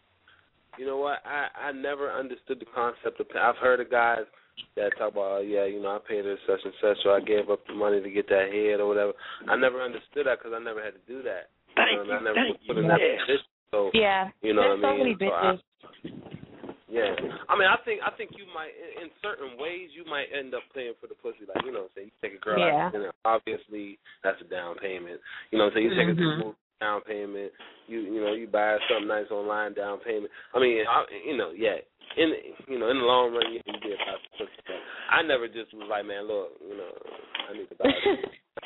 You know what? I, I never understood the concept of. I've heard of guys that talk about, oh, yeah, you know, I paid her such and such, so I gave up the money to get that head or whatever. I never understood that because I never had to do that. Thank you know, you. I never Thank was put you. in that Yeah. position. So, yeah. You know There's what I so mean? many bitches. So I, yeah. I mean, I think I think you might, in, in certain ways, you might end up paying for the pussy. Like, you know what I'm saying? You take a girl yeah. out, you know, obviously that's a down payment. You know what I'm saying? You take mm-hmm. a down payment. You you know, you buy something nice online, down payment. I mean, I, you know, yeah. In you know, in the long run, you can get about the pussy. But I never just was like, man, look, you know, I need to buy this.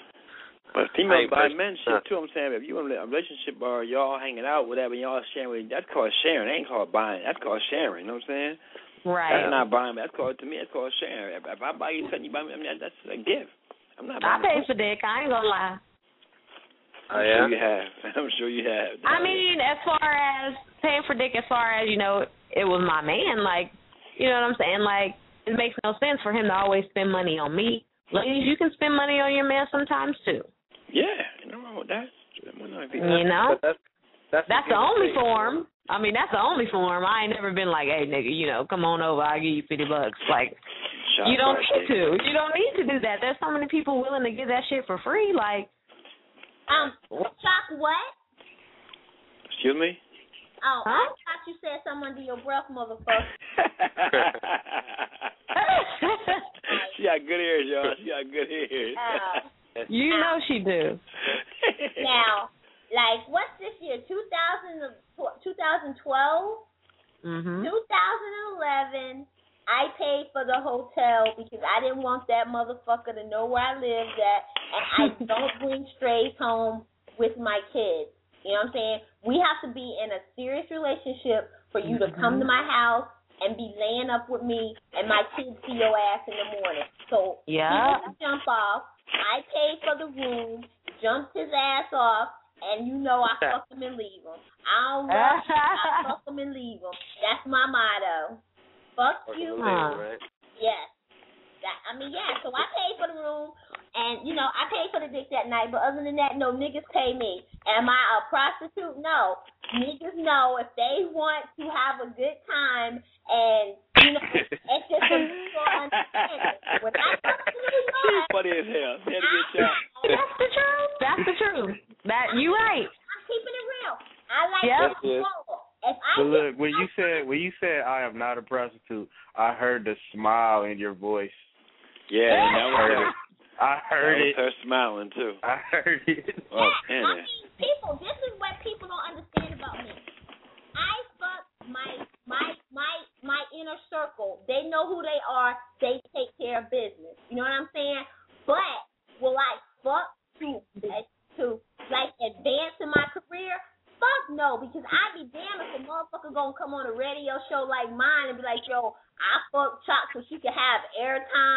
But females buy men shit too. I'm saying, if you in a relationship or y'all hanging out, whatever, y'all sharing, that's called sharing. It ain't called buying. That's called sharing. You know what I'm saying? Right. That's not buying. That's called, to me, that's called sharing. If, if I buy you something, you buy me, I mean, that's a gift. I'm not I buying. I pay for dick. I ain't gonna lie. I'm oh, yeah? sure you have. I'm sure you have. I mean, as far as paying for dick, as far as, you know, it was my man. Like, you know what I'm saying? Like, it makes no sense for him to always spend money on me. Ladies, you can spend money on your man sometimes too. Yeah, no wrong with that. You know, that's that's, that's the only form. I mean, that's the only form. I ain't never been like, hey, nigga, you know, come on over, I'll give you fifty bucks. Like, Shot you don't need to. You don't need to do that. There's so many people willing to give that shit for free. Like, um, Chuck, what? Excuse me? Oh, huh? I thought you said something under your breath, motherfucker. She got good ears, y'all. She got good ears. Uh, You know she do. Now, like, what's this year? two thousand, twenty twelve? Mm-hmm. twenty eleven, I paid for the hotel because I didn't want that motherfucker to know where I lived at, and I don't bring strays home with my kids. You know what I'm saying? We have to be in a serious relationship for you to come to my house and be laying up with me and my kids see your ass in the morning. So yeah. he jump off. I paid for the room, jumped his ass off, and you know I fuck him and leave him. I don't rush, I fuck him and leave him. That's my motto. Fuck you. Huh. Right? Yes. That, I mean, yeah, so I paid for the room, and, you know, I paid for the dick that night, but other than that, no, niggas pay me. Am I a prostitute? No. Niggas know if they want to have a good time, and, you know, it's just a mutual understanding. When I come to New York, funny as hell. She had a good time. That's the truth. That's the truth. That, you right. I'm keeping it real. I like yep. to If I but look, when you said when you said I am not a prostitute, I heard the smile in your voice. Yeah, and that was her. I heard that it. Was her smiling too. I heard it. Oh, yeah, I mean, people. This is what people don't understand about me. I fuck my my my my inner circle. They know who they are. They take care of business. You know what I'm saying? But will I fuck to to like advance in my career? Fuck no, because I'd be damn if a motherfucker gonna come on a radio show like mine and be like, yo, I fuck Choc so she can have airtime. I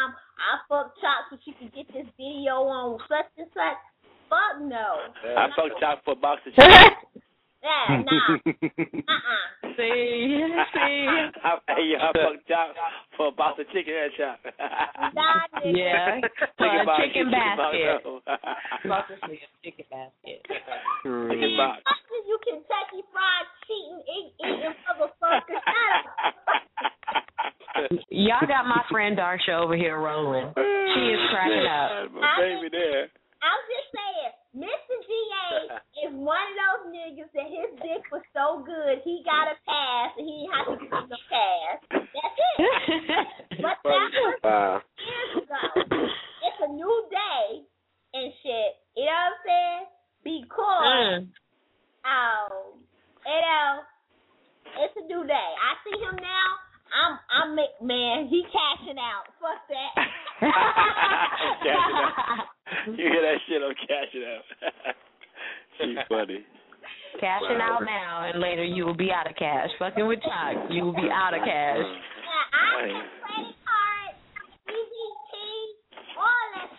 I fucked Choc so she could get this video on such and such. Fuck no. I fucked Choc for a box of chicken. Yeah, nah. Uh-uh. See, see. I, hey, I fucked Choc for a box of chicken and Choc. Nah, nigga. Yeah, for a chicken basket. Box of chicken basket. Chicken box. Fuck is you Kentucky Fried cheating, eat, eating motherfucker. Y'all got my friend Darsha over here rolling. She is cracking up. My baby there. I'm just saying, Mister G A is one of those niggas that his dick was so good he got a pass and he didn't have to give him no pass. That's it. But that was wow. years ago. It's a new day and shit. You know what I'm saying? Because, Mm. um, you know, it's a new day. I see him now. I'm, I'm, man, he cashing out. Fuck that. Cashing out. You hear that shit? I'm cashing out. She funny. Cashing out now, and later you will be out of cash. Fucking with Choc, you will be out of cash. Yeah, I have credit card, C G P, all that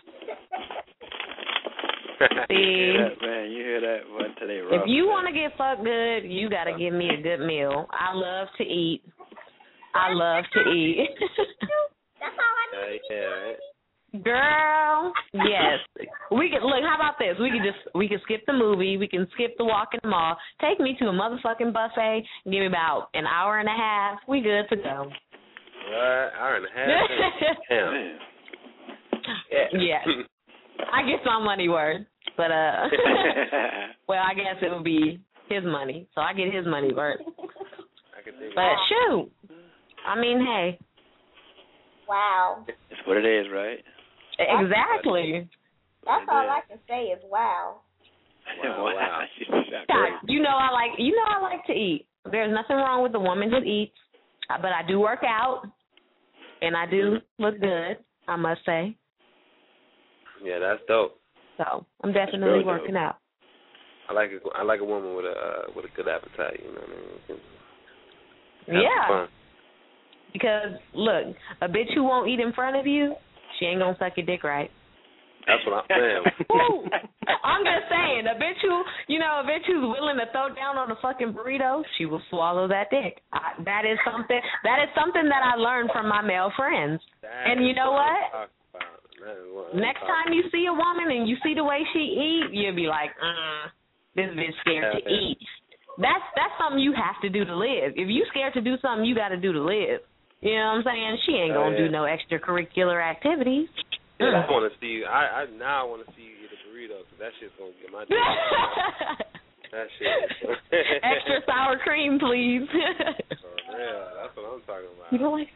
shit. See? You hear that, man? You hear that? One today, If you want to get fucked good, you got to give me a good meal. I love to eat. I love to eat. That's all I Uh, yeah, right. Girl, yes. We can look. How about this? We can just we can skip the movie. We can skip the walk in the mall. Take me to a motherfucking buffet. Give me about an hour and a half. We good to go. What? Hour and a half? Damn. Yeah. Yeah. I get my money worth, but uh, well, I guess it would be his money, so I get his money worth. I can think But shoot, I mean, hey. Wow. It's what it is, right? Exactly. That's all I can say is wow. Wow, wow. God, you know I like you know I like to eat. There's nothing wrong with a woman who eats, uh, but I do work out, and I do look good, I must say. Yeah, that's dope. So I'm definitely dope. working out. I like a, I like a woman with a uh, with a good appetite. You know what I mean? Have Yeah. fun. Because look, a bitch who won't eat in front of you, she ain't gonna suck your dick right. That's what I'm saying. Ooh, I'm just saying, a bitch who, you know, a bitch who's willing to throw down on a fucking burrito, she will swallow that dick. I, that is something. That is something that I learned from my male friends. That And you know what? what? Next time you see a woman and you see the way she eat, you'll be like, uh, this bitch scared to eat. That's that's something you have to do to live. If you scared to do something, you got to do to live. You know what I'm saying? She ain't gonna Oh, yeah. do no extracurricular activities. Yeah, I want to see you. I, I now I want to see you eat a burrito because that shit's gonna get my dick. That shit. Extra sour cream, please. For real, that's what I'm talking about. You don't like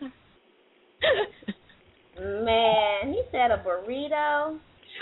that? Man, he said a burrito.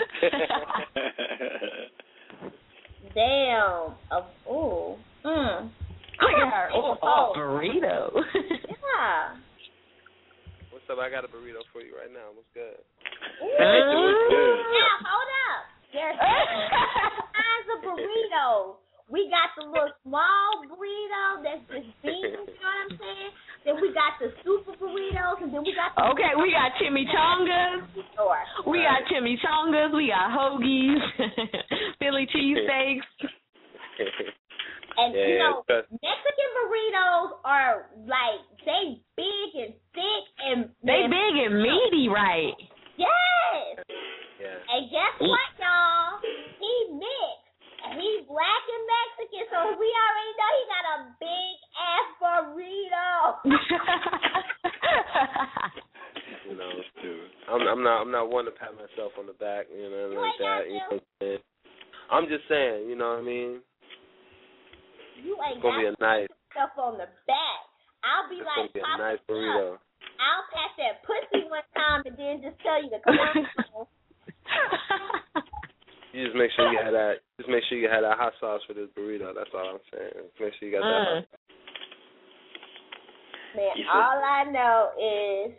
Damn. A, ooh. Mm. Look at her. Oh, oh, burrito. Yeah. What's up? I got a burrito for you right now. What's good? Ooh. Now, hold up. There's all kinds of burritos. We got the little small burrito that's just beans, you know what I'm saying? Then we got the super burritos, and then we got the... Okay, we got chimichangas. We got chimichangas. We got hoagies. Philly cheesesteaks. And, Yeah, you know, yeah, Mexican burritos are, like, they big and thick and... They and- big and meaty, right? Yes. Yeah. And guess what, y'all? He mixed. And he black and Mexican, so we already know he got a big ass burrito. You know, I'm, I'm not I'm not one to pat myself on the back, you know, like that. You know what I'm saying? I'm just saying, you know what I mean? You ain't It's gonna be a nice, stuff on the back. I'll be it's like, gonna be a Papa, nice burrito. I'll pat that pussy one time and then just tell you to come on. You just make sure you had that. Just make sure you had that hot sauce for this burrito. That's all I'm saying. Just make sure you got that. Mm. Hot Man, You all I know is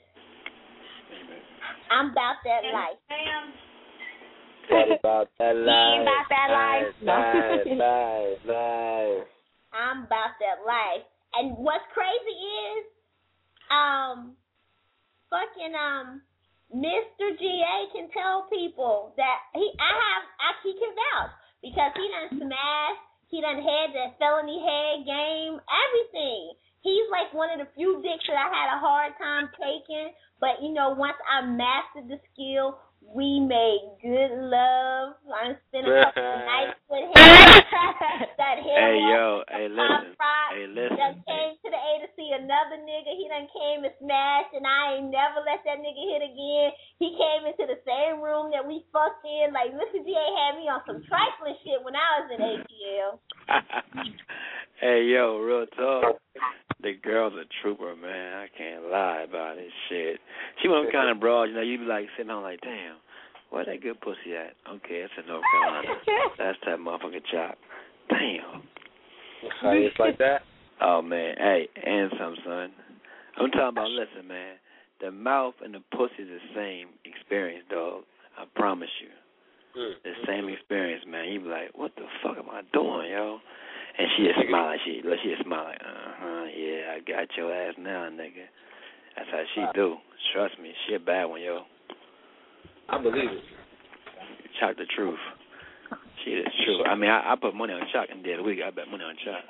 I'm about that life. What about that You life? ain't about that life. Life, life, life. I'm about that life. And what's crazy is, um, fucking, um, Mister G A can tell people that he I have actually can vouch because he done smashed, he done had that felony head game, everything. He's like one of the few dicks that I had a hard time taking, but you know, once I mastered the skill, we made good love. I spent a couple of nights with him. That him hey yo, hey listen, hey listen. Just came to the A to see another nigga. He done came and smashed, and I ain't never let that nigga hit again. He came into the same room that we fucked in. Like Mister G A had me on some trifling shit when I was in A T L. Hey yo, real talk. The girl's a trooper, man. I can't lie about this shit. She one of them kind of broad, you know, you be like sitting on like, damn, where that good pussy at? Okay, it's in North Carolina. That's that motherfucking chop. Damn. It's like that? Oh, man. Hey, and some, son. I'm talking about, listen, man, the mouth and the pussy is the same experience, dog. I promise you. Mm. The same experience, man. You be like, what the fuck am I doing, yo? And she just smile like she, she just smile like, uh-huh, yeah, I got your ass now, nigga. That's how she do. Trust me, she a bad one, yo. I believe it. Chuck the truth. She is true. I mean, I, I put money on Chuck and did a week. I bet money on Chuck.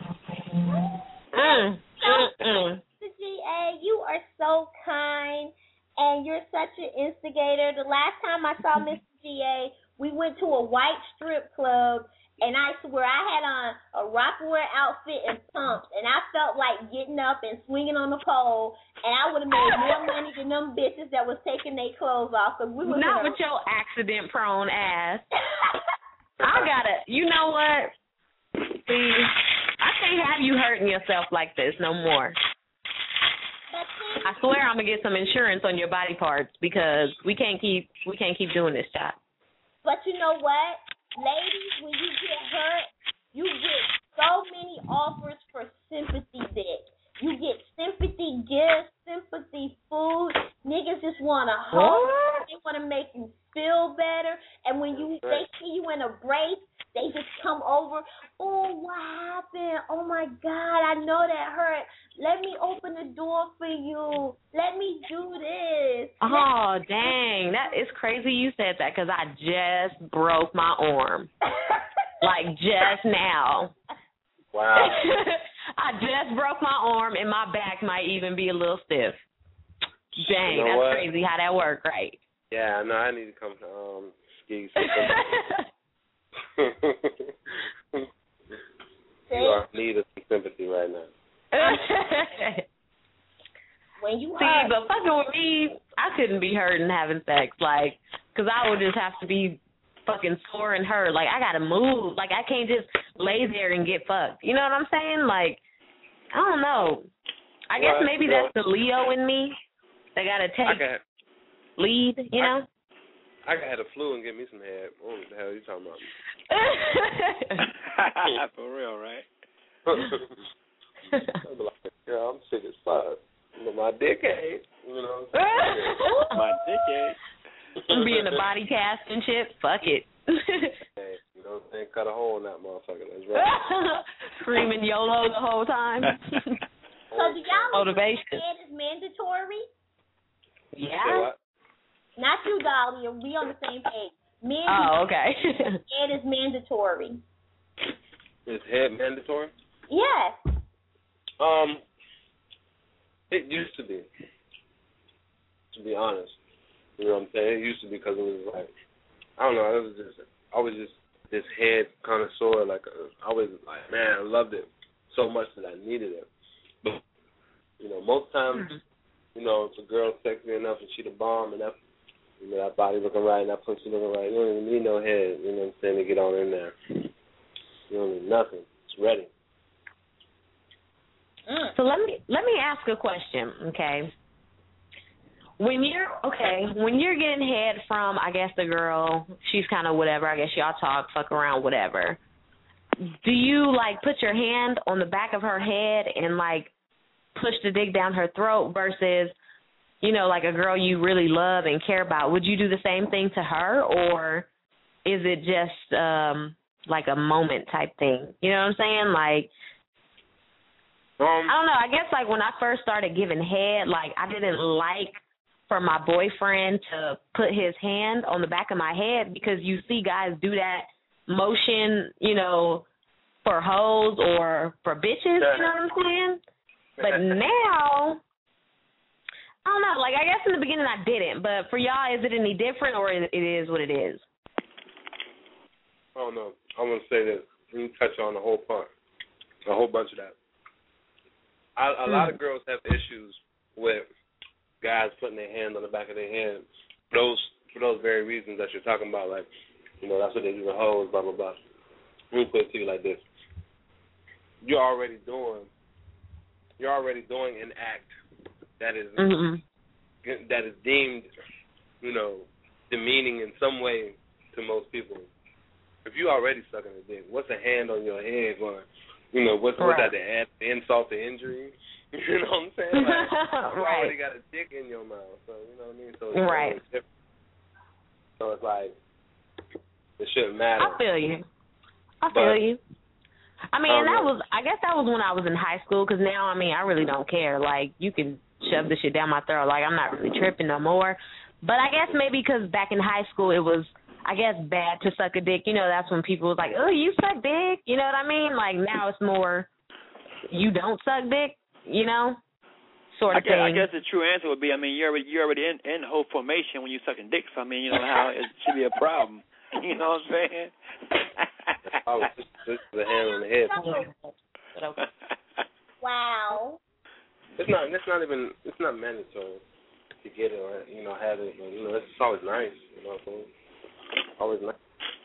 Mm, mm, mm. Mister G A, you are so kind, and you're such an instigator. The last time I saw Mister G A, we went to a white strip club. And I swear I had on a Rockaware outfit and pumps, and I felt like getting up and swinging on the pole, and I would have made more money than them bitches that was taking their clothes off. Cause we was Not with your accident-prone ass. I gotta, you know what? See, I can't have you hurting yourself like this no more. I swear I'm gonna get some insurance on your body parts because we can't keep we can't keep doing this job. But you know what? Ladies, when you get hurt, you get so many offers for sympathy dick. You get sympathy gifts, sympathy food. Niggas just want to hold you. They want to make you feel better. And when you they see you in a brace, they just come over. Oh, what happened? Oh, my God, I know that hurt. Let me open the door for you. Let me do this. Oh, dang. That is crazy you said that because I just broke my arm. Like, just now. Wow. I just broke my arm, and my back might even be a little stiff. Dang, you know that's what? crazy how that worked, right? Yeah, no, I need to come to um, Ski. You are in need of some sympathy right now. When you See, hurt. but fucking with me, I couldn't be hurt and having sex, like, because I would just have to be fucking sore and hurt. Like, I got to move. Like, I can't just lay there and get fucked. You know what I'm saying? Like, I don't know. I guess Well, maybe you know, that's the Leo in me. They got to take can, lead, you I, know? I can have the flu and get me some head. What the hell are you talking about? For real, right? I'll be like, yeah, I'm sick as fuck. But my dick ain't. You know what I'm saying? My dick ain't. Be in a body cast and shit. Fuck it. Hey, you know what I'm saying? Cut a hole in that motherfucker. That's right. Screaming YOLO the whole time. So do y'all Motivation. think that is mandatory? Yeah. Not you, Dolly. We on the same page. Men Oh, okay. It is mandatory. Is head mandatory? Yes. Um, it used to be. To be honest, you know what I'm saying? It used to be because it was like, I don't know. It was just, I was just this head connoisseur. Like, I was like, man, I loved it so much that I needed it. But you know, most times, mm-hmm. you know, if a girl's sexy enough and she the bomb and that, you know, that body looking right and that pussy looking right, you don't even need no head. You know what I'm saying? To get on in there, you don't need nothing. It's ready. So let me let me ask a question, okay? When you're okay, when you're getting head from, I guess the girl, she's kind of whatever. I guess y'all talk, fuck around, whatever. Do you like put your hand on the back of her head and like push the dick down her throat versus, you know, like a girl you really love and care about? Would you do the same thing to her, or is it just um, like a moment type thing? You know what I'm saying? Like. Um, I don't know. I guess, like, when I first started giving head, like, I didn't like for my boyfriend to put his hand on the back of my head, because you see guys do that motion, you know, for hoes or for bitches, you know what I'm saying? But now, I don't know, like, I guess in the beginning I didn't, but for y'all, is it any different, or it is what it is? I don't know. I'm going to say this. Let me touch on the whole part, a whole bunch of that. I, a mm. lot of girls have issues with guys putting their hand on the back of their head. Those for those very reasons that you're talking about, like, you know, that's what they do with hoes, blah, blah, blah. Let me put it to you like this. You're already doing, you're already doing an act that is mm-hmm. that is deemed, you know, demeaning in some way to most people. If you already sucking a dick, what's a hand on your head going? You know, what's, right. what's that, the, add, the insult to injury? You know what I'm saying? Like, you right. already got a dick in your mouth, so you know what I mean? So it's right. different. So it's like, it shouldn't matter. I feel you. I feel but, you. I mean, um, that was, I guess that was when I was in high school, because now, I mean, I really don't care. Like, you can shove the shit down my throat. Like, I'm not really tripping no more. But I guess maybe because back in high school it was, I guess, bad to suck a dick. You know, that's when people was like, oh, you suck dick. You know what I mean? Like, now it's more, you don't suck dick, you know, sort of I guess, thing. I guess the true answer would be, I mean, you're already, you're already in, in whole formation when you're sucking dick. So, I mean, you know how it should be a problem. You know what I'm saying? Oh, just, just the hand on the head. Wow. It's not. It's not even. It's not mandatory to get it or you know have it. But, you know, it's always nice. You know what I'm saying? Always nice.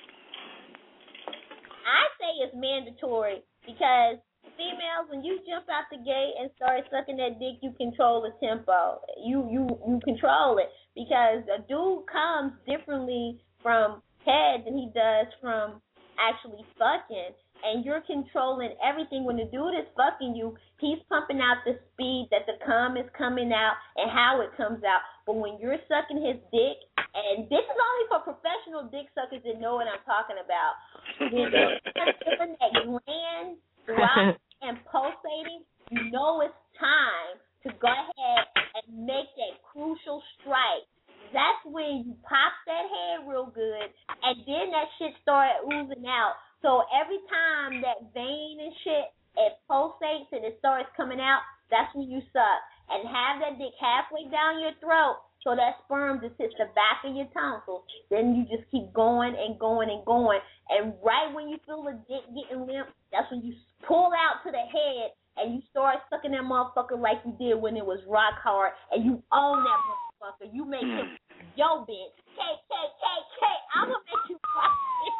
I say it's mandatory because females, when you jump out the gate and start sucking that dick, you control the tempo. You you you control it because a dude comes differently from head than he does from actually fucking, and you're controlling everything. When the dude is fucking you, he's pumping out the speed that the cum is coming out and how it comes out. But when you're sucking his dick, and this is only for professional dick suckers that know what I'm talking about, when you're feeling that gland throbbing and pulsating, you know it's time to go ahead and make that crucial strike. That's when you pop that head real good, and then that shit start oozing out. So every time that vein and shit, it pulsates and it starts coming out, that's when you suck. And have that dick halfway down your throat so that sperm just hits the back of your tonsils. Then you just keep going and going and going. And right when you feel the dick getting limp, that's when you pull out to the head and you start sucking that motherfucker like you did when it was rock hard, and you own that motherfucker. You make him yo bitch. K, K, K, K. I'm going to make you fuck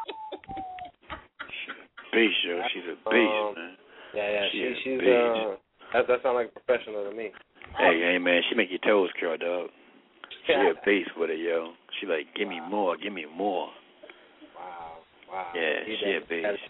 Beast, yo. She's a beast, um, man. Yeah, yeah. She she, she's, beast. uh, that, that sounds like a professional to me. Hey, hey, man. She make your toes curl, dog. She a beast with it, yo. She like, give me more, give me more. Wow, wow. Yeah, he she a beast.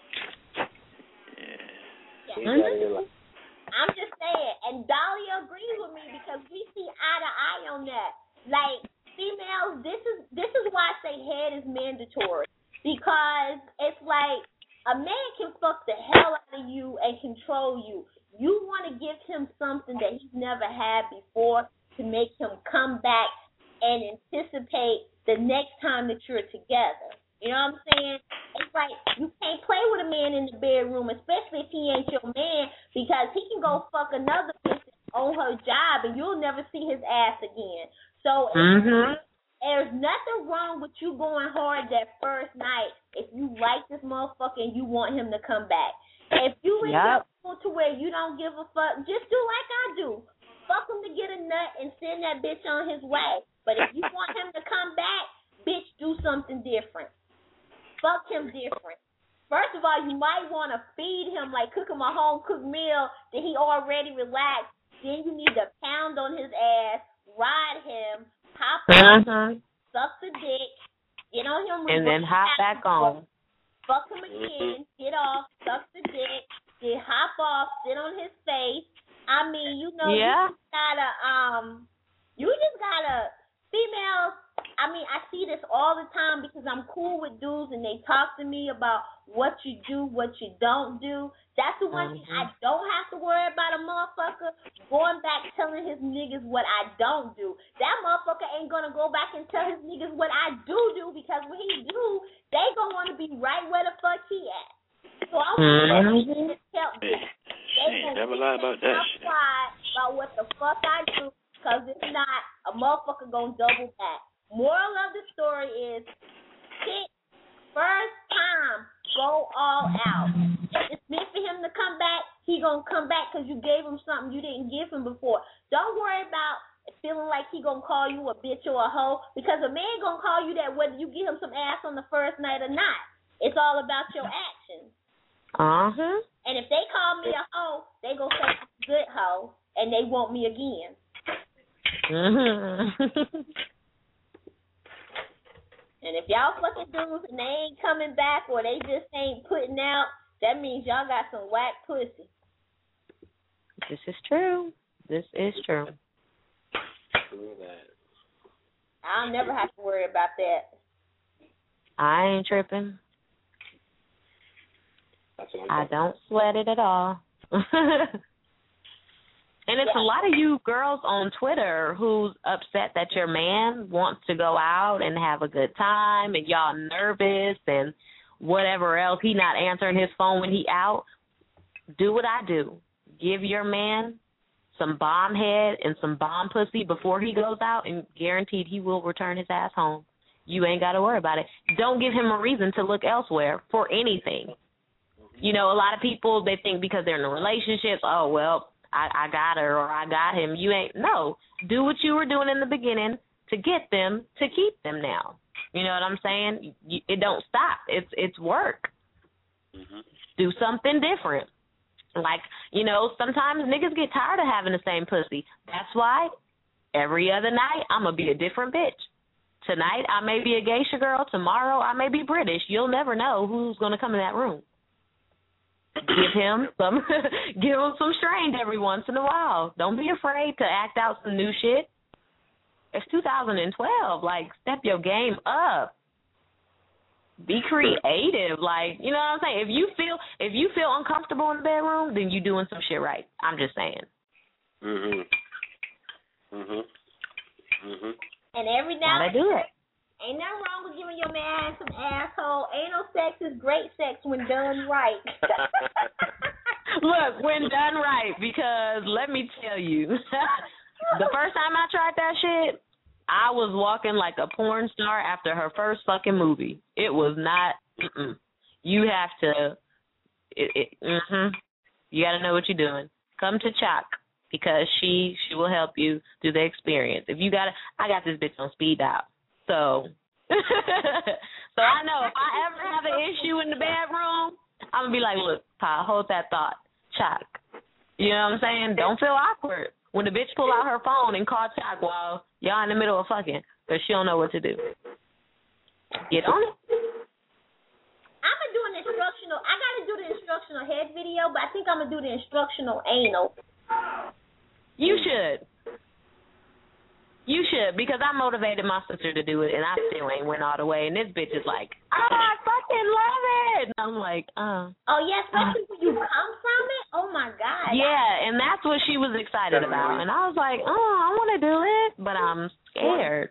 Yeah. I'm just saying, and Dolly agrees with me because we see eye to eye on that. Like, females, this is this is why I say head is mandatory, because it's like a man can fuck the hell out of you and control you. You want to give him something that he's never had before to make him come back and anticipate the next time that you're together. You know what I'm saying? It's like you can't play with a man in the bedroom, especially if he ain't your man, because he can go fuck another bitch on her job and you'll never see his ass again. So mm-hmm. there's nothing wrong with you going hard that first night if you like this motherfucker and you want him to come back. If you in yep. that to where you don't give a fuck, just do like I do. Fuck him to get a nut and send that bitch on his way. But if you want him to come back, bitch, do something different. Fuck him different. First of all, you might want to feed him, like cook him a home-cooked meal that he already relaxed. Then you need to pound on his ass, ride him, hop uh-huh. on, suck the dick, get on him, and then hop back on. Fuck him again, get off, suck the dick, then hop off, sit on his face. I mean, you know, yeah. you just gotta, um, you just gotta, females, I mean, I see this all the time because I'm cool with dudes and they talk to me about what you do, what you don't do. That's the one mm-hmm. thing I don't have to worry about a motherfucker going back telling his niggas what I don't do. That motherfucker ain't gonna go back and tell his niggas what I do do, because when he do, they gonna want to be right where the fuck he at. So I want mm-hmm. to help them. They ain't never lie about that shit. About what the fuck I do, because if not, a motherfucker gonna double back. Moral of the story is, pick first time, go all out. If it's meant for him to come back, he gonna come back because you gave him something you didn't give him before. Don't worry about feeling like he gonna call you a bitch or a hoe, because a man gonna call you that whether you give him some ass on the first night or not. It's all about your actions. Uh-huh. And if they call me a hoe, they gonna say I'm a good hoe, and they want me again. Mm-hmm. And if y'all fucking dudes and they ain't coming back or they just ain't putting out, that means y'all got some whack pussy. This is true. This is true. I'll never have to worry about that. I ain't tripping. I don't sweat it at all. And it's yeah. a lot of you girls on Twitter who's upset that your man wants to go out and have a good time and y'all nervous and whatever else. He not answering his phone when he out. Do what I do. Give your man some bomb head and some bomb pussy before he goes out, and guaranteed he will return his ass home. You ain't got to worry about it. Don't give him a reason to look elsewhere for anything. You know, a lot of people, they think because they're in a relationship, oh, well, I, I got her or I got him. You ain't. No. Do what you were doing in the beginning to get them to keep them now. You know what I'm saying? You, it don't stop. It's it's work. Mm-hmm. Do something different. Like, you know, sometimes niggas get tired of having the same pussy. That's why every other night I'm going to be a different bitch. Tonight I may be a geisha girl. Tomorrow I may be British. You'll never know who's going to come in that room. Give him some, give him some strange every once in a while. Don't be afraid to act out some new shit. It's two thousand twelve. Like, step your game up. Be creative. Like, you know what I'm saying? If you feel, if you feel uncomfortable in the bedroom, then you doing some shit right. I'm just saying. Mhm. Mhm. Mhm. And every now Gotta and do then, it. ain't nothing wrong with giving your man some asshole. Anal sex is great sex when done right. Look, when done right, because let me tell you, the first time I tried that shit, I was walking like a porn star after her first fucking movie. It was not, mm-mm. You have to, it, it, mm-hmm. You got to know what you're doing. Come to Chalk, because she she will help you through the experience. If you got it, I got this bitch on speed dial. So, so I know if I ever have an issue in the bedroom, I'm going to be like, look, Pa, hold that thought. Chalk. You know what I'm saying? Don't feel awkward when the bitch pull out her phone and call Chalk while y'all in the middle of fucking, because she don't know what to do. Get on it. I'm going to do an instructional, I got to do the instructional head video, but I think I'm going to do the instructional anal. You should. You should, because I motivated my sister to do it, and I still ain't went all the way. And this bitch is like, oh, I fucking love it. And I'm like, oh. Oh, yes, especially when you come from it? Oh, my God. Yeah, and that's what she was excited about. And I was like, oh, I want to do it, but I'm scared.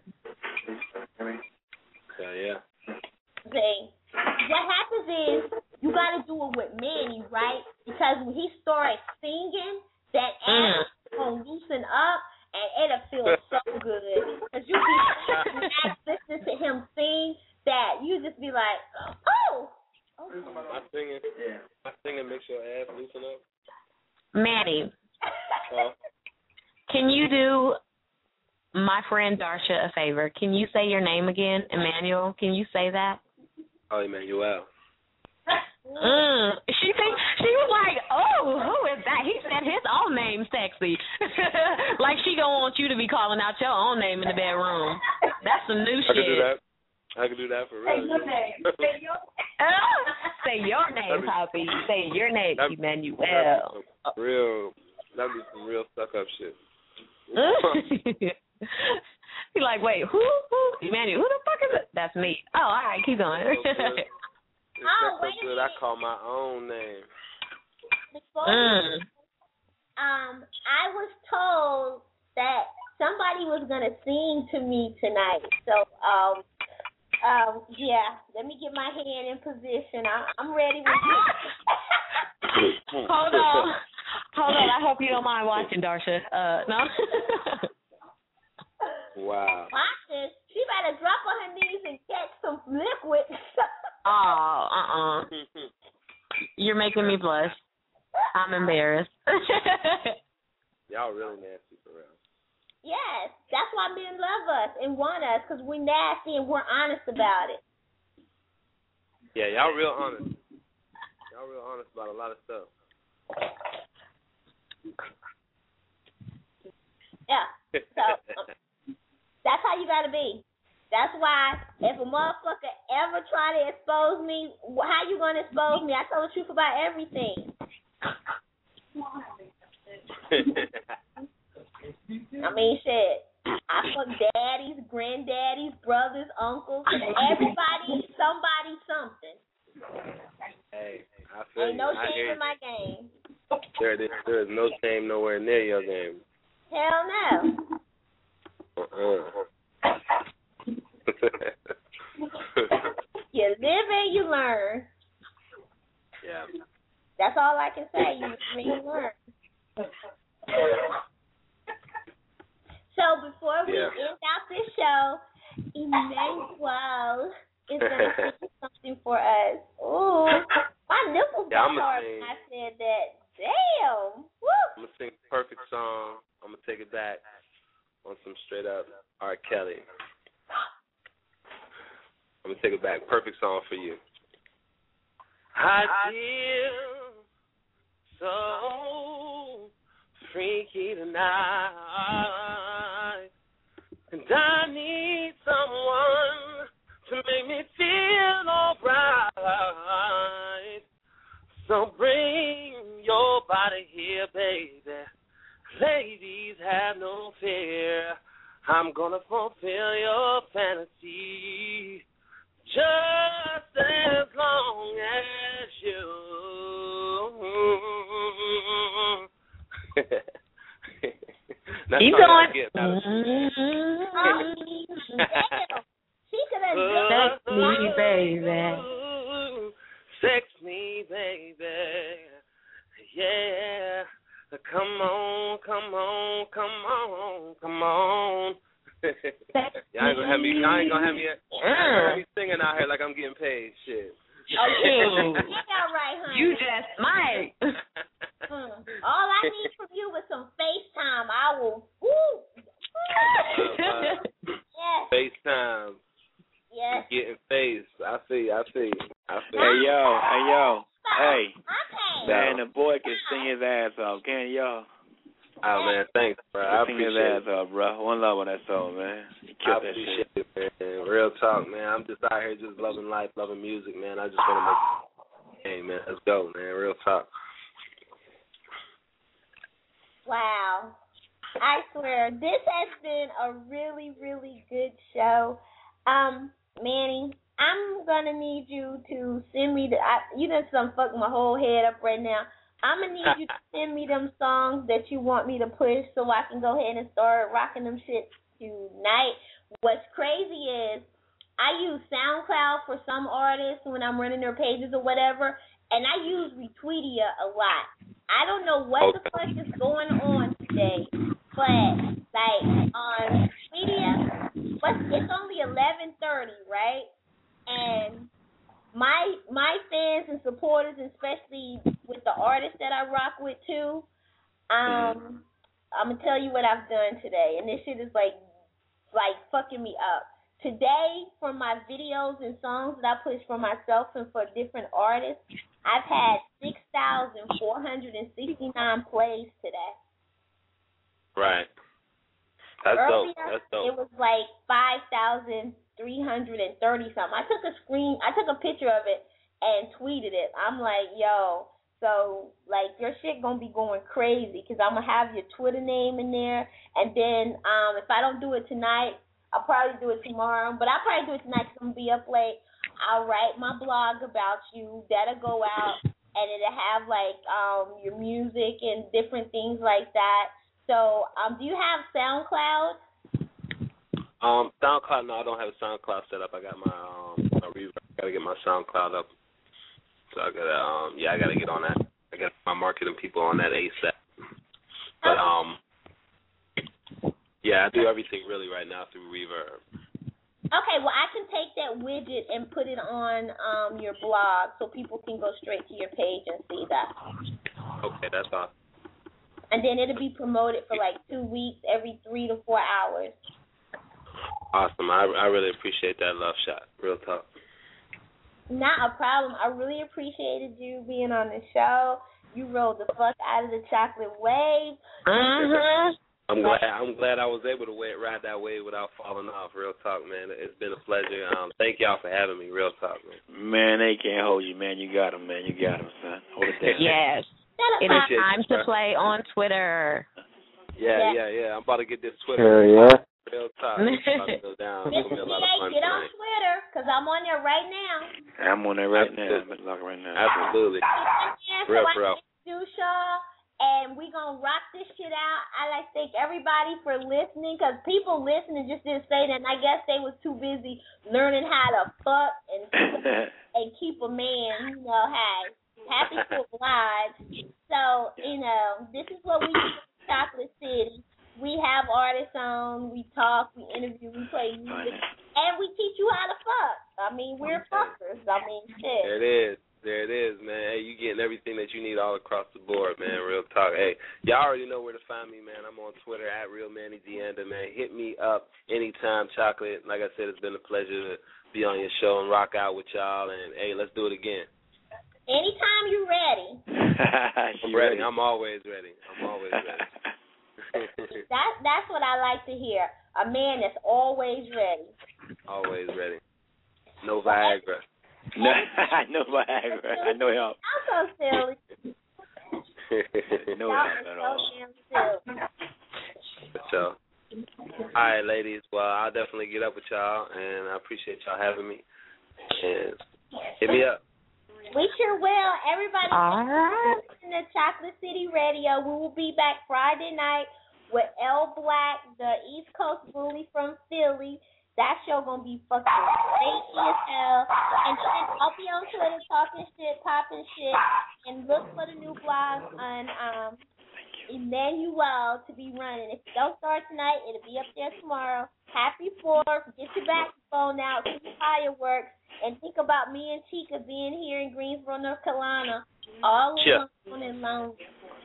So, yeah. See, what happens is you got to do it with Manny, right? Because when he starts singing, that ass is going to loosen up. And it'll feel so good. Because you be listening to him sing that you just be like, oh. Okay. My singing, yeah. my singing makes your ass loosen up. Manny, Uh, can you do my friend Darsha a favor? Can you say your name again, Emmanuel? Can you say that? oh, Emmanuel. Mm. She think she was like, oh, who is that? He said his own name sexy. Like she gonna want you to be calling out your own name in the bedroom. That's some new I shit. can do that. I can do that for real. Say your name. Say your Say your name, Poppy. Say your name, That'd- Emmanuel. That'd be some real, that'd be some real stuck up shit. He like, wait, who? Who? Emmanuel, who the fuck is it? That's me. Oh, all right, keep going. Oh, so good. I call my own name. Before mm. um, I was told that somebody was gonna sing to me tonight. So, um, um, yeah, let me get my hand in position. I, I'm ready with you. Hold on, hold on. I hope you don't mind watching, Darsha. Uh, no. Wow. Watch this. She better drop on her knees and catch some liquid. Oh, uh-uh. You're making me blush. I'm embarrassed. Y'all really nasty for real. Yes, that's why men love us and want us, because we're nasty and we're honest about it. Yeah, y'all real honest. Y'all real honest about a lot of stuff. Yeah, so um, that's how you got to be. That's why if a motherfucker ever try to expose me, how you going to expose me? I tell the truth about everything. I mean, shit. I fuck daddies, granddaddies, brothers, uncles, everybody, somebody, something. Hey, I feel Ain't no you. shame in my game. There, there is no shame nowhere near your game. Hell no. Uh-uh. You live and you learn. Yeah. That's all I can say. You live and you learn. So before we yeah. end out this show, Emmanuel is going to sing something for us. Ooh, my nipples yeah, got hard when I said that. Damn. Woo. I'm going to sing a perfect song. I'm going to take it back on some straight up R. Kelly. I'm going to take it back. Perfect song for you. I feel so freaky tonight, and I need someone to make me feel alright. So bring your body here, baby. Ladies, have no fear. I'm gonna fulfill your fantasy just as long as you. Keep going. She could have Sex me, baby. Sex me, baby. Yeah. Come on, come on, come on, come on. Y'all ain't gonna have me. Y'all ain't gonna have me. Y'all ain't gonna have me singing out here like I'm getting paid. Shit. Okay. Yeah, right, honey. You just might. Hmm. All I need from you is some FaceTime. I will. Woo. Uh, yes. FaceTime. Yes. Getting face. I see. I see. I see. Hey yo. Hey yo. Hey. Okay. Man, the boy can sing his ass off, can y'all? Oh man, thanks, bro. I sing appreciate his ass it. off, bro. One love on that song, man. You I killed that appreciate shit. it, man. Real talk, man. I'm just out here just loving life, loving music, man. I just want to make. Hey, man, let's go, man. Real talk. Wow. I swear, this has been a really, really good show. Um, Manny, I'm going to need you to send me the, I, you done some fuck my whole head up right now. I'm going to need you to send me them songs that you want me to push so I can go ahead and start rocking them shit tonight. What's crazy is I use SoundCloud for some artists when I'm running their pages or whatever, and I use Retweetia a lot. I don't know what the fuck is going on today, but like on Retweetia, but it's only eleven thirty, right? And my my fans and supporters, especially with the artists that I rock with too, um, I'm gonna tell you what I've done today, and this shit is like like fucking me up. Today, for my videos and songs that I push for myself and for different artists, I've had six thousand four hundred sixty-nine plays today. Right. That's Earlier, dope. That's dope. it was like five thousand three hundred thirty something. I took a screen, I took a picture of it and tweeted it. I'm like, yo, so like your shit gonna be going crazy because I'm gonna have your Twitter name in there, and then um, if I don't do it tonight, I'll probably do it tomorrow, but I'll probably do it tonight because I'm going to be up late. I'll write my blog about you. That'll go out, and it'll have like um your music and different things like that. So, um, do you have SoundCloud? Um, SoundCloud, no, I don't have a SoundCloud set up. I got my um, my Reverb. I gotta get my SoundCloud up. So I gotta, um, yeah, I gotta get on that. I got my marketing people on that ASAP. But um, yeah, I do everything really right now through Reverb. Okay, well, I can take that widget and put it on um your blog so people can go straight to your page and see that. Okay, that's awesome. And then it'll be promoted for like two weeks, every three to four hours. Awesome. I I really appreciate that love shot. Real talk. Not a problem. I really appreciated you being on the show. You rolled the fuck out of the chocolate wave. Uh-huh. I'm glad I'm glad I was able to ride that wave without falling off. Real talk, man. It's been a pleasure. Um, thank y'all for having me. Real talk, man. Man, they can't hold you, man. You got him, man. You got him, son. Hold it down. Yes. It is time to play on Twitter. Yeah, yeah, yeah. I'm about to get this Twitter. Hell yeah. Real talk. It's about to go down. It's gonna be a lot of fun Get on tonight. Twitter, because I'm on there right now. I'm on there right now. I'm looking right now. Absolutely. Yeah, Real, so I real. introduce y'all, and we gonna rock this shit out. I like to thank everybody for listening, because people listening just didn't say that, and I guess they was too busy learning how to fuck and and keep a man, you know, hey, happy to oblige. So, you know, this is what we do in Chocolate City. We have artists on, we talk, we interview, we play music, and we teach you how to fuck. I mean, we're fuckers. I mean, shit. There it is. There it is, man. Hey, you getting everything that you need all across the board, man. Real talk. Hey, y'all already know where to find me, man. I'm on Twitter at Real Manny Deanda, man. Hit me up anytime, Chocolate. Like I said, it's been a pleasure to be on your show and rock out with y'all. And, hey, let's do it again. Anytime you're ready. I'm ready. I'm always ready. I'm always ready. that That's what I like to hear. A man that's always ready. Always ready. No Viagra. No, I know Viagra. I know help. I'm so silly. No Y'all help at are all. so damn silly. So, all right, ladies. Well, I'll definitely get up with y'all, and I appreciate y'all having me. And hit me up. We sure will. Everybody, all right. Listen to Chocolate City Radio. We will be back Friday night with L Black, the East Coast bully from Philly. That show gonna be fucking crazy as hell. And then I'll be on Twitter talking shit, popping shit, and look for the new blog on um Emmanuel to be running. If you don't start tonight, it'll be up there tomorrow. Happy Fourth. Get your back phone out, see the fireworks, and think about me and Chica being here in Greensboro, North Carolina, all Yeah. alone and lonely.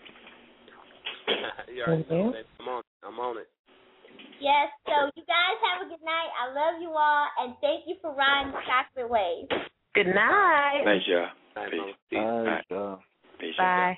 You already know, man. I'm on. I'm on it. Yes, so you guys have a good night. I love you all, and thank you for riding the chocolate wave. Good night. Thanks, y'all. Bye. Peace. All right, y'all. Peace. Bye.